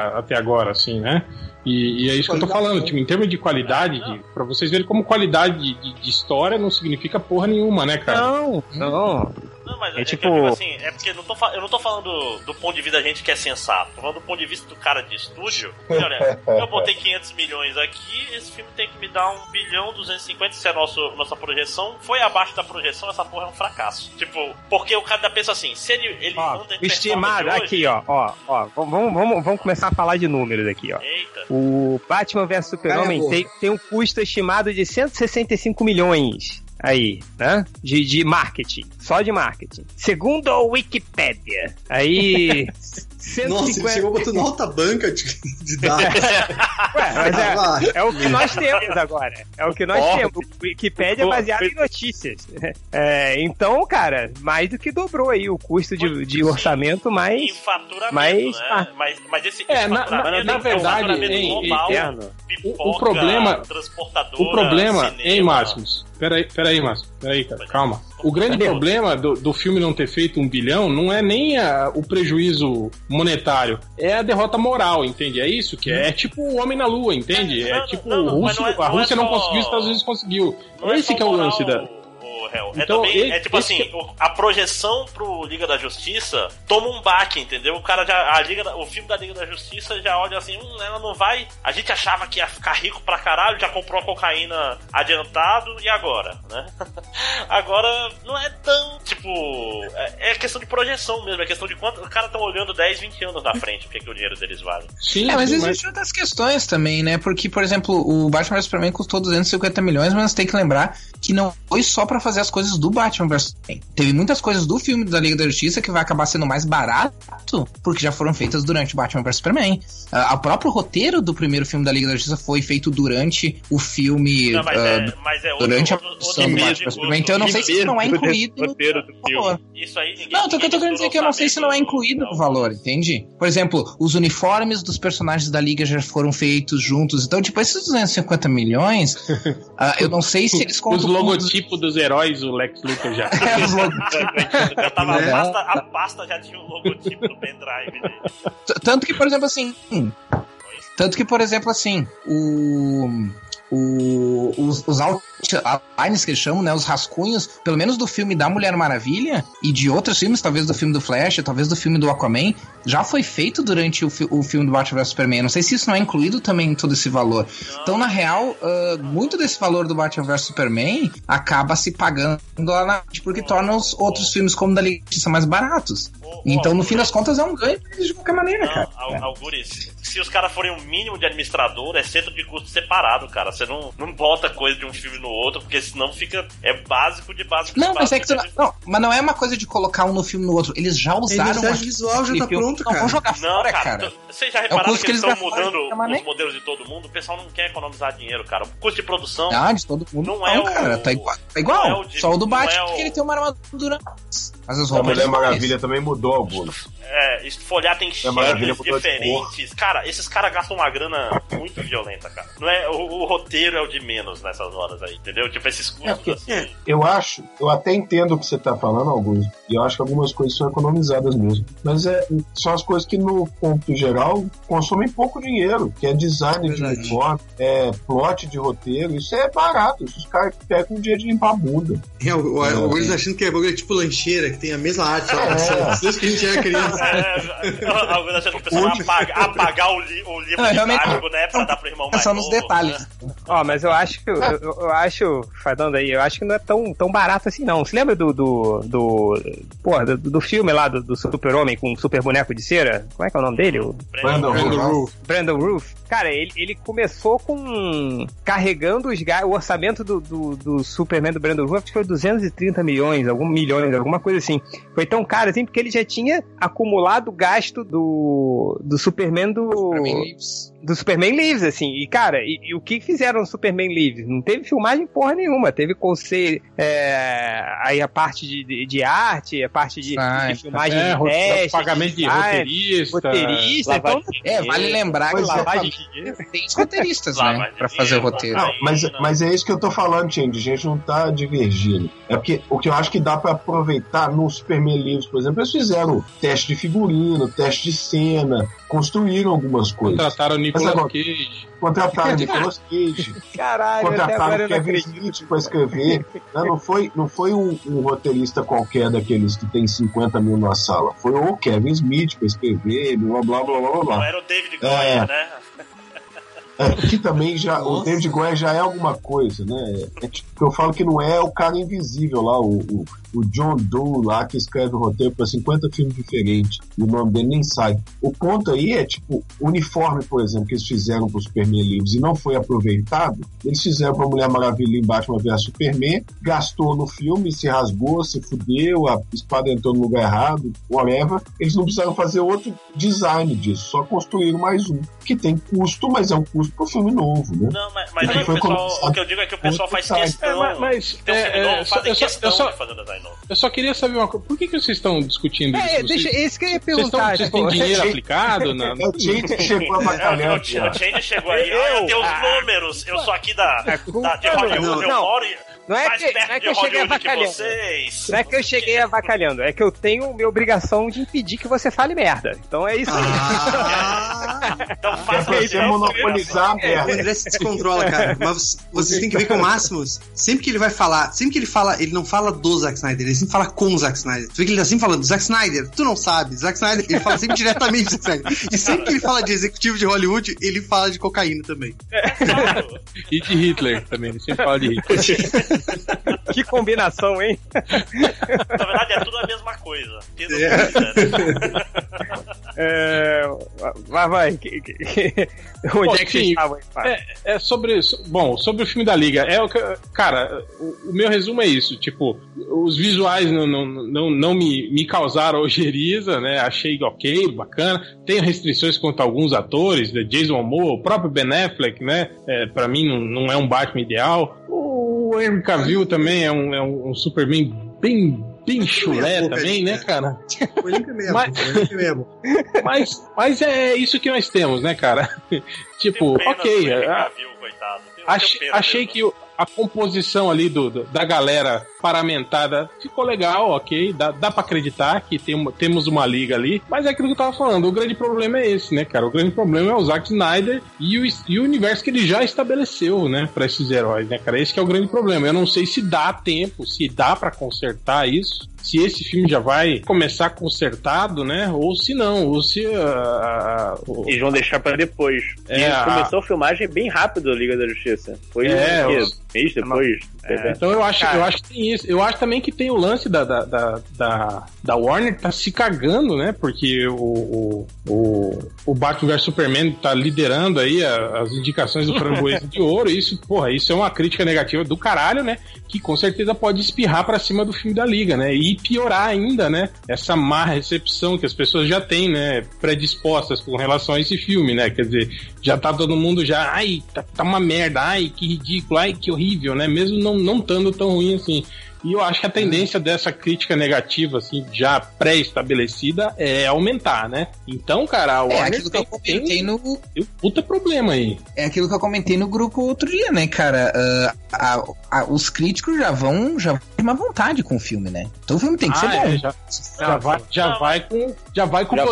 até agora, assim, né? E é isso que eu tô falando, tipo, em termos de qualidade, pra vocês verem como qualidade de história não significa porra nenhuma, né, cara? Não, mas é tipo assim, é porque eu não tô falando do ponto de vista da gente que é sensato, tô falando do ponto de vista do cara de estúdio. E olha, eu botei 500 milhões aqui, esse filme tem que me dar 1 bilhão 250, se a nossa projeção foi abaixo da projeção, essa porra é um fracasso. Tipo, porque o cara pensa assim, se ele não tem estimado aqui, ó, vamos começar a falar de números aqui, ó. Eita. O Batman vs Super-Homem tem um custo estimado de 165 milhões. Aí, né? De marketing. Só de marketing. Segundo a Wikipédia. Aí. 150... Nossa, chegou botando alta banca de dados. Ué, mas é o que nós temos agora. É o que nós temos. Wikipédia é baseado em notícias. Então, cara, mais do que dobrou aí o custo de orçamento, mais. Em faturamento, né? Mas esse faturamento na verdade, global, o problema. O problema, cinema. Máximos? Peraí, Márcio. Peraí, cara, calma. O grande problema do filme não ter feito 1 bilhão não é nem o prejuízo monetário, é a derrota moral, entende? É isso que é. É tipo o Homem na Lua, entende? A Rússia não conseguiu, os Estados Unidos conseguiu. Esse que é o lance da... Então, a projeção pro Liga da Justiça toma um baque, entendeu? O cara o filme da Liga da Justiça já olha assim, ela não vai. A gente achava que ia ficar rico pra caralho, já comprou a cocaína adiantado, e agora, né? Agora não é tão, tipo, é questão de projeção mesmo, é questão de quanto os caras estão olhando 10, 20 anos na frente, o que o dinheiro deles vale. Sim, mas existem outras questões também, né? Porque, por exemplo, o Batman vs Superman custou 250 milhões, mas tem que lembrar que não foi só pra fazer as coisas do Batman vs Superman. Teve muitas coisas do filme da Liga da Justiça que vai acabar sendo mais barato porque já foram feitas durante o Batman vs Superman. O próprio roteiro do primeiro filme da Liga da Justiça foi feito durante o filme. Não, durante a produção do Batman vs Superman. Então eu não sei se isso não é incluído no valor. Isso aí, não, eu tô querendo dizer que eu não sei se não é incluído no valor, entende? Por exemplo, os uniformes dos personagens da Liga já foram feitos juntos. Então, tipo, esses 250 milhões, eu não sei se eles contam. Os logotipos dos heróis, o Lex Luthor já. Já tava a pasta já tinha o logotipo do pendrive dele. Tanto que, por exemplo, assim, os outlines que eles chamam, né, os rascunhos, pelo menos do filme da Mulher Maravilha e de outros filmes, talvez do filme do Flash, talvez do filme do Aquaman, já foi feito durante o filme do Batman vs Superman. Não sei se isso não é incluído também em todo esse valor. Então, na real, muito desse valor do Batman vs Superman acaba se pagando lá na frente, porque torna os outros filmes como da Liga da Justiça mais baratos. Então, no fim das contas, é um ganho de qualquer maneira, cara. Algures, se os caras forem um mínimo de administrador, é centro de custo separado, cara. Você não bota coisa de um filme no outro, porque senão fica... É básico de básico. Não, mas é que mas não é uma coisa de colocar um no filme no outro. Eles já usaram... O visual já tá pronto, cara. Não vão jogar fora, cara. Vocês já repararam que eles estão mudando os modelos de todo mundo? O pessoal não quer economizar dinheiro, cara. O custo de produção... de todo mundo não é cara. Tá igual. Só o do Batman, porque ele tem uma armadura... Mas as roupas... A Mulher Maravilha também mudou alguns. Folhar tem cheiros diferentes. Cara, esses caras gastam uma grana muito violenta, cara. Não é, o roteiro é o de menos nessas horas aí, entendeu? Tipo, esses custos assim. Eu até entendo o que você tá falando, Augusto, e eu acho que algumas coisas são economizadas mesmo. Mas são as coisas que, no ponto geral, consomem pouco dinheiro, que é design de uniforme, plot de roteiro, isso é barato. Os caras pegam o dia de limpar a bunda. O Augusto achando que é tipo lancheira, que tem a mesma arte, desde que a gente era criança. Alguns achando que o pessoal vai apagar o livro didático, né? Pra dar pro irmão mais só nos detalhes. Mas eu acho falando aí, eu acho que não é tão barato assim, não. Você lembra do filme lá do Super-Homem com o super boneco de cera? Como é que é o nome dele? Brandon Routh. Cara, ele começou carregando o orçamento do Superman do Brandon Routh, acho que foi 230 milhões, alguma coisa assim. Foi tão caro assim, porque ele já tinha acumulado o gasto do Superman do Superman Lives, assim. E, cara, e o que fizeram no Superman Lives? Não teve filmagem porra nenhuma. Teve conselho, aí a parte de arte, a parte de filmagem de teste, pagamento de roteirista. Então, vale lembrar que tem os roteiristas, né? Pra fazer o roteiro. Não, mas é isso que eu tô falando, gente. A gente não tá divergindo. É porque o que eu acho que dá pra aproveitar no Superman Lives, por exemplo, eles fizeram teste de figurino, teste de cena, construíram algumas coisas. Contrataram o Nicolas Cage. Contrataram o Nicolas Cage. Caralho, contrataram o Kevin Smith para escrever. Não foi um roteirista qualquer daqueles que tem 50 mil na sala. Foi o Kevin Smith para escrever, blá blá blá blá blá. Não era o David Goyer, né? Que também já. Nossa. O David Goyer já é alguma coisa, né? É tipo, eu falo que não é o cara invisível lá, o John Doe lá, que escreve o roteiro para 50 filmes diferentes. E o nome dele nem sai. O ponto aí é, tipo, o uniforme, por exemplo, que eles fizeram pro Superman Lives e não foi aproveitado. Eles fizeram pra Mulher Maravilha em Batman vs Superman, gastou no filme, se rasgou, se fudeu, a espada entrou no lugar errado, whatever. Eles não precisaram fazer outro design disso, só construíram mais um. Que tem custo, mas é um custo pro filme novo, né? Não, mas aí o que eu digo é que o pessoal faz questão. Eu só queria saber uma coisa. Por que vocês estão discutindo isso? Deixa, esse que eu ia perguntar. Vocês têm dinheiro aplicado? O Change chegou avacalhando. O Change chegou aí. Eu tenho os números. Eu sou aqui de Hollywood. Eu moro mais perto de Hollywood que vocês. Não é que eu cheguei avacalhando. É que eu tenho minha obrigação de impedir que você fale merda. Então é isso aí. Então faça isso. Monopolizar a merda. O André se descontrola, cara. Mas vocês têm que ver que o Máximos, sempre que ele vai falar, sempre que ele fala, ele não fala do Zack Snyder, ele sempre fala com o Zack Snyder. Tu vê que ele tá sempre falando, Zack Snyder, tu não sabe, Zack Snyder, ele fala sempre diretamente do Zack Snyder. E sempre que ele fala de executivo de Hollywood, ele fala de cocaína também. Claro. E de Hitler também, ele sempre fala de Hitler. Que combinação, hein? Na verdade é tudo a mesma coisa. Vai. Onde é que você estava aí? Sobre o filme da Liga. Cara, o meu resumo é isso. Tipo, os visuais não me causaram ojeriza, né? Achei ok, bacana. Tenho restrições quanto a alguns atores, Jason Momoa, o próprio Ben Affleck, né? Pra mim não é um Batman ideal. O Henry Cavill também é um Superman bem chulé também, né, cara? Foi limpo mesmo. Mas é isso que nós temos, né, cara? Tipo, ok. Achei que a composição ali da galera paramentada ficou legal, ok, dá pra acreditar que temos uma liga ali, mas é aquilo que eu tava falando, o grande problema é esse, né, cara? O grande problema é o Zack Snyder e o universo que ele já estabeleceu, né, pra esses heróis, né, cara? Esse que é o grande problema. Eu não sei se dá tempo, se dá pra consertar isso, se esse filme já vai começar consertado, né, ou se não, ou se... Eles vão deixar pra depois. Começou a filmagem bem rápido, a Liga da Justiça. Foi mês depois. Então eu acho que tem isso. Eu acho também que tem o lance da Warner tá se cagando, né? Porque o Batman vs Superman tá liderando aí as indicações do Framboesa de Ouro. E isso é uma crítica negativa do caralho, né? Que com certeza pode espirrar pra cima do filme da Liga, né? E piorar ainda, né? Essa má recepção que as pessoas já têm, né? Predispostas com relação a esse filme, né? Quer dizer, já tá todo mundo já... Ai, tá uma merda. Ai, que ridículo. Ai, que horrível, né? Mesmo não estando tão ruim assim. E eu acho que a tendência dessa crítica negativa, assim, já pré-estabelecida, é aumentar, né? Então, cara, a Warner aquilo que eu comentei tem um puta problema aí. É aquilo que eu comentei no grupo outro dia, né, cara? Os críticos já vão com uma vontade com o filme, né? Então o filme tem que ser bom. Já vai com o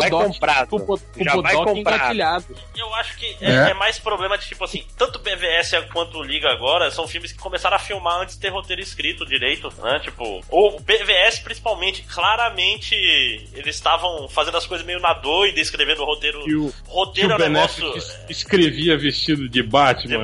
Bodoc engatilhado. Eu acho que é mais problema de, tipo assim, tanto BVS quanto Liga agora são filmes que começaram a filmar antes de ter roteiro escrito direito, né? Tipo, ou BVS principalmente, claramente eles estavam fazendo as coisas meio na doida, escrevendo o roteiro. Roteiro é um negócio. Escrevia vestido de Batman.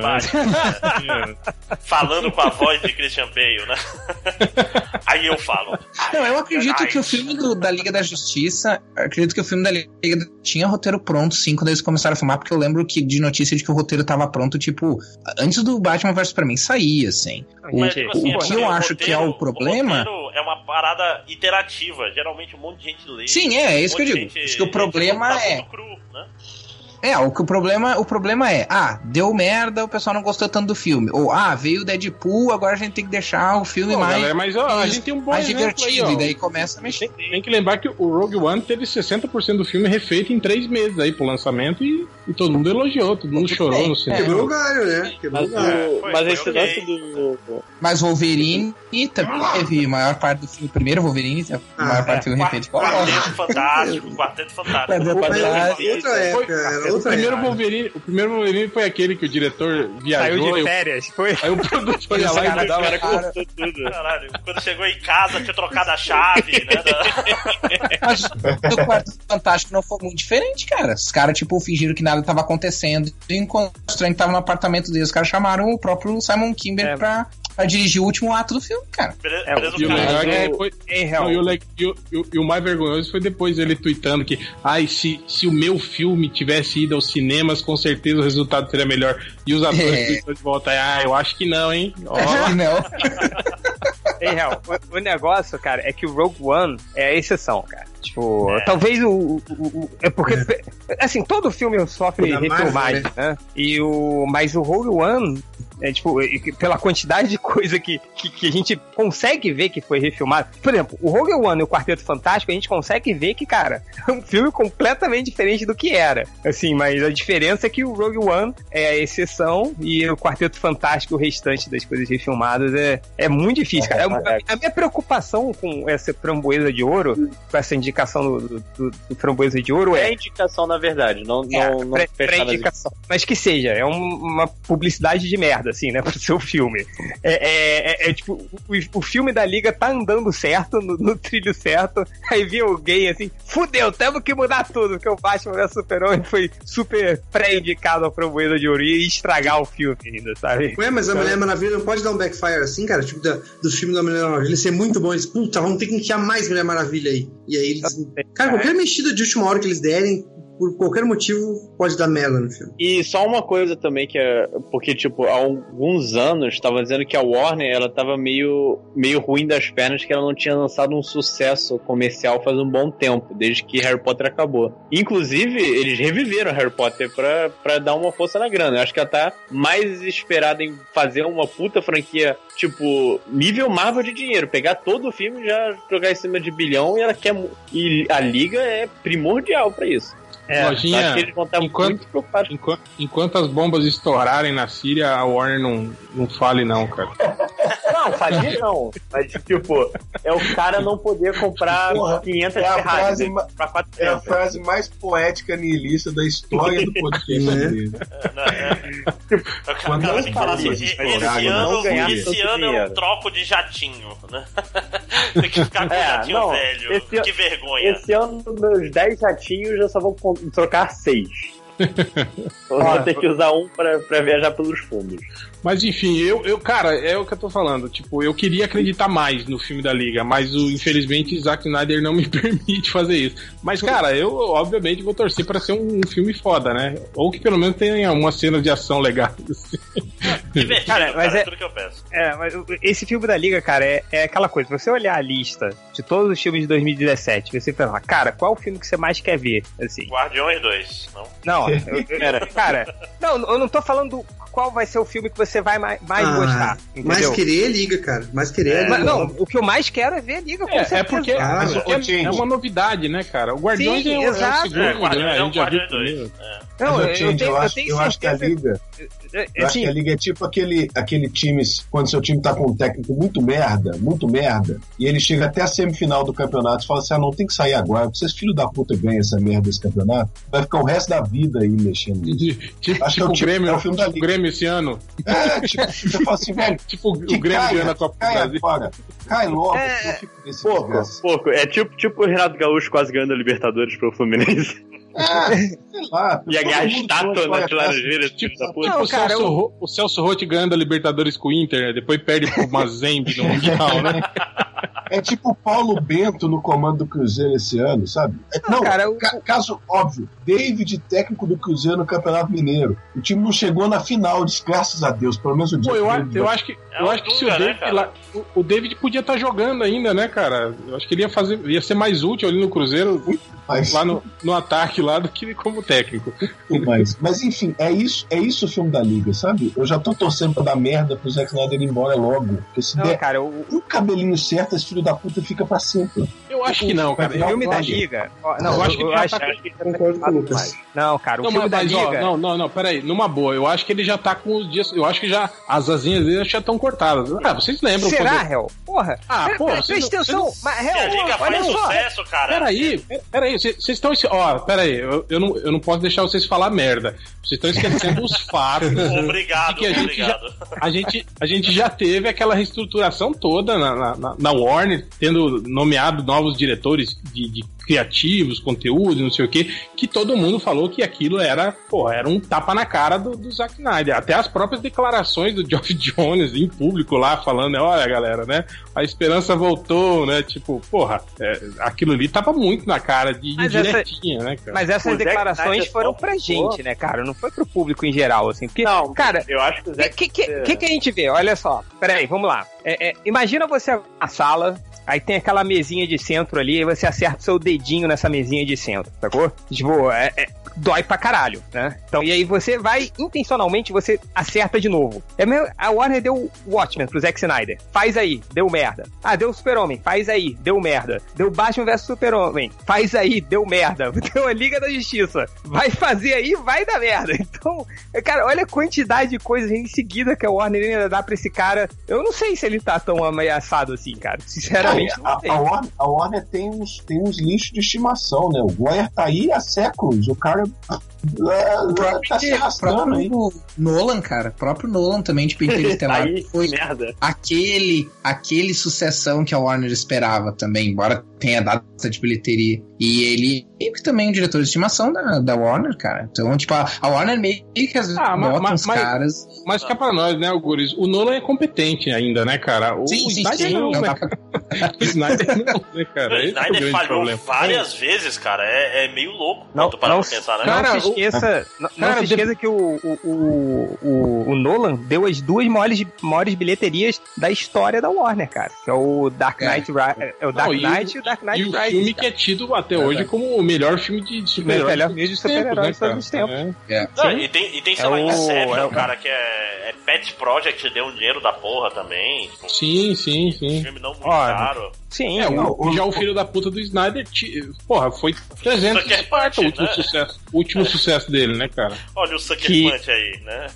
Falando com a voz de Christian Bale, né? Aí eu falo. Não, eu acredito que o filme da Liga da Justiça, acredito que o filme da Liga tinha roteiro pronto, sim, quando eles começaram a filmar, porque eu lembro de notícia de que o roteiro tava pronto, tipo, antes do Batman vs Superman sair, assim. O que eu acho que é o problema... O roteiro é uma parada iterativa, geralmente um monte de gente lê. Sim, é isso que eu digo. Acho que o problema é... Cru, né? O problema é, deu merda, o pessoal não gostou tanto do filme. Ou, veio o Deadpool, agora a gente tem que deixar o filme a gente tem um bom mais divertido, aí, e daí começa a mexer. Tem que lembrar que o Rogue One teve 60% do filme refeito em 3 meses aí pro lançamento e E todo mundo elogiou, todo mundo chorou no cinema. Quebrou o galho, né? Quebrou o galho. Mas esse lance do... Mas Wolverine também teve a maior parte do filme. O primeiro Wolverine, a maior parte do filme repente. Quarteto Fantástico. Outra época. O primeiro Wolverine foi aquele que o diretor viajou. Saiu de férias, foi? Aí o produtor ia lá e dava... cortou tudo. Caralho, quando chegou em casa, tinha trocado a chave, né? Mas o Quarteto Fantástico não foi muito diferente, cara. Os caras, tipo, fingiram que nada tava acontecendo. E enquanto o Estranho tava no apartamento deles, os carais chamaram o próprio Simon Kimber pra dirigir o último ato do filme, cara. E o mais vergonhoso foi depois ele tweetando que se o meu filme tivesse ido aos cinemas, com certeza o resultado seria melhor. E os atores de volta, eu acho que não, hein? Não. O negócio, cara, é que o Rogue One é a exceção, cara. Tipo, talvez é porque, assim, todo filme sofre refilmagem, né? Mas o Rogue One, tipo, pela quantidade de coisa que a gente consegue ver que foi refilmado. Por exemplo, o Rogue One e o Quarteto Fantástico, a gente consegue ver que, cara, é um filme completamente diferente do que era. Assim, mas a diferença é que o Rogue One é a exceção e o Quarteto Fantástico, o restante das coisas refilmadas, é muito difícil, cara. A minha preocupação com essa Framboesa de Ouro, com essa indicação do Framboesa de Ouro é indicação, na verdade, não pré-indicação, mas que seja, é uma publicidade de merda, assim, né, pro seu filme. Tipo, o filme da Liga tá andando certo, no trilho certo, aí vi alguém assim, fudeu, temos que mudar tudo, porque o Batman vs Super-Homem foi super pré-indicado ao Framboesa de Ouro e estragar o filme ainda, sabe? Ué, mas a Mulher Maravilha não pode dar um backfire assim, cara, tipo, do filme da Mulher Maravilha ser muito bom, eles, puta, vamos ter que enfiar mais Mulher Maravilha aí. E aí eles... Cara, qualquer mexida de última hora que eles derem, por qualquer motivo, pode dar merda no filme. E só uma coisa também que é... Porque, tipo, há alguns anos estavam dizendo que a Warner, ela tava meio ruim das pernas, que ela não tinha lançado um sucesso comercial faz um bom tempo, desde que Harry Potter acabou. Inclusive, eles reviveram Harry Potter pra dar uma força na grana. Eu acho que ela tá mais esperada em fazer uma puta franquia, tipo, nível Marvel de dinheiro. Pegar todo o filme e já jogar em cima de bilhão, e ela quer... E a Liga é primordial pra isso. Lojinha, acho que eles vão estar muito preocupados. Enquanto as bombas estourarem na Síria, a Warner não fale não, cara. Não, fale não. Mas, tipo, é o cara não poder comprar 500 Ferrari pra 400. É a frase mais poética niilista da história do podcast dele. Quando não falar assim, esse ano é um troco de jatinho, né? Tem que ficar com o jatinho velho. Que vergonha. Esse ano, meus 10 jatinhos já só vão trocar 6. Então vou ter que usar um pra viajar pelos fundos. Mas enfim, cara, é o que eu tô falando. Tipo, eu queria acreditar mais no filme da Liga, mas infelizmente Zack Snyder não me permite fazer isso. Mas, cara, eu obviamente vou torcer pra ser um filme foda, né? Ou que pelo menos tenha uma cena de ação legal. Divertido, cara, mas é tudo que eu peço. Mas esse filme da Liga, cara, é aquela coisa. Se você olhar a lista de todos os filmes de 2017, você pensa, cara, qual é o filme que você mais quer ver? Assim. Guardiões 2, não? Não, cara, eu não tô falando qual vai ser o filme que você vai mais gostar. Entendeu? Mais querer Liga, cara. Mais querer Liga. Não, o que eu mais quero é ver a Liga, com certeza. É porque é uma novidade, né, cara? O Guardiões é o segundo, né? A gente já viu primeiro. Eu acho que a Liga... Eu acho que a Liga é tipo aquele time, quando seu time tá com um técnico muito merda, e ele chega até a semifinal do campeonato e fala assim, não tem que sair agora, vocês filhos da puta ganham essa merda desse campeonato, vai ficar o resto da vida aí mexendo nisso. Acho que é o Grêmio, é o filme da Liga. Grêmio esse ano. Você fala assim, velho, tipo o Grêmio ganhando a Copa do Brasil. Cai logo, pouco. É tipo o Renato Gaúcho quase ganhando a Libertadores pro Fluminense. Sei lá. Ia ganhar estátua nas Laranjeiras. O Celso Roth ganhando a Libertadores com o Inter, né? Depois perde pro Mazembe no Mundial, né? É tipo o Paulo Bento no comando do Cruzeiro esse ano, sabe? Caso óbvio, David, técnico do Cruzeiro no Campeonato Mineiro. O time não chegou na final, graças a Deus, pelo menos o dia. Eu acho que se o David o David podia estar jogando ainda, né, cara? Eu acho que ele ia ser mais útil ali no Cruzeiro, lá no ataque lá, do que como técnico. Mas enfim, é isso o filme da Liga, sabe? Eu já tô torcendo pra dar merda pro Zack Snyder ir embora logo. Porque se der um cabelinho certo, esse filho da puta fica pra sempre. Eu acho que não, cara. O filme da Liga... Não, eu acho que ele já tá com... Não, cara, o filme da Liga... Não, peraí. Numa boa, eu acho que ele já tá com os dias... Eu acho que já as asinhas dele já estão cortadas. Vocês lembram? Será, Hel? Porra. Presta atenção. Mas, Hel, a Liga faz sucesso, cara. Peraí. Vocês estão... Peraí. Eu não posso deixar vocês falar merda. Vocês estão esquecendo os fatos. Obrigado. A gente já teve aquela reestruturação toda na Warner, tendo nomeado novos diretores de criativos, conteúdo, não sei o que todo mundo falou que aquilo era um tapa na cara do Zack Snyder. Até as próprias declarações do Geoff Johns em público lá, falando, olha, galera, né, a esperança voltou, né, tipo, aquilo ali tava muito na cara de direitinha, né, cara? Mas essas declarações foram pra gente, né, cara, não foi pro público em geral, assim, porque, não, cara, eu acho que o Zack... que a gente vê? Olha só, peraí, vamos lá. Imagina você na sala, aí tem aquela mesinha de centro ali, e você acerta o seu dedinho nessa mesinha de centro, sacou? Tipo, dói pra caralho, né? Então, e aí você vai, intencionalmente, você acerta de novo. A Warner deu Watchmen pro Zack Snyder. Faz aí, deu merda. Deu Super-Homem, faz aí, deu merda. Deu Batman vs Super-Homem, faz aí, deu merda. Deu a Liga da Justiça, vai fazer aí, vai dar merda. Então, cara, olha a quantidade de coisas em seguida que a Warner ainda dá pra esse cara. Eu não sei se ele tá tão ameaçado assim, cara. Sinceramente, não sei. A Warner tem uns lixos de estimação, né? O Goyer tá aí há séculos. O cara tá se arrastando aí. Nolan, cara, o próprio Nolan também de Interestelar foi aquele sucessão que a Warner esperava também, embora tenha data de bilheteria. E ele também é um diretor de estimação da Warner, cara. Então, tipo, a Warner meio que às vezes bota uns caras... Mas cá pra nós, né, Guris? O Nolan é competente ainda, né, cara? O Snyder não, né, cara? O Snyder não, né, cara? O Snyder falhou várias vezes, cara. É meio louco quando tu parar pra pensar, né? Não se esqueça que o Nolan deu as duas maiores bilheterias da história da Warner, cara. Que é o Dark Knight e o Dark Knight Rises. E o filme que é tido até hoje como o melhor filme de super-heróis. Melhor filme de super-heróis de todos os tempos. E tem sei lá, Inception, cara, que é Pet Project, deu um dinheiro da porra também. Tipo, sim. Um filme não muito caro. Sim, já o filho da puta do Snyder, foi 300 de Esparta, o último sucesso dele, né, cara? Olha o Sucker Punch aí, né?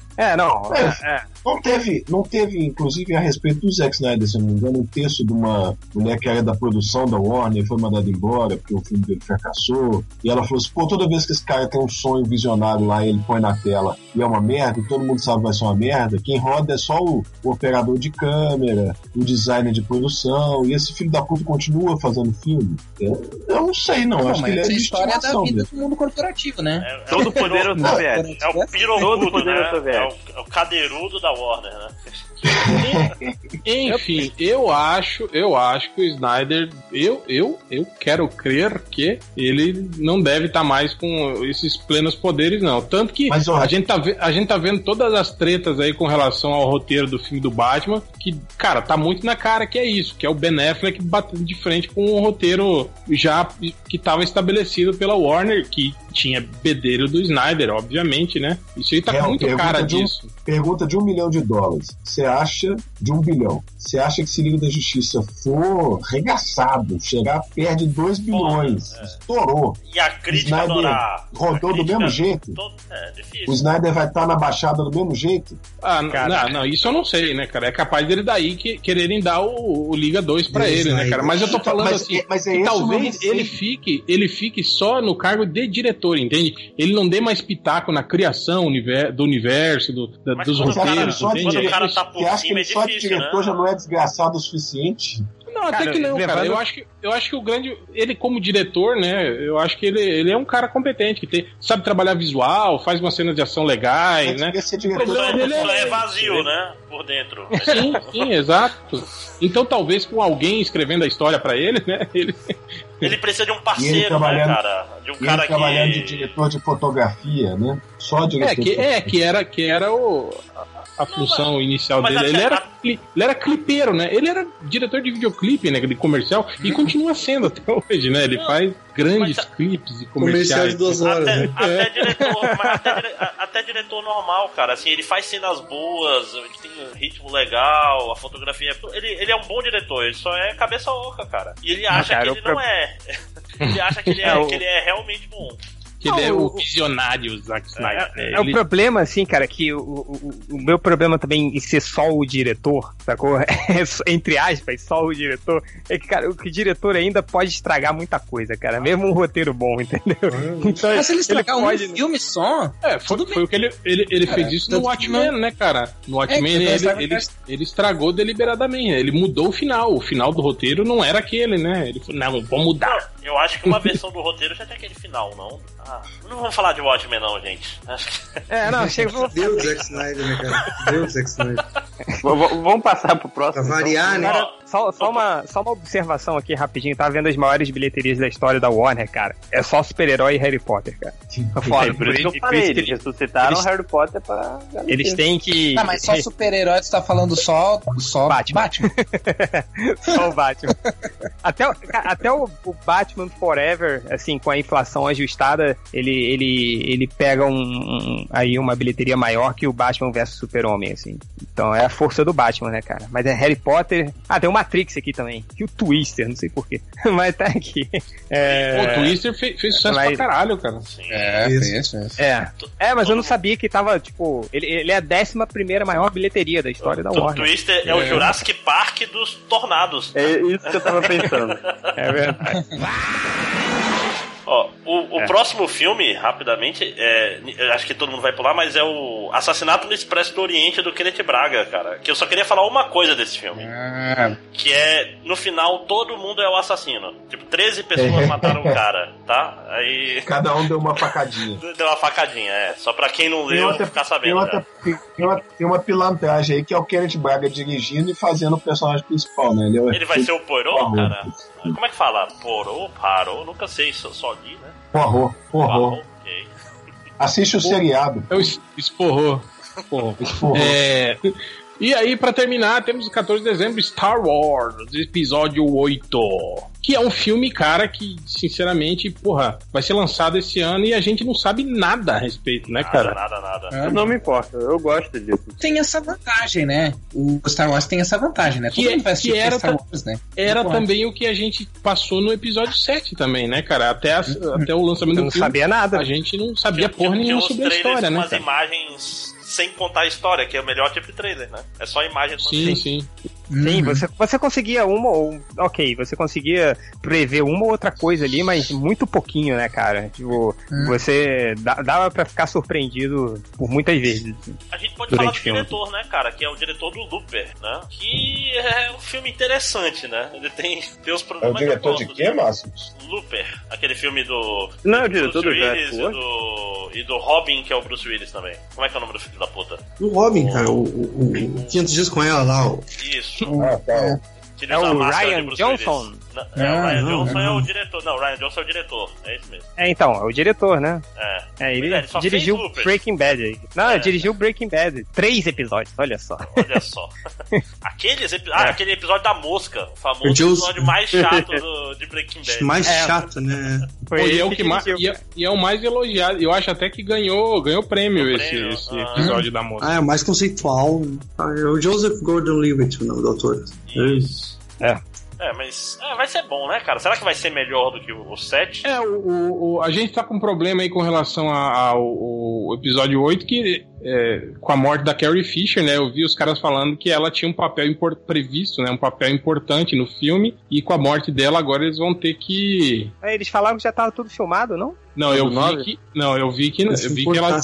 Não teve, inclusive, a respeito do Zack Snyder, se não me engano, um texto de uma mulher que era da produção da Warner, foi mandada embora porque o filme dele fracassou, e ela falou assim, toda vez que esse cara tem um sonho visionário lá, ele põe na tela e é uma merda, e todo mundo sabe que vai ser uma merda, quem roda é só o operador de câmera, o designer de produção, e esse filho da puta continua fazendo filme. Eu não sei, não. Acho que ele é a história da vida do mundo corporativo, né? Todo poder soviético. É o pirogudo, né? É o cadeirudo da Warner, né? Enfim, eu acho que o Snyder, eu quero crer que ele não deve estar mais com esses plenos poderes, não. Tanto que a gente tá vendo todas as tretas aí com relação ao roteiro do filme do Batman, que, cara, tá muito na cara que é isso, que é o Ben Affleck batendo de frente com um roteiro já que estava estabelecido pela Warner, que tinha bedelho do Snyder, obviamente, né? Isso aí tá muito cara disso. Pergunta de $1 milhão. Você acha de 1 bilhão? Você acha que se Liga da Justiça for regaçado, chegar perto de 2 bilhões, estourou, e a crítica adorar, rodou do mesmo jeito? Difícil. O Snyder vai estar na baixada do mesmo jeito? Não, isso eu não sei, né, cara? É capaz dele daí quererem dar o Liga 2 pra ele, né, cara? Mas eu tô falando que talvez ele fique só no cargo de diretor, entende? Ele não dê mais pitaco na criação do universo, dos roteiros, entende? Quando o cara tá por cima, é difícil, só de diretor, né? Já não é desgraçado o suficiente? Não, até que não, cara. Eu acho que o grande... Ele, como diretor, né? Eu acho que ele é um cara competente, que sabe trabalhar visual, faz umas cenas de ação legais, né? O problema dele é vazio, né? Por dentro. Sim, exato. Então, talvez com alguém escrevendo a história pra ele, né? Ele precisa de um parceiro, né, cara? De um cara que... trabalhando de diretor de fotografia, né? Só diretor que era a função inicial dele. Ele era clipeiro, né? Ele era diretor de videoclipe, né? De comercial, e continua sendo até hoje, né? Ele faz grandes clipes e comerciais. Comercial de 2 horas, né? Até diretor normal, cara. Assim, ele faz cenas boas, ele tem um ritmo legal, a fotografia. Ele é um bom diretor, ele só é cabeça oca, cara. E ele acha que ele não é. Ele acha que ele é realmente bom. Que ele é o visionário Zack Snyder. É o problema, assim, cara, que o meu problema também em ser só o diretor, sacou? Entre aspas, só o diretor, é que, cara, o diretor ainda pode estragar muita coisa, cara, mesmo um roteiro bom, entendeu? Então, mas se ele estragar um filme só... Foi o que ele fez isso no Watchmen, né, cara? No Watchmen ele estragou deliberadamente, ele mudou o final do roteiro não era aquele, né? Ele falou, não, vou mudar. Eu acho que uma versão do roteiro já tem aquele final, não? Não vamos falar de Watchmen não, gente. Chega... Deus Zack Snyder, né, cara? Deus Zack Snyder. Vamos passar pro próximo. Pra variar, né? Só uma observação aqui rapidinho. Tava vendo as maiores bilheterias da história da Warner, cara. É só super-herói e Harry Potter, cara. Foda, por isso que eu falei, eles ressuscitaram Harry Potter pra... Eles têm que... Ah, mas só super-herói, você tá falando só Batman. Só o Batman. Até o Batman Forever, assim, com a inflação ajustada, ele pega aí uma bilheteria maior que o Batman vs Super-Homem, assim. Então é a força do Batman, né, cara? Mas é Harry Potter... tem o Matrix aqui também. E o Twister, não sei porquê. Mas tá aqui. O Twister fez sucesso pra caralho, cara. Sim. Fez. Mas eu não sabia que tava, tipo... Ele é a 11ª maior bilheteria da história da Warner. O Twister é o Jurassic Park dos tornados. É isso que eu tava pensando. É verdade. O próximo filme, rapidamente, acho que todo mundo vai pular, mas é o Assassinato no Expresso do Oriente do Kenneth Branagh, cara. Que eu só queria falar uma coisa desse filme. Que é, no final, todo mundo é o assassino. Tipo, 13 pessoas mataram o cara, tá? Aí... Cada um deu uma facadinha. Deu uma facadinha, só pra quem não leu ficar sabendo. Tem uma pilantragem aí que é o Kenneth Branagh dirigindo e fazendo o personagem principal, né? Ele vai ser o Poirot, cara? Como é que fala? Parou? Nunca sei, só li, né? Porrou. Okay. Assiste o seriado. Esporrou. E aí, pra terminar, temos o 14 de dezembro Star Wars, episódio 8. Que é um filme, cara, que, sinceramente, vai ser lançado esse ano e a gente não sabe nada a respeito, né, cara? Nada. Não me importa, eu gosto disso. Tem essa vantagem, né? O Star Wars tem essa vantagem, né? Todo mundo vai assistir Star Wars, né? Era também o que a gente passou no episódio 7 também, né, cara? Até o lançamento do filme. Não sabia nada. A gente não sabia porra nenhuma sobre a história, né, cara? Umas imagens sem contar a história, que é o melhor tipo de trailer, né? É só imagem do Sim. Sim, você conseguia você conseguia prever uma ou outra coisa ali, mas muito pouquinho, né, cara? Tipo, você dava pra ficar surpreendido por muitas vezes. A gente pode falar do diretor, né, cara? Que é o diretor do Looper, né? Que é um filme interessante, né? Ele tem os problemas. É o diretor de quê, Márcio? Looper, aquele filme do... Não, é o diretor Bruce Willis e do Robin, que é o Bruce Willis também. Como é que é o nome do filho da puta? O Robin, cara, o 500 dias com ela lá. Isso. Tá. É o Ryan Johnson. O Ryan Johnson é o diretor. Não, o Ryan Johnson é o diretor. É isso mesmo. Então, é o diretor, né? Ele dirigiu Breaking Bad aí. Não, dirigiu Breaking Bad. 3 episódios, olha só. Aquele episódio da mosca. O famoso episódio mais chato de Breaking Bad. Mais chato, né? E é o mais elogiado. Eu acho até que ganhou prêmio esse episódio da mosca. É o mais conceitual. É o Joseph Gordon-Levitt, o nome do autor. Isso. Mas vai ser bom, né, cara? Será que vai ser melhor do que o 7? A gente tá com um problema aí com relação ao episódio 8, que com a morte da Carrie Fisher, né? Eu vi os caras falando que ela tinha um papel previsto, né? Um papel importante no filme, e com a morte dela agora eles vão ter que... Eles falaram que já tava tudo filmado, não? Não, eu vi que ela...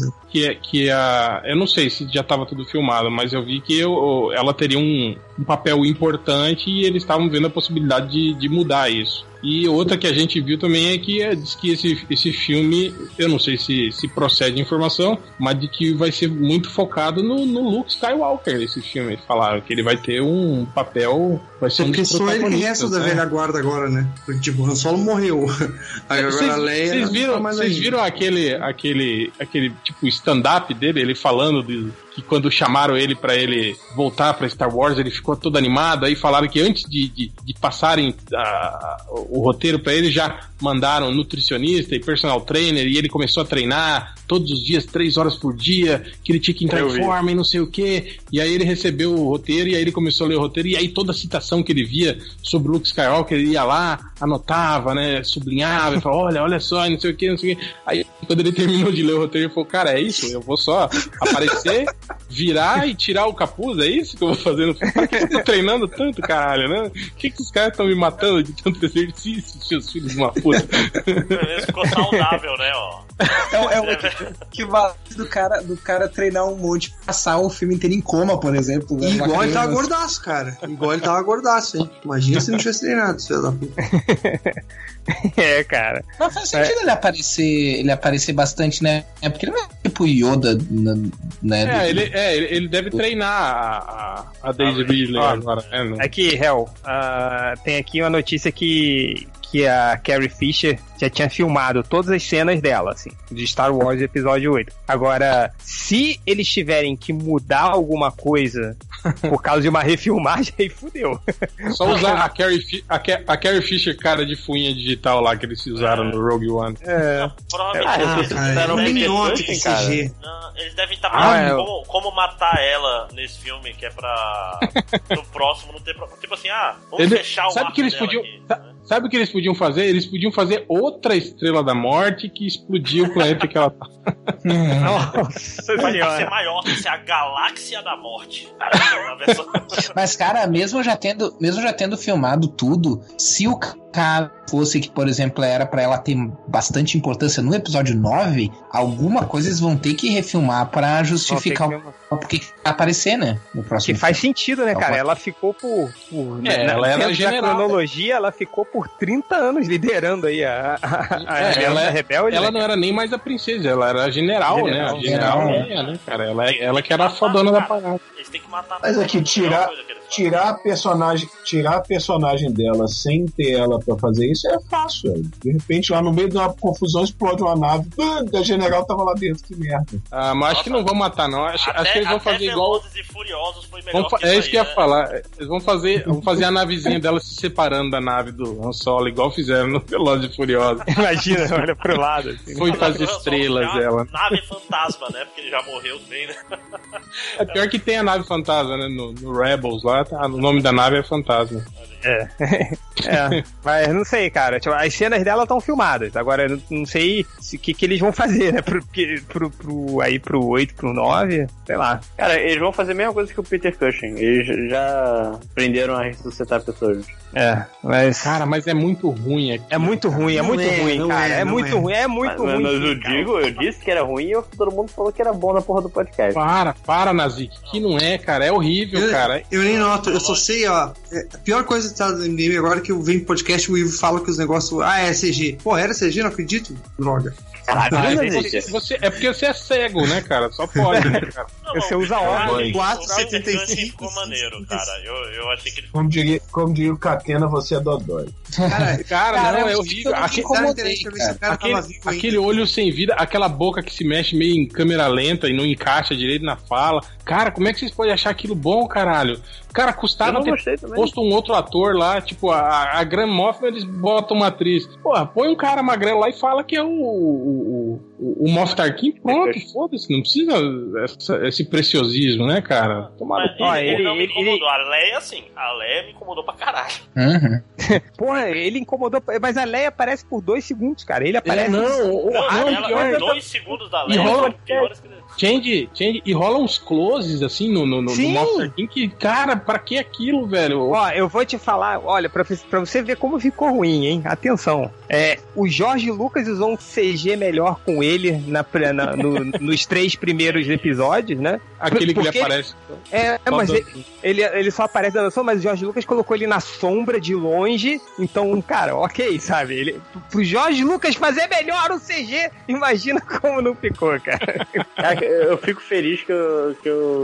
Eu não sei se já estava tudo filmado, mas eu vi que ela teria um papel importante e eles estavam vendo a possibilidade de mudar isso. E outra que a gente viu também é que diz que esse filme, eu não sei se procede a informação, mas de que vai ser muito focado no Luke Skywalker, esse filme. Eles falaram que ele vai ter um papel, vai ser um dos protagonistas. Porque só ele resta da velha guarda agora, né? Porque, tipo, Han Solo morreu. Aí agora a Leia... Vocês viram aquele tipo stand-up dele, ele falando que quando chamaram ele pra ele voltar pra Star Wars, ele ficou todo animado. Aí falaram que antes de passarem o roteiro pra ele, já mandaram nutricionista e personal trainer, e ele começou a treinar todos os dias, 3 horas por dia, que ele tinha que entrar em forma e não sei o que. E aí ele recebeu o roteiro, e aí ele começou a ler o roteiro, e aí toda a citação que ele via sobre o Luke Skywalker, ele ia lá, anotava, né, sublinhava, e falava, olha só, não sei o que, não sei o que. Aí quando ele terminou de ler o roteiro, ele falou, cara, é isso? Eu vou só aparecer, virar e tirar o capuz, é isso que eu vou fazer no filme? Por que eu tô treinando tanto, caralho, né? Por que os caras estão me matando de tanto exercício, seus filhos de uma puta? Ele ficou saudável, né, ó. Que vale do cara treinar um monte, passar o filme inteiro em coma, por exemplo. Né? Igual ele tava gordaço, cara. Igual ele tava gordaço, hein? Imagina se não tivesse treinado, filho da puta. Cara. Mas faz sentido ele aparecer bastante, né? É porque ele não é tipo Yoda, né? Ele deve treinar a Daisy Ridley agora. Aqui, Hel, tem aqui uma notícia que a Carrie Fisher já tinha filmado todas as cenas dela, assim, de Star Wars Episódio 8. Agora, se eles tiverem que mudar alguma coisa por causa de uma refilmagem, aí fudeu. Só usar a Carrie Fisher cara de fuinha digital lá que eles usaram no Rogue One. Provavelmente eles devem estar pensando como matar ela nesse filme, que é pra no próximo não ter problema. Tipo assim, vamos fechar o arco dela aqui. Sabe o que eles podiam fazer? Eles podiam fazer outra Estrela da Morte que explodiu o planeta que ela tá. Nossa, vai ser maior, vai ser a Galáxia da Morte. Mas, cara, mesmo já tendo filmado tudo, se o cara fosse que, por exemplo, era pra ela ter bastante importância no episódio 9, alguma coisa eles vão ter que refilmar pra justificar o porquê que vai aparecer, né? No próximo que faz sentido, né, cara? Ela ficou ela era general, na cronologia, ela ficou por 30 anos liderando aí a rebelde. Ela não era nem mais a princesa, ela era a general, né? A general, né, cara? Ela que era a fodona da parada. Eles têm que matar. Mas aqui, tirar a personagem dela sem ter ela pra fazer isso é fácil, velho. De repente, lá no meio de uma confusão, explode uma nave. A general tava lá dentro, que merda. Mas acho que não vão matar, não. Acho que eles vão fazer igual. E Furiosos foi melhor que isso que eu ia falar. Eles vão fazer a navezinha dela se separando da nave do Han Solo, igual fizeram no Velozes e Furiosos. Imagina, olha pro lado. Assim. Foi para as estrelas ela. Nave fantasma, né? Porque ele já morreu também, né? É pior que tem a nave fantasma, né? No Rebels lá, o nome da nave é Fantasma. Mas não sei, cara. Tipo, as cenas dela estão filmadas. Agora, não sei o que eles vão fazer, né? Pro 8, pro 9, sei lá. Cara, eles vão fazer a mesma coisa que o Peter Cushing. Eles já aprenderam a ressuscitar pessoas. Cara, mas é muito ruim aqui. É muito ruim, cara. É muito ruim. Mas eu disse que era ruim e todo mundo falou que era bom na porra do podcast. Para, Nazik, que não é, cara. É horrível, cara. Eu nem noto, eu só sei, ó. A pior coisa que tá no MDM agora é que eu venho pro podcast e o Ivo fala que os negócios. É CG. Pô, era CG? Não acredito? Droga. É porque você é cego, né, cara? Só pode, né, cara? Você usa óculos. 4,75 ficou maneiro, cara. Eu achei que ele Como diria o Catena, você é dodói. Cara, não, é horrível. Aquele olho sem vida, aquela boca que se mexe meio em câmera lenta e não encaixa direito na fala. Cara, como é que vocês podem achar aquilo bom, caralho? Cara, custava ter posto um outro ator lá, tipo, a Grand Moff, eles botam uma atriz. Porra, põe um cara magrelo lá e fala que é o Moff Tarkin, pronto, foda-se, não precisa esse preciosismo, né, cara? Ele não me incomodou, a Leia sim, a Leia me incomodou pra caralho. Porra, ele incomodou, mas a Leia aparece por 2 segundos, cara, ele aparece... Ela 2 segundos da Leia são piores que... Change, e rola uns closes assim no Moff Tarkin que, cara, pra que aquilo, velho? Ó, eu vou te falar, olha, pra você ver como ficou ruim, hein? Atenção. O Jorge Lucas usou um CG melhor com ele nos 3 primeiros episódios, né? Aquele que ele aparece. Mas ele só aparece na noção, mas o Jorge Lucas colocou ele na sombra de longe. Então, cara, ok, sabe? Pro Jorge Lucas fazer melhor o CG, imagina como não ficou, cara. Eu fico feliz que eu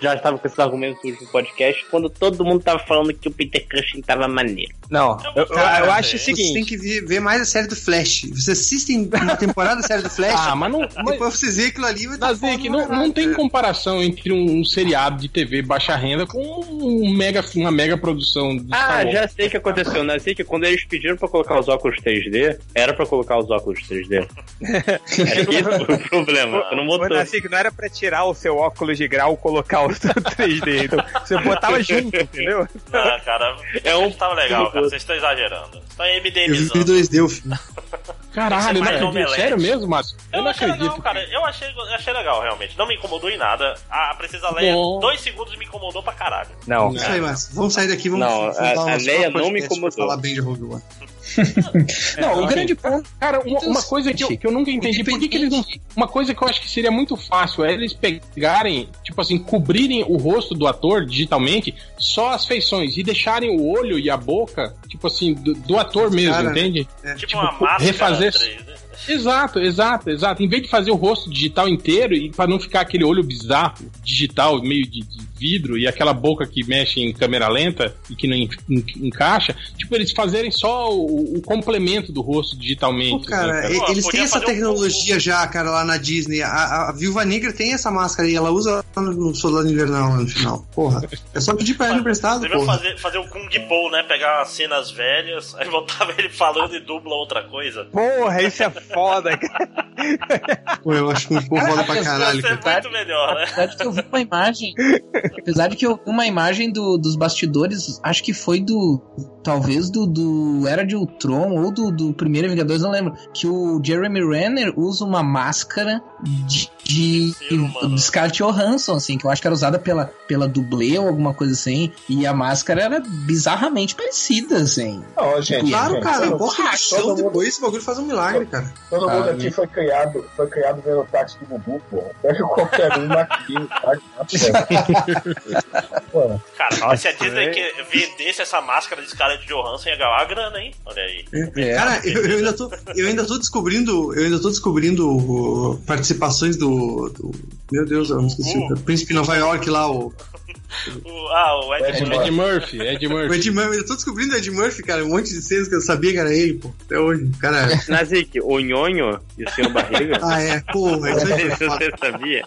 já estava com esses argumentos no último podcast, quando todo mundo tava falando que o Peter Cushing tava maneiro. Não, eu acho o seguinte... Vocês têm que ver mais a série do Flash. Vocês assistem uma temporada da série do Flash, mas não... depois vocês veem aquilo ali... Nazik, não tem comparação entre um seriado de TV baixa renda com uma mega produção de Star Wars. Já sei o que aconteceu, Nazik, quando eles pediram pra colocar os óculos 3D, era pra colocar os óculos 3D. Esse o problema, não botou. Nazik, não era pra tirar o seu óculos de grau e colocar o 3D, então você botava junto, entendeu? Não, cara, tava legal, cara, vocês estão exagerando. Estão MDMizando. Eu vi 2D o filme. Caralho, não acredito. Sério mesmo, Márcio? Eu não acredito. Legal, cara. Eu achei legal, realmente. Não me incomodou em nada. A Princesa Leia, 2 segundos me incomodou pra caralho. Não. Isso aí, Márcio. Vamos sair daqui, a Leia não me incomodou. Falar bem de Rogue One. Não, o grande ponto... Cara, uma coisa que eu nunca entendi, por que eles não... Uma coisa que eu acho que seria muito fácil é eles pegarem, tipo assim, cobrirem o rosto do ator digitalmente, só as feições, e deixarem o olho e a boca, tipo assim, do ator mesmo, cara, entende? Tipo uma máscara refazer... 3D. Exato. Em vez de fazer o rosto digital inteiro, e pra não ficar aquele olho bizarro, digital, meio de vidro, e aquela boca que mexe em câmera lenta e que não encaixa, tipo, eles fazerem só o complemento do rosto digitalmente. Pô, cara, né, cara? Eles têm essa tecnologia já, cara, lá na Disney. A Viúva Negra tem essa máscara e ela usa no Soldado Invernal no final. Porra, é só pedir pra ela emprestado. Devia fazer o Kung Po, né? Pegar cenas velhas, aí botava ele falando e dubla outra coisa. Porra, isso é foda, cara. Pô, eu acho Kung Po foda pra caralho. Isso é muito melhor, né? Apesar de que eu vi uma imagem dos bastidores, acho que foi talvez do Era de Ultron ou do primeiro Vingadores, não lembro, que o Jeremy Renner usa uma máscara de Scarlett Johansson, assim, que eu acho que era usada pela dublê ou alguma coisa assim, e a máscara era bizarramente parecida, assim. Não, gente, claro, gente, cara, porra, depois esse bagulho faz um milagre, cara. Todo mundo aqui foi criado vendo o táxi do Gugu, porra. Pega qualquer um naquilo, tá? Cara, mas se a Disney vendesse essa máscara de Scarlett Johansson, ia ganhar uma grana, hein? Olha aí. Cara, eu ainda tô descobrindo participações do meu Deus, eu não esqueci o Príncipe Nova York lá, o Ed Murphy. O Ed Murphy, eu tô descobrindo o Ed Murphy, cara, um monte de cenas que eu sabia que era ele, pô, até hoje, cara. Nazik, o Nhonho e o Senhor Barriga? Porra, você sabia?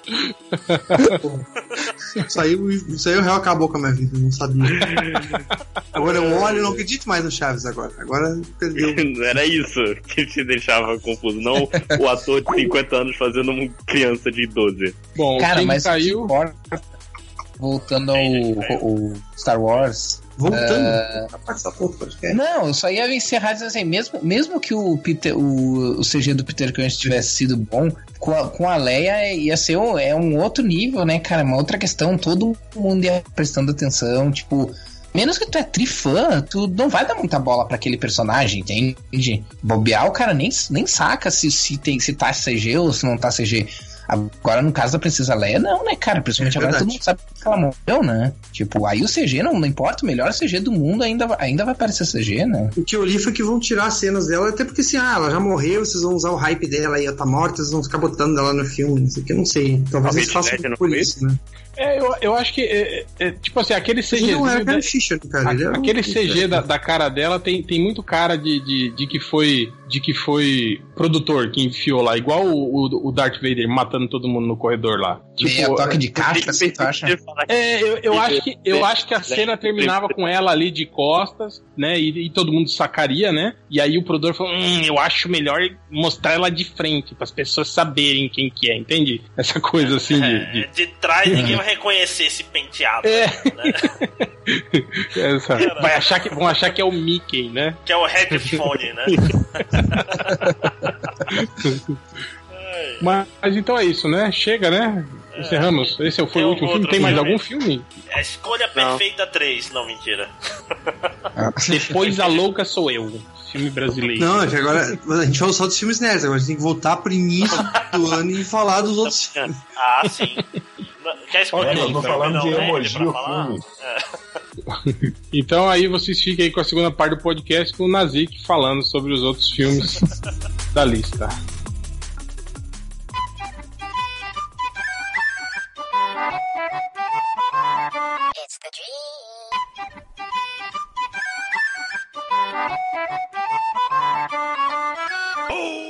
Isso aí o real acabou com a minha vida, eu não sabia. Agora eu olho e não acredito mais no Chaves agora perdeu. Era isso que te deixava confuso, não o ator de 50 anos fazendo uma criança de 12. Bom, cara, mas caiu... Voltando ao Star Wars. Não, eu só ia encerrar dizendo assim, mesmo que o CG do Peter Cushing tivesse sido bom, com a Leia ia ser um outro nível, né, cara? Uma outra questão, todo mundo ia prestando atenção, tipo, menos que tu é trifã, tu não vai dar muita bola pra aquele personagem, entende? Bobear, o cara nem saca se tá CG ou se não tá CG. Agora, no caso da Princesa Leia, não, né, cara? Principalmente agora todo mundo sabe que ela morreu, né? Tipo, aí o CG, não importa, o melhor CG do mundo ainda vai parecer CG, né? O que eu li foi que vão tirar as cenas dela, até porque assim, ela já morreu, vocês vão usar o hype dela e ela tá morta, vocês vão ficar botando ela no filme, isso aqui eu não sei. Talvez eles façam por isso, né? Eu acho que, tipo assim, aquele CG... Aquele CG da cara dela tem muito cara de que foi produtor que enfiou lá, igual o Darth Vader matando todo mundo no corredor lá. Tipo, toque de caixa, você acha? Eu acho que a cena terminava com ela ali de costas, né, e todo mundo sacaria, né, e aí o produtor falou, eu acho melhor mostrar ela de frente, para as pessoas saberem quem que é, entende? Essa coisa assim de trás ninguém vai reconhecer esse penteado. Né? Vão achar que é o Mickey, né? Que é o headphone, né? Mas então é isso, né? Chega, né? Encerramos. Esse foi o último filme. Tem mais algum filme? A Escolha Perfeita 3. Não, mentira. Depois a Louca Sou Eu. Filme brasileiro. Não, é que agora a gente falou só dos filmes nerds. Agora a gente tem que voltar pro início do ano e falar dos outros filmes. Sim. Quer escolher? Eu tô falando de emoji o filme. Então aí vocês fiquem aí com a segunda parte do podcast com o Nazik falando sobre os outros filmes da lista.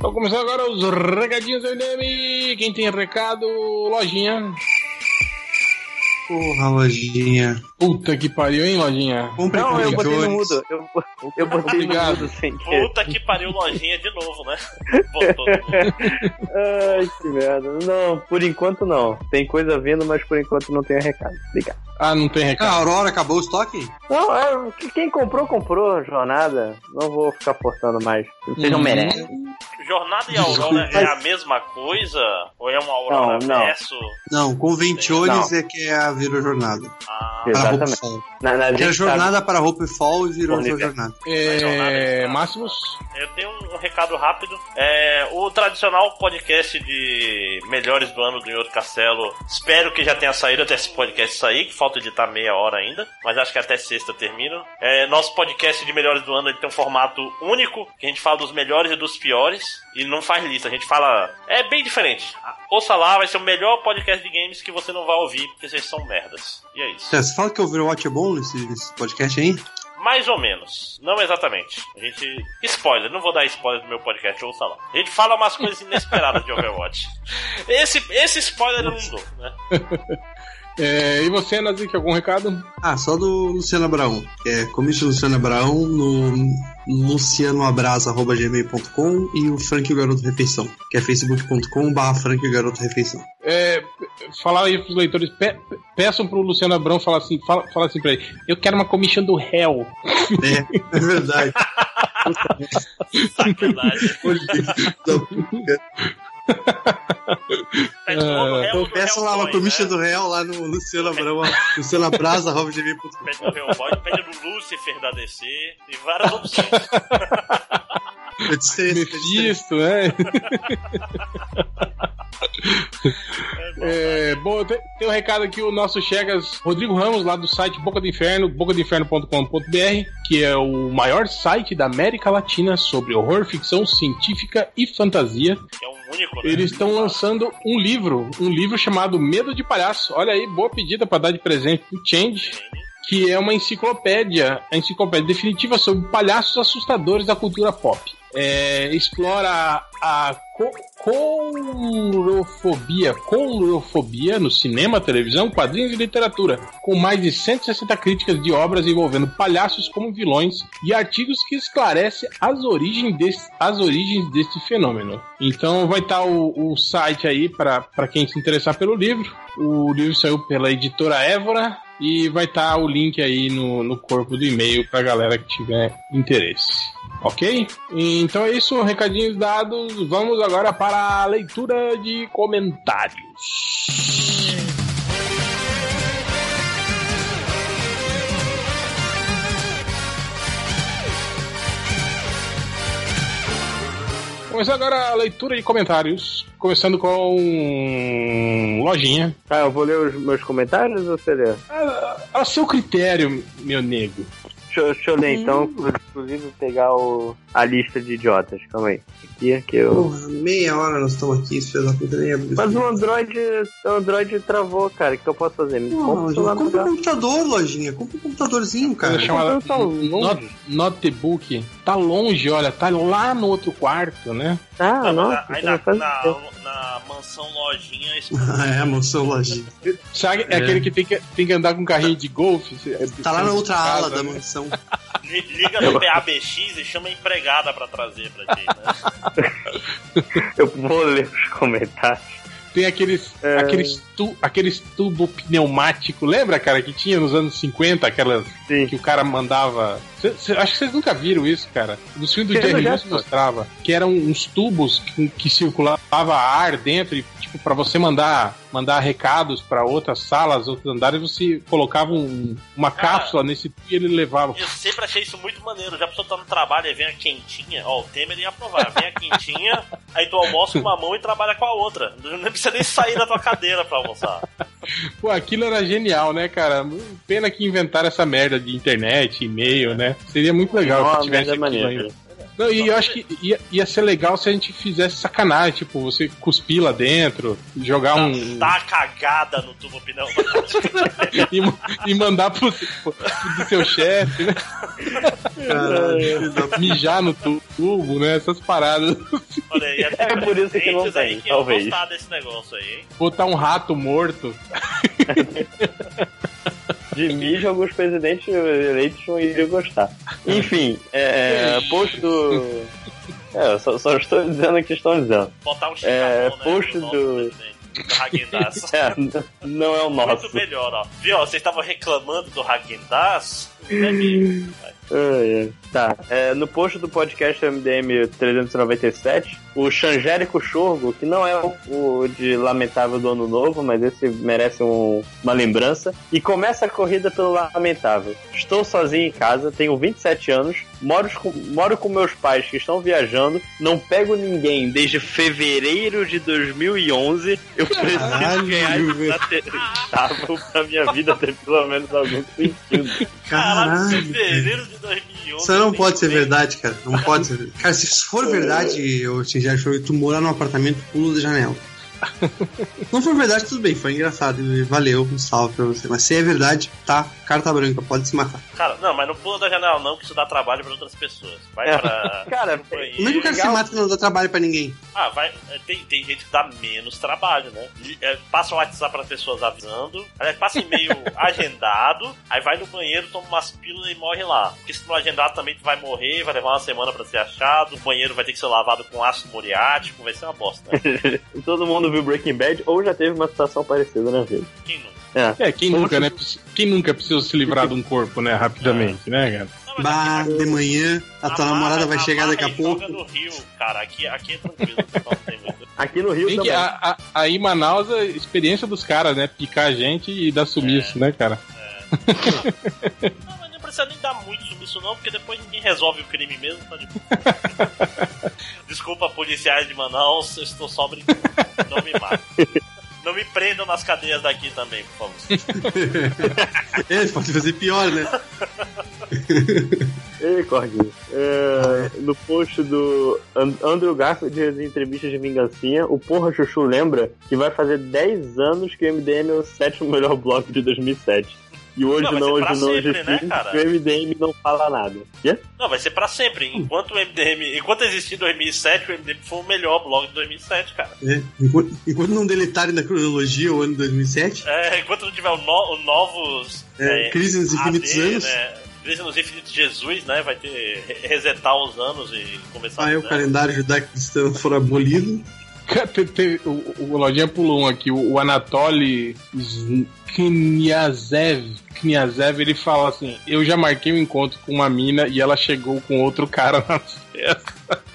Então, começando agora os recadinhos do MDM. Quem tem recado, Lojinha. Porra, Lojinha. Puta que pariu, hein, Lojinha? Não, eu botei no mudo. Eu botei no mudo sem querer. Puta que pariu, Lojinha de novo, né? Botou no mudo. Ai, que merda. Não, por enquanto não. Tem coisa vindo, mas por enquanto não tem recado. Obrigado. Ah, não tem recado. A Aurora acabou o estoque? Não, quem comprou, jornada. Não vou ficar forçando mais. Vocês não merecem. Jornada e Aurora é a mesma coisa? Ou é uma Aurora verso? Não, Conventiones é que virou jornada. Exatamente. Era jornada para Hope Fall e virou jornada. Máximos? Eu tenho um recado rápido. O tradicional podcast de melhores do ano do Nhoto Castelo. Espero que já tenha saído até esse podcast sair, que falta editar meia hora ainda. Mas acho que até sexta termina. Nosso podcast de melhores do ano ele tem um formato único, que a gente fala dos melhores e dos piores. E não faz lista, a gente fala... É bem diferente. Ouça lá, vai ser o melhor podcast de games que você não vai ouvir, porque vocês são merdas. E é isso. Você fala que o Overwatch é bom nesse podcast aí? Mais ou menos. Não exatamente. A gente... Spoiler. Não vou dar spoiler do meu podcast, ouça lá. A gente fala umas coisas inesperadas de Overwatch. Esse spoiler eu não dou, né? E você, Nazik, algum recado? Só do Luciano Abraão. Commission Luciano Abraão no lucianoabrasa@gmail.com e o Frank e o Garoto Refeição, que é facebook.com/Frank e o Garoto Refeição. Falar aí pros leitores, peçam pro Luciano Abrão falar assim pra ele: eu quero uma commission do réu. É verdade. Sacanagem. Então peça lá uma commission do réu lá no Luciano Abrão, lucianoabrasa@gmail.com. Pede no Real Boy, pede no Lucifer da DC, tem várias opções. Mephisto, né? Bom, tem um recado aqui, o nosso Chegas Rodrigo Ramos, lá do site Boca do Inferno, bocadoinferno.com.br, que é o maior site da América Latina sobre horror, ficção científica e fantasia. É um único, né? Eles estão lançando um livro chamado Medo de Palhaço. Olha aí, boa pedida para dar de presente pro Change, que é uma enciclopédia, a enciclopédia definitiva sobre palhaços assustadores da cultura pop. Explora a coulrofobia no cinema, televisão, quadrinhos e literatura, com mais de 160 críticas de obras envolvendo palhaços como vilões e artigos que esclarecem as origens deste fenômeno. Então vai estar o site aí para quem se interessar pelo livro. O livro saiu pela editora Évora e vai estar o link aí no corpo do e-mail pra galera que tiver interesse. Ok? Então é isso, recadinhos dados. Vamos agora para a leitura de comentários. Começando agora a leitura de comentários. Começando com Lojinha. Eu vou ler os meus comentários ou você lê? A seu critério, meu nego. Deixa eu ler então, inclusive pegar a lista de idiotas. Calma aí. Aqui eu... Porra, meia hora nós estamos aqui, isso fez a puta nem abrir. Mas o Android travou, cara. O que eu posso fazer? Compra um computador, Lojinha. Compra um computadorzinho, cara. Chamada notebook. Tá longe, olha. Tá lá no outro quarto, né? Aí na mansão Lojinha... a mansão Lojinha. Sabe, aquele que tem que andar com um carrinho de golfe? Tá lá na outra ala da mansão. Liga no PABX e chama a empregada pra trazer pra ti, né? Eu vou ler os comentários. Tem aqueles tubo pneumático, lembra, cara, que tinha nos anos 50, aquelas que o cara mandava... Acho que vocês nunca viram isso, cara. No filme do Jerry Lewis mostrava que eram uns tubos que circulava ar dentro e, tipo, pra você mandar recados pra outras salas, outros andares, você colocava uma cápsula nesse tubo e ele levava. Eu sempre achei isso muito maneiro. Já a pessoa tá no trabalho e vem a quentinha, o Temer ia aprovar, vem a quentinha, aí tu almoça com uma mão e trabalha com a outra. Não precisa nem sair da tua cadeira pra almoçar. Pô, aquilo era genial, né, cara? Pena que inventaram essa merda de internet, e-mail, né? Seria muito legal se tivesse aquilo ainda. Não, e eu acho que ia ser legal se a gente fizesse sacanagem, tipo, você cuspir lá dentro, jogar Dar cagada no tubo pneu. e mandar pro seu chefe, né? Mijar no tubo, né? Essas paradas. Olha aí, é por isso que não tem, que talvez. Gostar desse negócio aí, hein? Botar um rato morto. De mijo, alguns presidentes eleitos não iriam gostar. Enfim, post do... só estou dizendo o que estão dizendo. Botar um chimarrão, post do... Häagen-Dazs. Não é o nosso. Muito melhor, ó. Viu? Vocês estavam reclamando do Häagen-Dazs? Tá. No post do podcast MDM 397, o Xangérico Chorgo, que não é o de Lamentável do Ano Novo, mas esse merece uma lembrança, e começa a corrida pelo Lamentável. Estou sozinho em casa, tenho 27 anos, moro com meus pais que estão viajando, não pego ninguém desde fevereiro de 2011, eu preciso ganhar estável pra minha vida ter pelo menos algum sentido. Caralho, fevereiro de 2011. Isso não pode ser verdade, cara. Não pode ser. Cara, se for verdade, tu morar num apartamento, pula da janela. Não for verdade, tudo bem, foi engraçado. Valeu, um salve pra você. Mas se é verdade, tá, carta branca, pode se matar. Cara, não, mas não pula da janela não, que isso dá trabalho pra outras pessoas. Vai pra... Cara, como é que o cara se mata e não dá trabalho pra ninguém? Vai. Tem gente que dá menos trabalho, né? Passa o WhatsApp pra pessoas avisando, passa e-mail agendado, aí vai no banheiro, toma umas pílulas e morre lá. Porque se não agendado também tu vai morrer, vai levar uma semana pra ser achado, o banheiro vai ter que ser lavado com ácido muriático, vai ser uma bosta, né? Todo mundo viu Breaking Bad ou já teve uma situação parecida na vida. Quem nunca? Quem nunca, né? Quem nunca precisou se livrar de um corpo, né? Rapidamente, né, cara? De manhã, a tua namorada vai chegar daqui a pouco. No Rio, cara, aqui é tranquilo. Aqui no Rio também. Aí em Manaus, a experiência dos caras, né? Picar a gente e dar sumiço, né, cara? Não, mas não precisa nem dar muito sumiço não, porque depois ninguém resolve o crime mesmo, tá de boa. Desculpa, policiais de Manaus, eu estou só brincando. Não me matem. Não me prendam nas cadeias daqui também, por favor. Pode fazer pior, né? Ei, Cordinho. No post do Andrew Garfield de entrevistas de vingancinha, o Porra Chuchu lembra que vai fazer 10 anos que o MDM é o 7º melhor bloco de 2007. E hoje não, né, cara? O MDM não fala nada. Quê? Não, vai ser pra sempre. Enquanto existir em 2007, o MDM foi o melhor blog de 2007, cara. Enquanto não deletarem da cronologia o ano 2007. Enquanto não tiver novos... Crise nos Infinitos Anos. Né? Crise nos Infinitos Jesus, né? Vai ter... resetar os anos e começar... O calendário judaico-cristão for abolido. O Lojinha pulou um aqui, o Anatoly Kniazev, ele fala assim: eu já marquei um encontro com uma mina e ela chegou com outro cara na festa.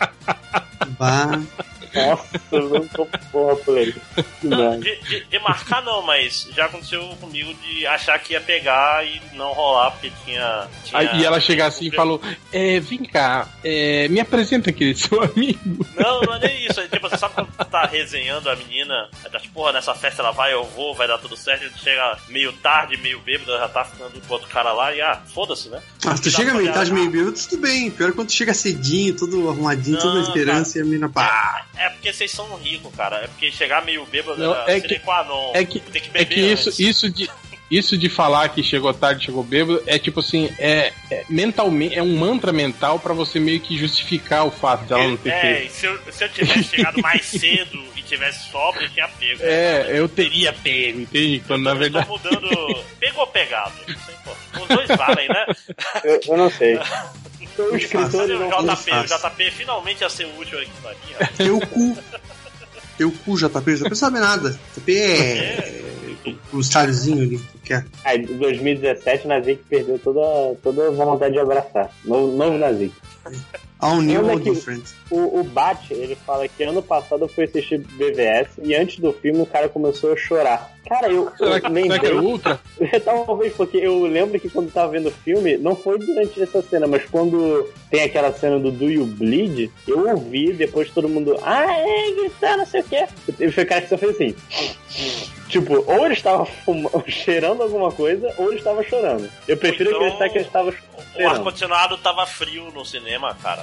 Nossa, eu não tô porra por ele. De marcar não, mas já aconteceu comigo de achar que ia pegar e não rolar, porque tinha e ela chegar assim e falou: vem cá, me apresenta aquele seu amigo. Não é nem isso. Tipo, você sabe quando tu tá resenhando a menina, tá tipo, porra, nessa festa ela vai, eu vou, vai dar tudo certo, e tu chega meio tarde, meio bêbado, já tá ficando com outro cara lá e foda-se, né? Se tu chega meio tarde, meio bêbado, tudo bem. Pior é quando tu chega cedinho, tudo arrumadinho, toda a esperança, cara, e a menina pá. É porque vocês são ricos, cara. É porque chegar meio bêbado tem que beber isso de falar que chegou tarde, chegou bêbado, é tipo assim, mentalmente, é um mantra mental pra você meio que justificar o fato dela não ter feito. Se eu tivesse chegado mais cedo e tivesse sobra, eu tinha pego. Eu teria pego, entende? Quando na verdade... Eu tô mudando... Pegou ou pegado? Não sei, pô. Os dois valem, né? Eu não sei. O escritor o JP finalmente ia ser útil aqui pra mim. Teu cu, JP, não sabe nada. JP o estáriozinho ali que é. Em 2017 o Nazik perdeu toda a vontade de abraçar. Novo Nazik. All new, all different. O Bat, ele fala que ano passado eu fui assistir BVS e antes do filme o cara começou a chorar. Cara, eu lembrei... que é ultra? Talvez, porque eu lembro que quando tava vendo o filme, não foi durante essa cena, mas quando tem aquela cena do Do You Bleed, eu ouvi, depois todo mundo, gritando, não sei o quê. Foi o cara que só fez assim... Tipo, ou ele estava cheirando alguma coisa, ou ele estava chorando. Eu prefiro acreditar que ele estava cheirando. O ar-condicionado tava frio no cinema, cara.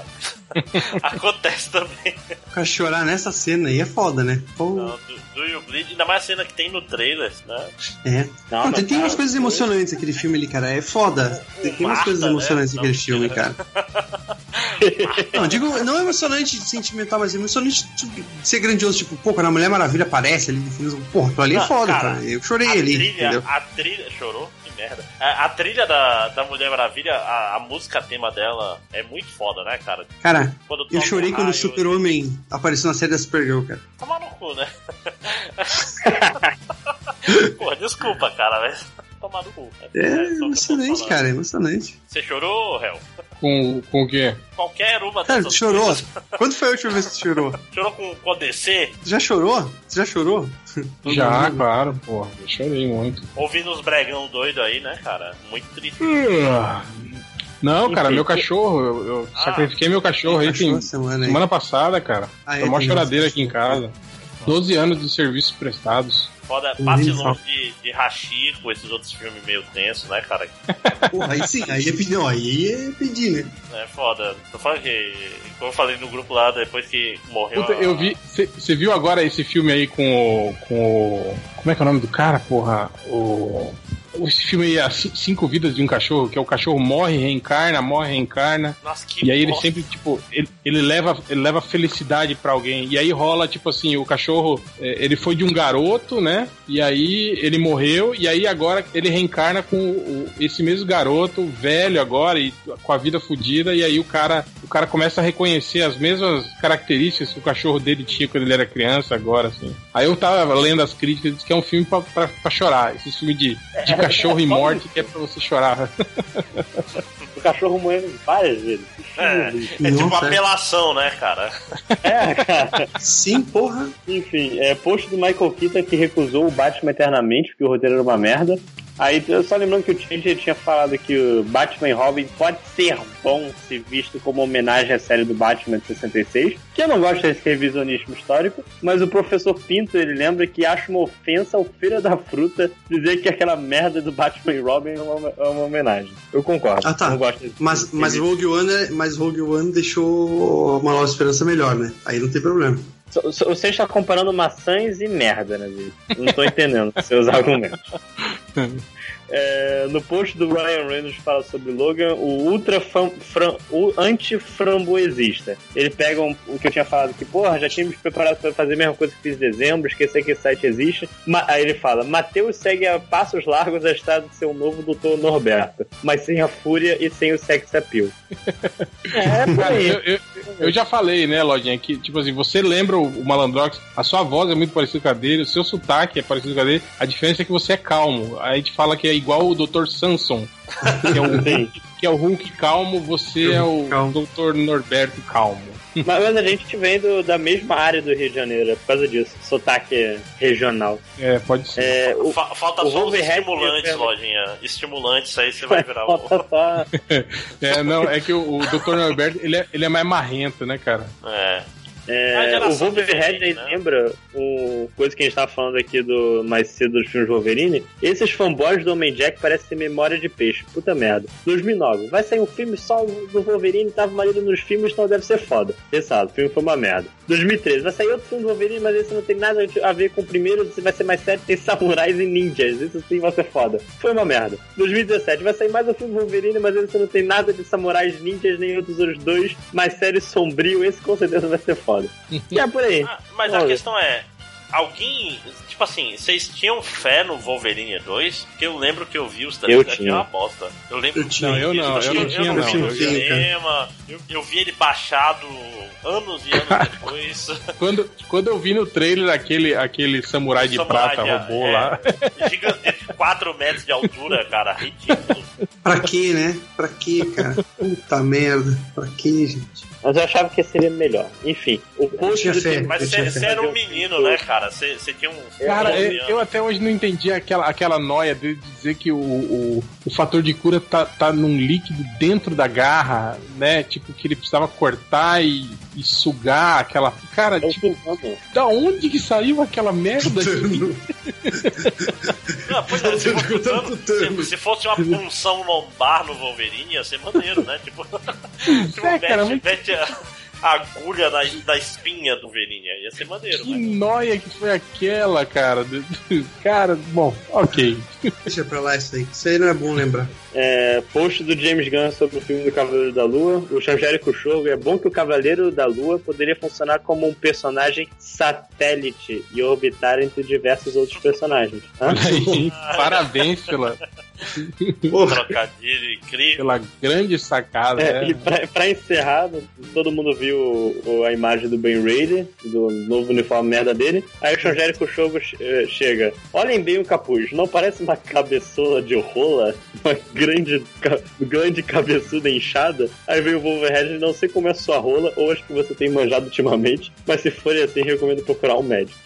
Acontece também. O cara chorar nessa cena aí é foda, né? Não, do You Bleed, ainda mais a cena que tem no trailer, né? É. Não, tem umas coisas emocionantes aquele filme ali, cara. É foda. Tem umas coisas emocionantes naquele filme, cara. Não, digo, não é emocionante sentimental, mas é emocionante de ser grandioso. Tipo, pô, quando a Mulher Maravilha aparece ali, porra, aquilo ali é foda, cara. Eu chorei ali. A trilha. Chorou? Que merda. A trilha da Mulher Maravilha, a música tema dela é muito foda, né, cara? Cara, eu chorei quando o Super-Homem apareceu na série da Supergirl, cara. Toma no cu, né? Pô, desculpa, cara, mas tomar no cu. É emocionante, cara, é emocionante. Você chorou, Hel? Com o quê? Qualquer uma cara, dessas chorou? coisas. Quando foi a última vez que você chorou? Chorou com DC? Já chorou? Você já chorou? Já, claro, porra. Eu chorei muito. Ouvindo uns bregão doido aí, né, cara? Muito triste. Não, cara, meu cachorro, eu sacrifiquei meu cachorro aí semana passada, cara. Foi uma choradeira aqui em casa. 12 anos de serviços prestados. Foda, passe longe de Hashi com esses outros filmes meio tensos, né, cara? Porra, aí sim, aí é pedir, né? É foda. Tô falando que, como eu falei no grupo lá, depois que morreu. Puta, eu vi. Você viu agora esse filme aí com o. Como é que é o nome do cara, porra? Esse filme aí, As 5 Vidas de um Cachorro, que é o cachorro morre, reencarna. Nossa, que e aí ele sempre, tipo, ele leva felicidade pra alguém. E aí rola, tipo assim, o cachorro, ele foi de um garoto, né? E aí ele morreu, e aí agora ele reencarna com esse mesmo garoto, velho agora, e com a vida fodida, e aí o cara começa a reconhecer as mesmas características que o cachorro dele tinha quando ele era criança, agora, assim. Aí eu tava lendo as críticas, diz que é um filme pra chorar. Esse filme de cachorro e morte que é pra você chorar. O cachorro morrendo várias vezes. É tipo uma apelação, né, cara? É, cara. Sim, porra. Enfim, post do Michael Keaton que recusou o Batman Eternamente, porque o roteiro era uma merda. Aí, só lembrando que o Change tinha falado que o Batman e Robin pode ser bom se visto como homenagem à série do Batman de 66, que eu não gosto desse revisionismo histórico, mas o professor Pinto, ele lembra que acha uma ofensa ao Feira da Fruta dizer que aquela merda do Batman e Robin é uma homenagem. Eu concordo. Ah, tá. Não gosto desse mas Rogue One deixou uma Nova Esperança melhor, né? Aí não tem problema. Você está comparando maçãs e merda, né, Vitor? Não tô entendendo seus argumentos. No post do Ryan Reynolds fala sobre Logan, o o anti-framboesista. Ele pega o que eu tinha falado, que porra, já tínhamos preparado para fazer a mesma coisa que fiz em dezembro, esquecer que esse site existe. Aí ele fala, Matheus segue a passos largos a estrada de seu novo Dr. Norberto, mas sem a fúria e sem o sex appeal. Por aí. Eu já falei, né, Lodinha, que tipo assim, você lembra o Malandrox, a sua voz é muito parecida com a dele, o seu sotaque é parecido com a dele, a diferença é que você é calmo. Aí a gente fala que é igual o Dr. Samson, que é o Hulk calmo, você é o Dr. Norberto calmo. Mas a gente vem da mesma área do Rio de Janeiro, por causa disso, sotaque regional. Pode ser. Falta só os estimulantes, Lojinha. Estimulantes, aí você vai virar o... Não, é que o Dr. Norberto, ele é mais marrento, né, cara? O Wolverine, né? Lembra coisa que a gente tava falando aqui mais cedo dos filmes Wolverine? Esses fanboys do Homem-Jack parecem ter memória de peixe. Puta merda. 2009. Vai sair um filme só do Wolverine, tava marido nos filmes, então deve ser foda. Pensado, o filme foi uma merda. 2013. Vai sair outro filme do Wolverine, mas esse não tem nada a ver com o primeiro, vai ser mais sério, tem samurais e ninjas. Isso sim vai ser foda. Foi uma merda. 2017. Vai sair mais um filme do Wolverine, mas esse não tem nada de samurais, ninjas, nem outros dois, mais sério e sombrio. Esse com certeza vai ser foda. E é por aí. Mas a questão é, alguém, tipo assim, vocês tinham fé no Wolverine 2? Porque eu lembro que eu vi os trailers, achei uma bosta. Eu lembro que eu não tinha no cinema, eu vi ele baixado anos e anos depois. Quando eu vi no trailer aquele samurai de prata robô lá. Gigante, 4 metros de altura, cara, ridículo. Pra quê, né? Pra quê, cara? Puta merda. Pra quê, gente? Mas eu achava que seria melhor. Enfim, o post... Mas você era um menino, né, cara? Você tinha um... Cara, eu até hoje não entendi aquela noia de dizer que o fator de cura tá num líquido dentro da garra, né? Tipo, que ele precisava cortar e sugar aquela... Cara, tipo, da onde que saiu aquela merda? Não, pois é, se fosse uma punção lombar no Wolverine, ia ser maneiro, né? Tipo, cara, agulha da espinha do Wolverine. Ia ser maneiro, que noia que foi aquela, cara. Cara, bom, ok. Deixa pra lá isso aí. Isso aí não é bom lembrar. Post do James Gunn sobre o filme do Cavaleiro da Lua. O Xangérico Show. É bom que o Cavaleiro da Lua poderia funcionar como um personagem satélite e orbitar entre diversos outros personagens. Aí, parabéns pela trocadilho incrível. Pela grande sacada. E pra encerrar, todo mundo viu a imagem do Ben Raider, do novo uniforme merda dele. Aí o Xangérico Show chega. Olhem bem o capuz. Não parece uma cabeçona de rola? Uma grande cabeçuda inchada? Aí veio o Wolverine, não sei como é a sua rola, ou acho que você tem manjado ultimamente, mas se for assim, recomendo procurar um médico.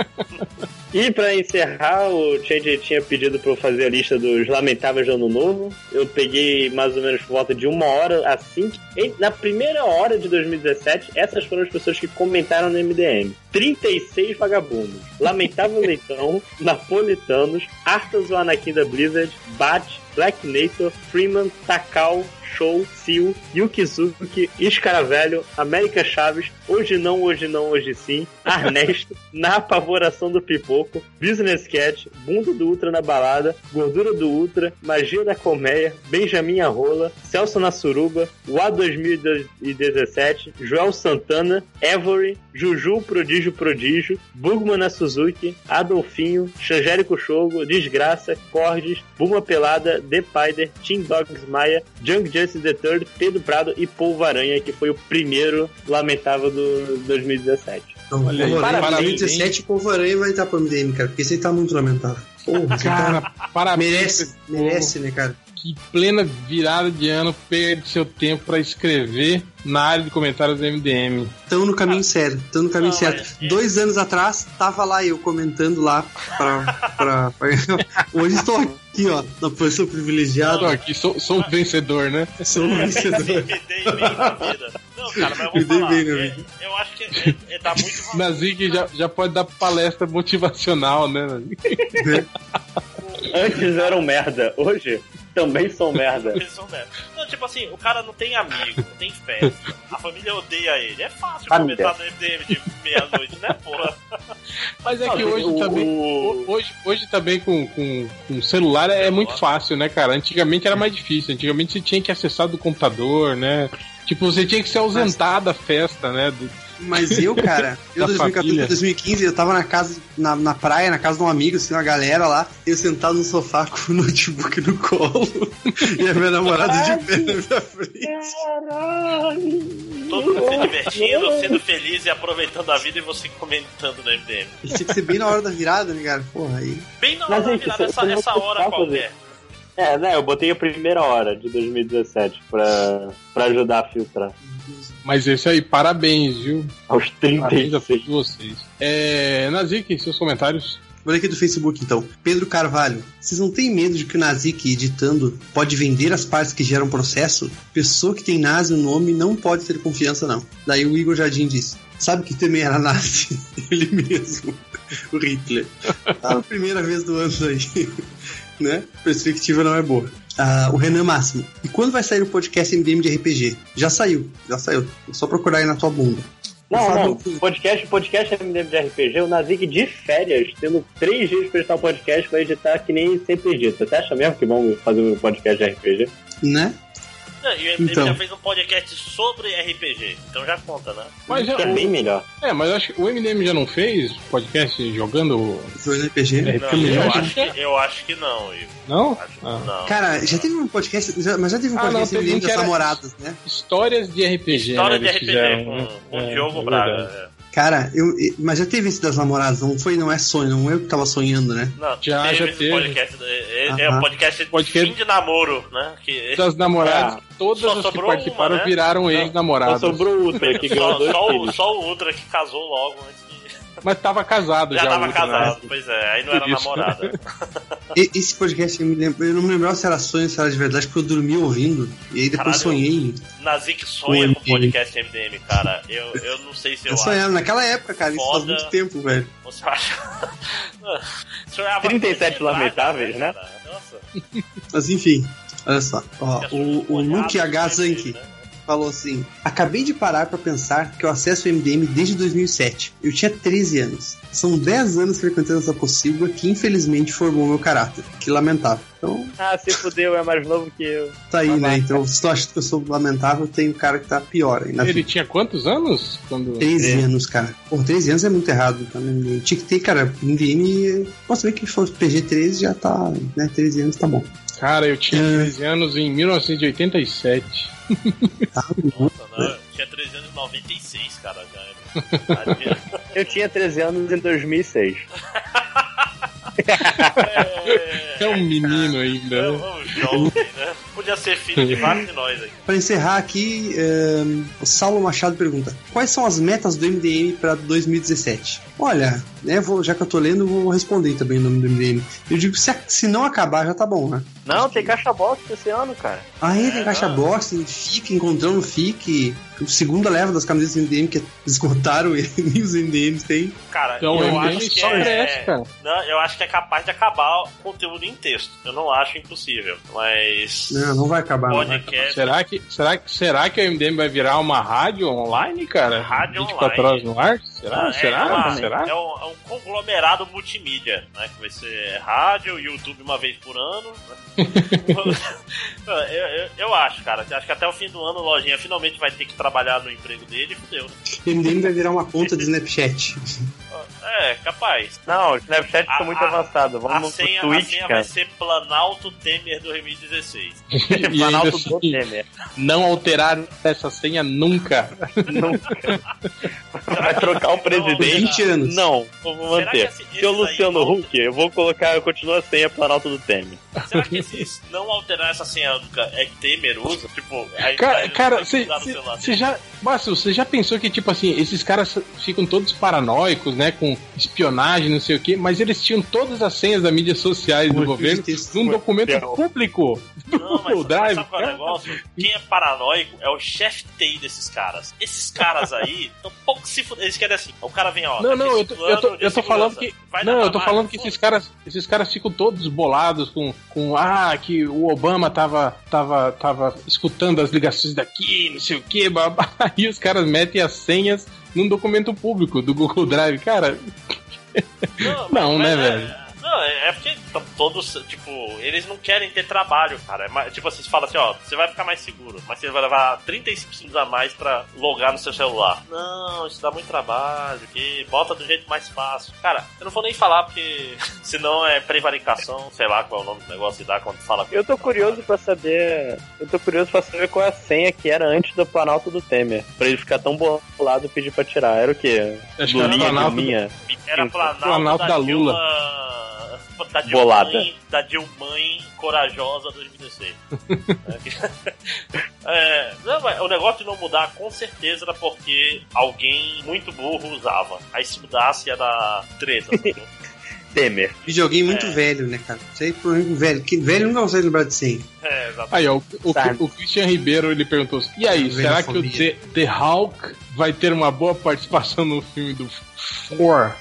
E pra encerrar, o Change tinha pedido pra eu fazer a lista dos lamentáveis de Ano Novo. Eu peguei mais ou menos por volta de 1 hora, assim. Na primeira hora de 2017, essas foram as pessoas que comentaram no MDM. 36 vagabundos. Lamentável Leitão, Napolitanos, Arthas o Anakin da Blizzard, Bat, Black Nator, Freeman, Takao, Show, Seal, Yukizuki, Escaravelho, América Chaves, Hoje Não, Hoje Sim, Ernesto, Na Apavoração do Pipoco, Business Cat, Bunda do Ultra na Balada, Gordura do Ultra, Magia da Colmeia, Benjamin Arrola, Celso na Suruba, Wa 2017, Joel Santana, Avery, Juju Prodígio, Bugman na Suzuki, Adolfinho, Xangérico Shogo, Desgraça, Cordes, Buma Pelada, The Pider, Team Dogs Maia, Young Justice the Third, Pedro Prado e Polvo Aranha, que foi o primeiro lamentável do 2017. Então, olha aí, para 2017 o Polvo Aranha vai estar pro MDM, cara, porque esse aí tá muito lamentável. Porra, cara, parabéns. Merece, né, cara? Que plena virada de ano perde seu tempo pra escrever na área de comentários do MDM. Estão no caminho certo, estão no caminho certo. 2 anos atrás, tava lá eu comentando lá pra... Hoje estou aqui, ó, na posição privilegiada. Estou aqui, sou um vencedor, né? Sou um vencedor. Me dei bem na vida. Não, cara, mas eu vou falar. Eu acho que dá muito valor. Nazik já pode dar palestra motivacional, né? Antes eram merda, hoje também são merda. Não, tipo assim, o cara não tem amigo, não tem festa, a família odeia ele. É fácil comentar no MDM de meia-noite, né, porra? Mas é que hoje também com celular é muito fácil, né, cara? Antigamente era mais difícil. Antigamente você tinha que acessar do computador, né? Tipo, você tinha que se ausentar da festa, né? Mas eu, cara, eu 2014, 2015, eu tava na casa, na praia, na casa de um amigo, assim, uma galera lá, eu sentado no sofá com o notebook no colo e a minha namorada de pé na minha frente. Caralho! Todo mundo se divertindo, sendo feliz e aproveitando a vida e você comentando no MDM. Isso tinha que ser bem na hora da virada, né, cara? Porra, aí. Bem na hora da virada, essa hora qualquer. Né, eu botei a primeira hora de 2017 pra ajudar a filtrar. Mas esse aí, parabéns, viu? Aos 36. Parabéns a vocês. Nazik, seus comentários. Vou ler aqui do Facebook, então. Pedro Carvalho. Vocês não têm medo de que o Nazik, editando, pode vender as partes que geram processo? Pessoa que tem nazi no nome não pode ter confiança, não. Daí o Igor Jardim disse: sabe que também era nazi? Ele mesmo. O Hitler. A primeira vez do ano aí. Né? Perspectiva não é boa. O Renan Máximo. E quando vai sair o podcast MDM de RPG? Já saiu. É só procurar aí na tua bunda. Não. Podcast MDM de RPG, o Nazik de férias, tendo 3 dias pra editar o podcast, vai editar que nem sempre edita. Você acha mesmo que vamos fazer um podcast de RPG? Né? Não, e o MDM já fez um podcast sobre RPG, então já conta, né? Mas é bem melhor. Mas eu acho que o MDM já não fez podcast jogando RPG? Eu acho que não, Igor. Não? Não. Cara, já teve um podcast, mas já teve um podcast MDM das namoradas, né? Histórias de RPG. História de RPG com o Diogo Braga. Cara, mas já teve esse das namoradas, não é sonho, não é eu que tava sonhando, né? Não, já teve. Podcast, um podcast fim de namoro, né? Das namoradas, todas as que participaram viraram ex-namoradas. Só sobrou o Ultra que ganhou 2 filhos. Só o Ultra que casou logo antes de... Mas tava casado já. Já tava casado, né? Pois é, aí não era namorada. Esse podcast, eu não me lembrava se era sonho, se era de verdade, porque eu dormi ouvindo, e aí depois sonhei. Nazik sonha com o podcast MDM, cara. Eu não sei se eu acho. Sonhava naquela época, cara, isso faz muito tempo, velho. Você acha? 37 lamentáveis, né? Nossa. Mas enfim, olha só. O Luke H. Zanke. falou assim: acabei de parar pra pensar que eu acesso o MDM desde 2007. Eu tinha 13 anos. São 10 anos frequentando essa possível que infelizmente formou meu caráter. Que lamentável. Então... se fudeu, é mais novo que eu. Tá aí, né? Então, se tu acha que eu sou lamentável, tem um cara que tá pior aí. Ele tinha quantos anos? 13 anos, cara. Pô, 13 anos é muito errado. Tá? Tinha que ter, cara, MDM... Posso ver que se for PG-13 já tá, né? 13 anos tá bom. Cara, eu tinha 13 anos em 1987. Nossa, não, eu tinha 13 anos em 96, cara. Eu tinha 13 anos em 2006. É um menino ainda. É um jovem, né? Podia ser filho de vários de nós aí. Pra encerrar aqui, o Saulo Machado pergunta: quais são as metas do MDM pra 2017? Olha, né, já que eu tô lendo, vou responder também o nome do MDM. Eu digo, se não acabar, já tá bom, né? Não, tem caixa box esse ano, cara. Tem caixa box, tem FIC, encontrando o FIC. Segunda leva das camisetas do MDM que esgotaram e os MDMs tem. Cara, então, eu acho que cara. Não, eu acho que é capaz de acabar o conteúdo em texto. Eu não acho impossível, mas... Não vai acabar. Podcast... Será que o MDM vai virar uma rádio online, cara? Rádio 24 horas no ar? Será? É um conglomerado multimídia, né? Que vai ser rádio, YouTube uma vez por ano. eu acho, cara. Acho que até o fim do ano o Lojinha finalmente vai ter que trabalhar no emprego dele e fudeu, né? O MDM vai virar uma conta de Snapchat. Capaz. Não, o Snapchat tá muito avançado. Vamos pro Twitch, a senha cara. vai ser Planalto Temer 2016. Planalto do Temer. Não alterar essa senha nunca. Vai trocar o presidente. 20 anos. Não, vou manter. Se o Luciano Huck, eu vou colocar, eu continuo a senha Planalto do Temer. Será que se não alterar essa senha nunca é que Temer usa? Tipo, aí cara, você já pensou que, tipo assim, esses caras ficam todos paranoicos, né, com espionagem, não sei o quê, mas eles tinham todas as senhas das mídias sociais do governo num documento público. Não, mas Drive, sabe qual é o negócio? Quem é paranoico é o chefe TI desses caras. Esses caras aí estão pouco se fudendo. Eles querem assim, o cara vem, ó. Não, eu tô falando que. Não, eu tô falando que esses caras ficam todos bolados com que o Obama tava escutando as ligações daqui, não sei o que, aí os caras metem as senhas num documento público do Google Drive, cara. Não, né, velho? Não, é porque todos, tipo, eles não querem ter trabalho, cara. Tipo assim, você fala assim, ó, você vai ficar mais seguro, mas você vai levar 35 segundos a mais pra logar no seu celular. Não, isso dá muito trabalho, que bota do jeito mais fácil. Cara, eu não vou nem falar porque senão é prevaricação, sei lá qual é o nome do negócio e dá quando fala. Eu tô curioso pra saber qual é a senha que era antes do Planalto do Temer, pra ele ficar tão bolado e pedir pra tirar. Era o quê? Acho que era Planalto da Lula. Da Dilmãe Corajosa 2016. Não, mas o negócio de não mudar com certeza era porque alguém muito burro usava. Aí se mudasse ia dar treta. Temer. Videogame muito velho, né, cara? Isso aí por velho. Que velho não consegue lembrar de 100. Exatamente. Aí, ó, o Christian Ribeiro, ele perguntou: e aí, será que o The Hulk vai ter uma boa participação no filme do Thor?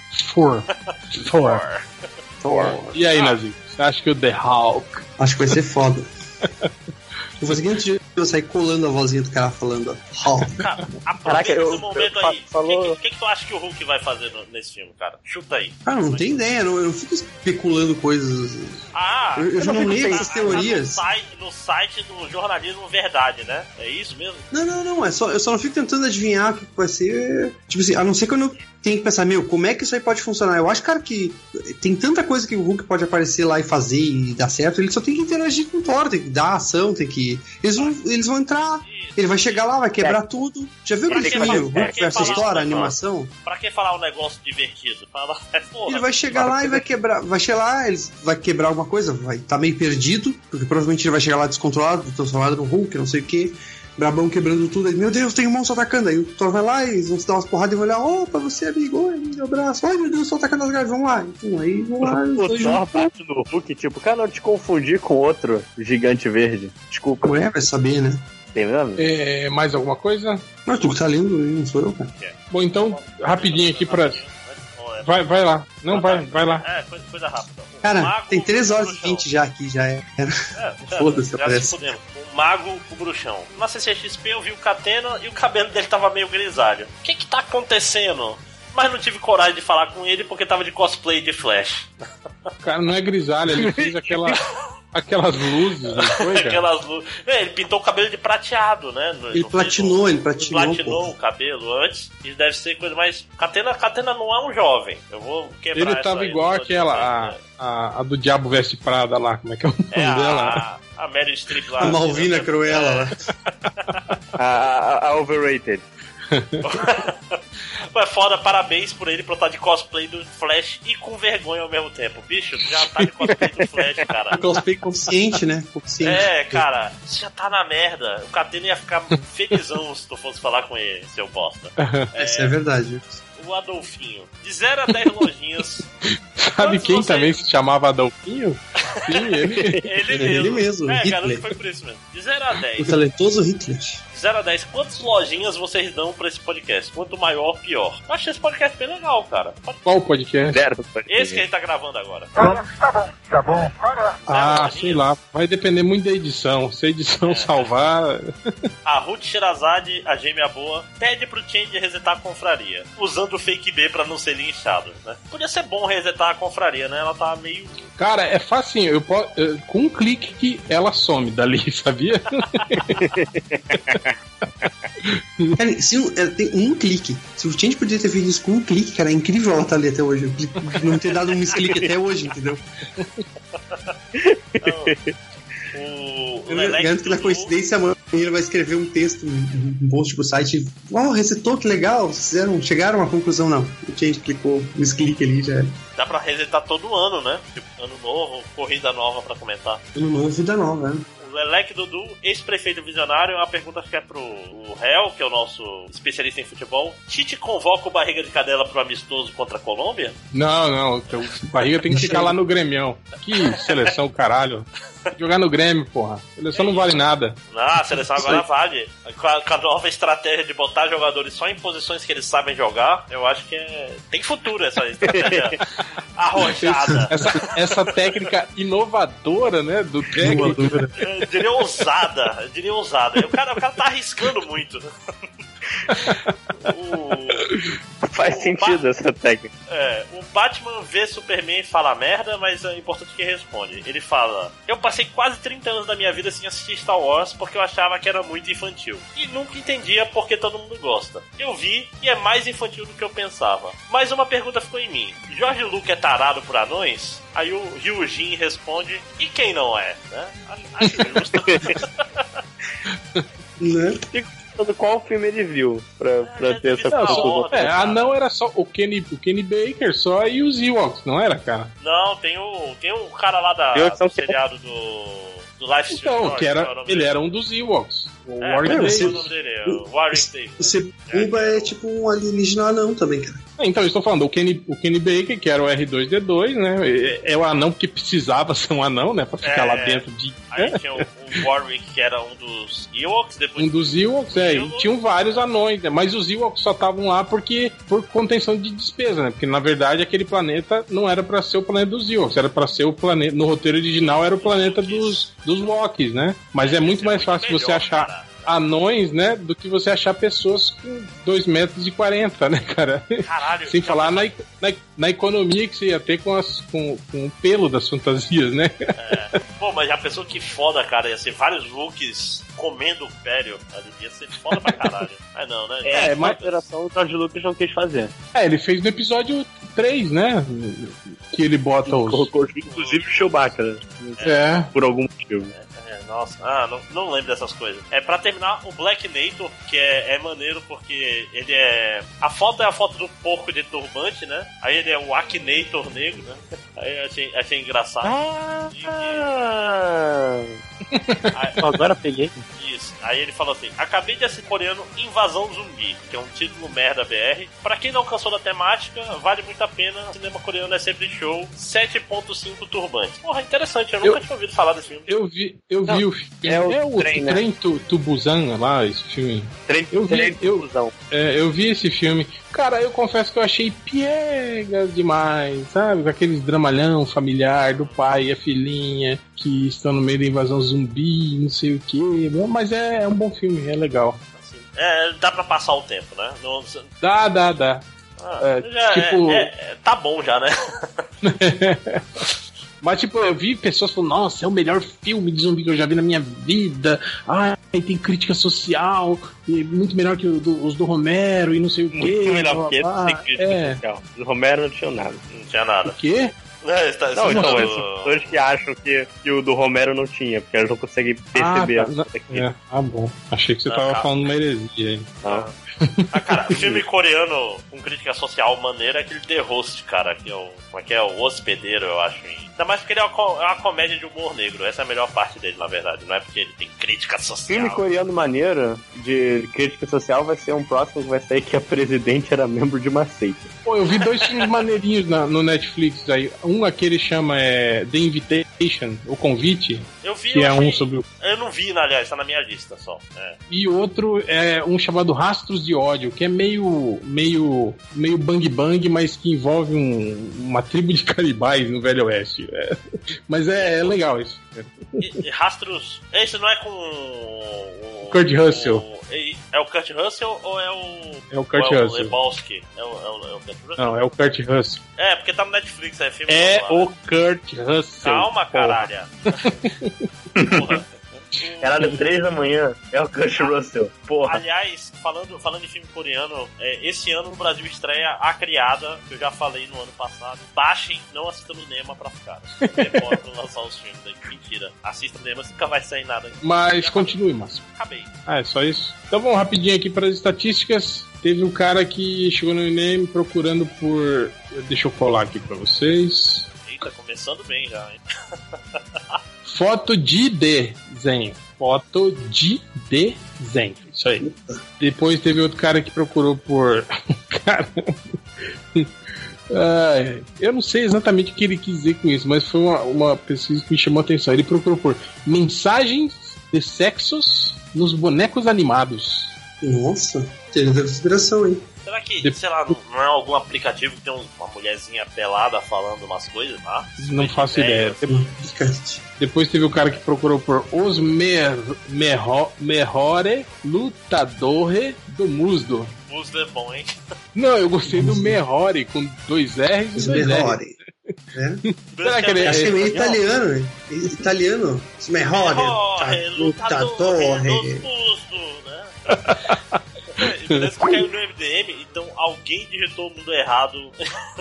E aí, Nazi? Você acha que o The Hulk... Acho que vai ser foda. Eu vou seguir antes de eu sair colando a vozinha do cara falando, ó. Hulk. Cara, aproveita esse momento aí. O que tu acha que o Hulk vai fazer nesse filme, cara? Chuta aí. Cara, não tem ideia. Eu não fico especulando coisas. Eu já não leio essas teorias. No site do Jornalismo Verdade, né? É isso mesmo? Não. Eu só não fico tentando adivinhar o que vai ser. Tipo assim, a não ser quando eu tenho que pensar, como é que isso aí pode funcionar? Eu acho, cara, que tem tanta coisa que o Hulk pode aparecer lá e fazer e dar certo. Ele só tem que interagir com o Thor, tem que dar ação, tem que... Eles vão entrar, ele vai chegar lá, vai quebrar tudo. Já viu aquele filme, o Hulk versus Thor, a animação? Pra que falar um negócio divertido? Ele vai chegar lá e vai quebrar, vai quebrar alguma coisa, vai estar meio perdido, porque provavelmente ele vai chegar lá descontrolado, transformado no Hulk, não sei o que. Brabão quebrando tudo, aí, meu Deus, tem um monstro atacando. Aí o Thor vai lá e eles vão se dar umas porradas e vão olhar, opa, você amigo, oi, meu braço, ai meu Deus, tô atacando as gaves, vamos lá. Então, aí vão lá. O Thor bate no Hulk, tipo, cara, não te confundir com outro gigante verde. Desculpa. Ué, vai saber, né? Tem mesmo? Mais alguma coisa? Mas tu que tá lendo, não sou eu, cara. Bom, então, rapidinho aqui pra... Vai lá. Não, vai lá. Coisa rápida. Cara, tem 3 horas e 20 já aqui, já é. Foda-se, aparece. O Mago, o Bruxão. Na CCXP eu vi o Catena e o cabelo dele tava meio grisalho. O que tá acontecendo? Mas não tive coragem de falar com ele porque tava de cosplay de Flash. Cara, não é grisalho, ele fez aquelas luzes, não foi, cara? Aquelas luzes. Ele pintou o cabelo de prateado, né? Ele platinou o cabelo antes. E deve ser coisa mais... Catena não é um jovem. Eu vou quebrar. Ele tava igual aquela, a do Diabo Veste Prada lá, como é que é o nome dela? A Meryl Streep lá. A Malvina Cruella lá. A Overrated. Mas foda, parabéns por ele estar de cosplay do Flash e com vergonha ao mesmo tempo. Bicho, já tá de cosplay do Flash, cara. Cosplay consciente, né? Cara, você já tá na merda. O Catena ia ficar felizão se tu fosse falar com ele, seu bosta. Isso é verdade. O Adolfinho. De 0 a 10 lojinhas. Sabe quem também se chamava Adolfinho? Sim, ele mesmo. Garanto que foi por isso mesmo. De 0 a 10. O talentoso Hitler. De 0 a 10, quantas lojinhas vocês dão pra esse podcast? Quanto maior, pior. Eu achei esse podcast bem legal, cara. Qual podcast? Esse que a gente tá gravando agora. Tá bom. Sei lá. Vai depender muito da edição. Se a edição salvar... A Ruth Sherazade, a gêmea boa, pede pro Change resetar a confraria, usando o fake B pra não ser linchado, né? Podia ser bom resetar a confraria, né? Ela tá meio... Cara, é facinho. Com um clique que ela some dali, sabia? Cara, tem um clique. Se o Change podia ter feito isso com um clique, cara, é incrível ela tá ali até hoje. Não ter dado um misclick até hoje, entendeu? Eu garanto que na coincidência amanhã ele vai escrever um texto, um post pro site. Resetou, que legal, chegaram a uma conclusão, não. O Change clicou, misclick ali, já era. Dá pra resetar todo ano, né? Tipo, ano novo, corrida nova pra comentar. Ano novo, vida nova, né? Leleque Dudu, ex-prefeito visionário, a pergunta acho que é pro Hel, que é o nosso especialista em futebol. Tite convoca o Barriga de Cadela pro amistoso contra a Colômbia? Não, o Barriga tem que ficar lá no Grêmio. Que seleção, caralho. Jogar no Grêmio, porra. Seleção não vale nada. A seleção agora vale. Com a nova estratégia de botar jogadores só em posições que eles sabem jogar, eu acho que tem futuro essa estratégia arrojada. Essa técnica inovadora, né, do técnico. Eu diria ousada. O cara tá arriscando muito. Faz sentido essa técnica. O Batman vê Superman e fala merda, mas é importante que responde. Ele fala: eu passei quase 30 anos da minha vida sem assistir Star Wars porque eu achava que era muito infantil. E nunca entendia porque todo mundo gosta. Eu vi e é mais infantil do que eu pensava. Mas uma pergunta ficou em mim: Jorge Lucas é tarado por anões? Aí o Ryujin responde: e quem não é? Né? Acho justo. Né? Qual filme ele viu pra ter essa conclusão? Anão era só o Kenny Baker só e os Ewoks, não era, cara? Não, tem o cara lá do seriado do Life Então, ele era um dos Ewoks. O Warwick Davis. O nome dele é o Warwick Davis. O Sebulba é tipo um alienígena anão também, cara. Então, eu estou falando, o Kenny Baker, que era o R2-D2, né? É o anão que precisava ser um anão, né? Pra ficar lá dentro de... Aí tinha o Warwick, que era um dos Ewoks, depois... Um dos Ewoks, e tinham vários anões, né? Mas os Ewoks só estavam lá por contenção de despesa, né? Porque, na verdade, aquele planeta não era pra ser o planeta dos Ewoks, era pra ser o planeta... No roteiro original era o planeta dos Wookiees, né? Mas é muito mais fácil você achar anões, né, do que você achar pessoas com 2,40 metros, né, cara? Caralho. Sem falar na economia que você ia ter com o pelo das fantasias, né? Pô, mas já pensou que foda, cara? Ia ser vários looks comendo o Pério. Ia ser foda pra caralho. Mas não, né? Uma geração o George Lucas não quis fazer. Ele fez no episódio 3, né? Que ele bota os... Colocou inclusive o Chewbacca, né? Por algum motivo. Nossa, não lembro dessas coisas. Pra terminar, o Black Nator, que é maneiro porque ele é... A foto é a foto do porco de turbante, né? Aí ele é o Akinator negro, né? Aí eu achei engraçado. Agora peguei. Isso. Netflix. Aí ele falou assim: acabei de assistir coreano Invasão Zumbi, que é um título merda BR. Pra quem não cansou da temática, vale muito a pena. O cinema coreano é sempre show. 7.5 turbantes. Porra, interessante, eu nunca tinha ouvido falar desse filme. Eu vi o filme. É o Trem to Busan lá, esse filme. Eu vi esse filme. Cara, eu confesso que eu achei piegas demais, sabe? Aqueles dramalhão familiar do pai e a filhinha que estão no meio da invasão zumbi, não sei o que. Mas é um bom filme, é legal. Assim, dá pra passar o tempo, né? Não... Dá. Tá bom já, né? Mas, tipo, eu vi pessoas falando, nossa, é o melhor filme de zumbi que eu já vi na minha vida. Tem crítica social, e muito melhor que os do Romero e não sei o quê. Muito melhor que esse, tem crítica social. Do Romero não tinha nada. Não tinha nada. O quê? Então, as pessoas que acham que o do Romero não tinha, porque elas não conseguem perceber bom. Achei que você tava falando uma heresia aí. Cara, filme coreano com crítica social maneira é aquele The Host, cara, que é o hospedeiro, eu acho. Ainda mais porque ele é uma comédia de humor negro. Essa é a melhor parte dele, na verdade. Não é porque ele tem crítica social. Filme coreano maneiro de crítica social vai ser um próximo que vai sair, que a presidente era membro de uma seita. Pô, eu vi 2 filmes maneirinhos no Netflix aí. Um aquele chama The Invitation, O Convite. Eu vi, que é um sobre o... Eu não vi, aliás, tá na minha lista só. E outro é um chamado Rastros de Ódio, que é meio bang bang, mas que envolve uma tribo de canibais no Velho Oeste. Mas é legal isso. E Rastros... Esse não é com o Kurt Russell. É o Kurt Russell ou é o... É o Kurt Russell. O Lebowski? É o Kurt Russell? Não, é o Kurt Russell. Porque tá no Netflix, é filme. O Kurt Russell. Calma, caralho. Porra. Era de 3 da manhã, é o Kurt Russell. Porra. Aliás, falando em filme coreano, esse ano no Brasil estreia A Criada, que eu já falei no ano passado. Baixem, não assistam no Nema pra ficar. Demora pra lançar os filmes aí. Mentira. Assista no Nema, nunca vai sair nada. Mas continue, Márcio. Acabei. É só isso? Então vamos rapidinho aqui para as estatísticas. Teve um cara que chegou no INEM procurando por... Deixa eu colar aqui pra vocês. Eita, começando bem já, hein? Foto de desenho. Foto de desenho. Isso aí. Depois teve outro cara que procurou por... Caramba. Eu não sei exatamente o que ele quis dizer com isso, mas foi uma pesquisa que me chamou a atenção. Ele procurou por mensagens de sexos nos bonecos animados. Nossa, teve inspiração, hein? Será que, sei lá, não é algum aplicativo que tem uma mulherzinha pelada falando umas coisas lá? Não faço ideia. Depois teve o cara que procurou por os melhores lutadores do mundo. Musdo é bom, hein? Não, eu gostei do Melhore com 2 R's e 2 R's. Será que ele é meio italiano, hein? Italiano. Os melhores lutadores. Parece que caiu no MDM, então alguém digitou o mundo errado.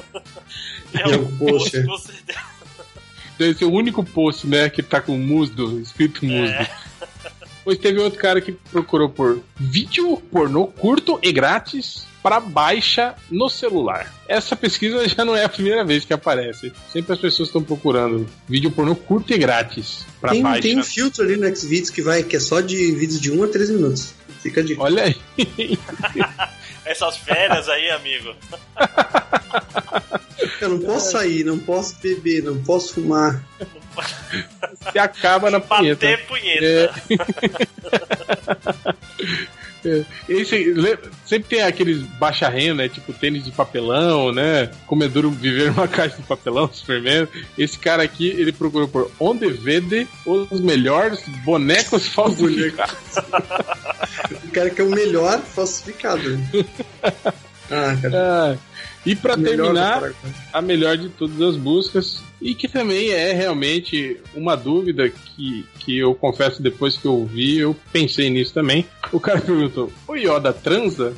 Post, com certeza. Deve ser o único post, né, que tá com musdo, escrito musdo. Depois teve outro cara que procurou por vídeo pornô curto e grátis para baixa no celular. Essa pesquisa já não é a primeira vez que aparece. Sempre as pessoas estão procurando vídeo pornô curto e grátis para baixa. Tem um filtro ali no Xvideos que é só de vídeos de 1 a 3 minutos. Fica a dica. Olha aí. Essas férias aí, amigo. Eu não posso sair, não posso beber, não posso fumar. Você acaba na punheta. Bater punheta. Sempre tem aqueles baixa renda, né? Tipo tênis de papelão, né? Comedouro viver numa caixa de papelão, Superman. Esse cara aqui, ele procurou por onde vende os melhores bonecos falsificados. O cara que é o melhor falsificado. Cara. E pra terminar, a melhor de todas as buscas, e que também é realmente uma dúvida que eu confesso, depois que eu vi, eu pensei nisso também. O cara perguntou: o Yoda transa?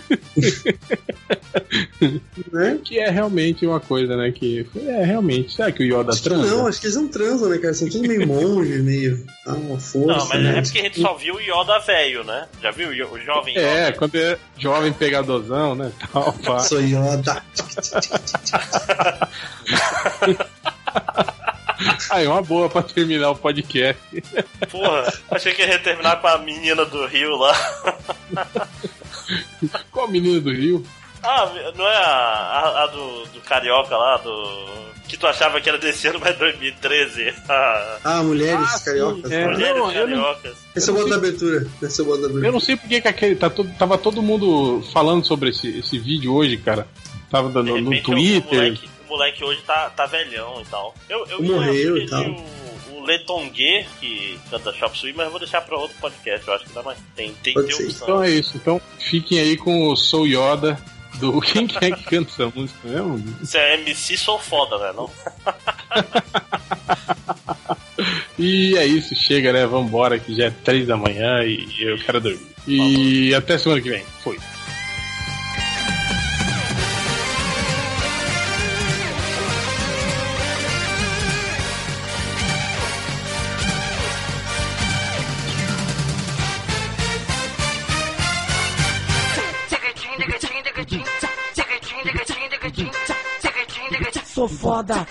Que é realmente uma coisa, né? Que realmente, será que o Yoda transa? Não, acho que eles não transam, né, cara? São tudo meio monge, meio uma força. Não, mas né? é porque a gente só viu o Yoda velho, né? Já viu o jovem Yoda? Quando é jovem pegadorzão, né? Tal, pá. Sou Yoda. Aí, uma boa pra terminar o podcast. Porra, achei que ia terminar com a menina do Rio lá. Qual a menina do Rio? Ah, não é a do Carioca lá, que tu achava que era desse ano, mas 2013. Mulheres Cariocas. Mulheres Cariocas. Esse é o modo da abertura. Eu não sei porque que tava todo mundo falando sobre esse vídeo hoje, cara. Tava dando no Twitter. O moleque hoje tá velhão e tal. Eu morreu e tal. O Letongue, que canta Chop Suey, mas eu vou deixar pra outro podcast. Eu acho que dá mais. Tem opção. Então é isso. Então fiquem aí com o Sou Yoda. Quem que é que canta essa música mesmo? Isso é MC Sou Foda, né? Não? E é isso, chega, né? Vambora, que já é 3 da manhã e eu quero dormir. E até semana que vem. Foi. Sou foda.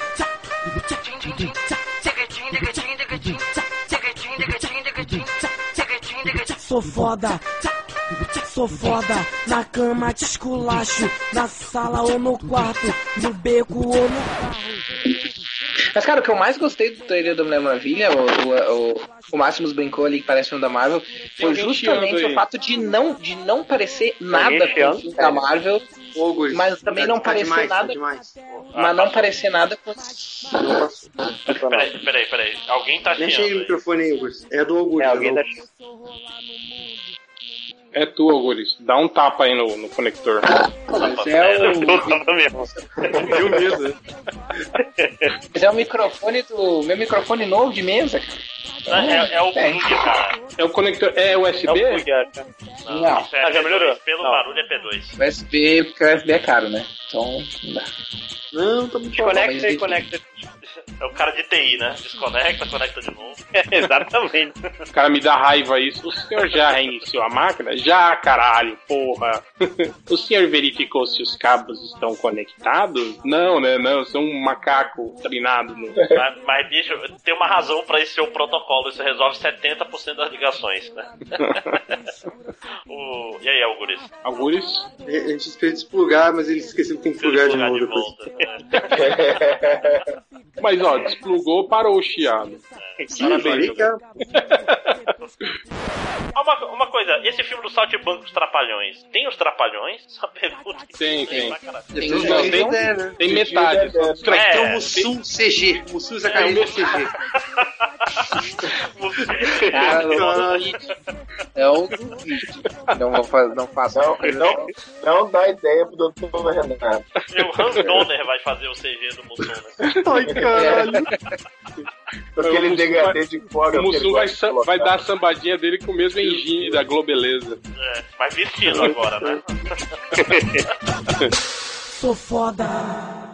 Sou foda. Sou foda. Na cama te esculacho. Na sala ou no quarto. No beco ou no carro. Mas, cara, o que eu mais gostei do trailer da Mulher Maravilha, o Máximos brincou ali que parece um da Marvel, foi justamente o fato de não parecer nada com o filme da Marvel, mas também não parecer nada. Mas não parecer nada com. Peraí. Alguém tá chiando. Deixa aí o microfone aí, Augusto. É do Augusto. Alguém tá chiando. É tu, Augusto. Dá um tapa aí no conector. Mas é o... Eu mesmo. Mas é o microfone do... Meu microfone novo de mesa, cara. É o plug, cara. É o conector... É USB? É o plug, Não. Já melhorou? Pelo barulho é P2. USB, porque o USB é caro, né? Então, não dá. Não, tá muito Desconecta e conecta. É o cara de TI, né? Desconecta, conecta de novo. Exatamente. O cara me dá raiva isso. O senhor já reiniciou a máquina? Já, caralho, porra. O senhor verificou se os cabos estão conectados? Não, né? Não, eu sou um macaco treinado. Mas, bicho, tem uma razão pra esse seu protocolo. Isso resolve 70% das ligações, né? E aí, Algures? A gente espera desplugar, mas ele esqueceu que tem que plugar de novo. Mas, ó, desplugou, parou o chiado. Parabéns. Uma coisa, esse filme do Saltimbanco dos Trapalhões, tem os Trapalhões? Essa pergunta que tem. Tem metade. Tem o Mussum CG. Mussum Zacarias CG. Cara, não faço. Não dá ideia pro Dr. Renato. O Hans Donner vai fazer o CG do Mussum, né? Ai, caralho. Aquele degradê de fora. O Mussum vai dar a sambadinha dele com o mesmo engine da Globeleza. Mas vestido agora, né? Sou foda.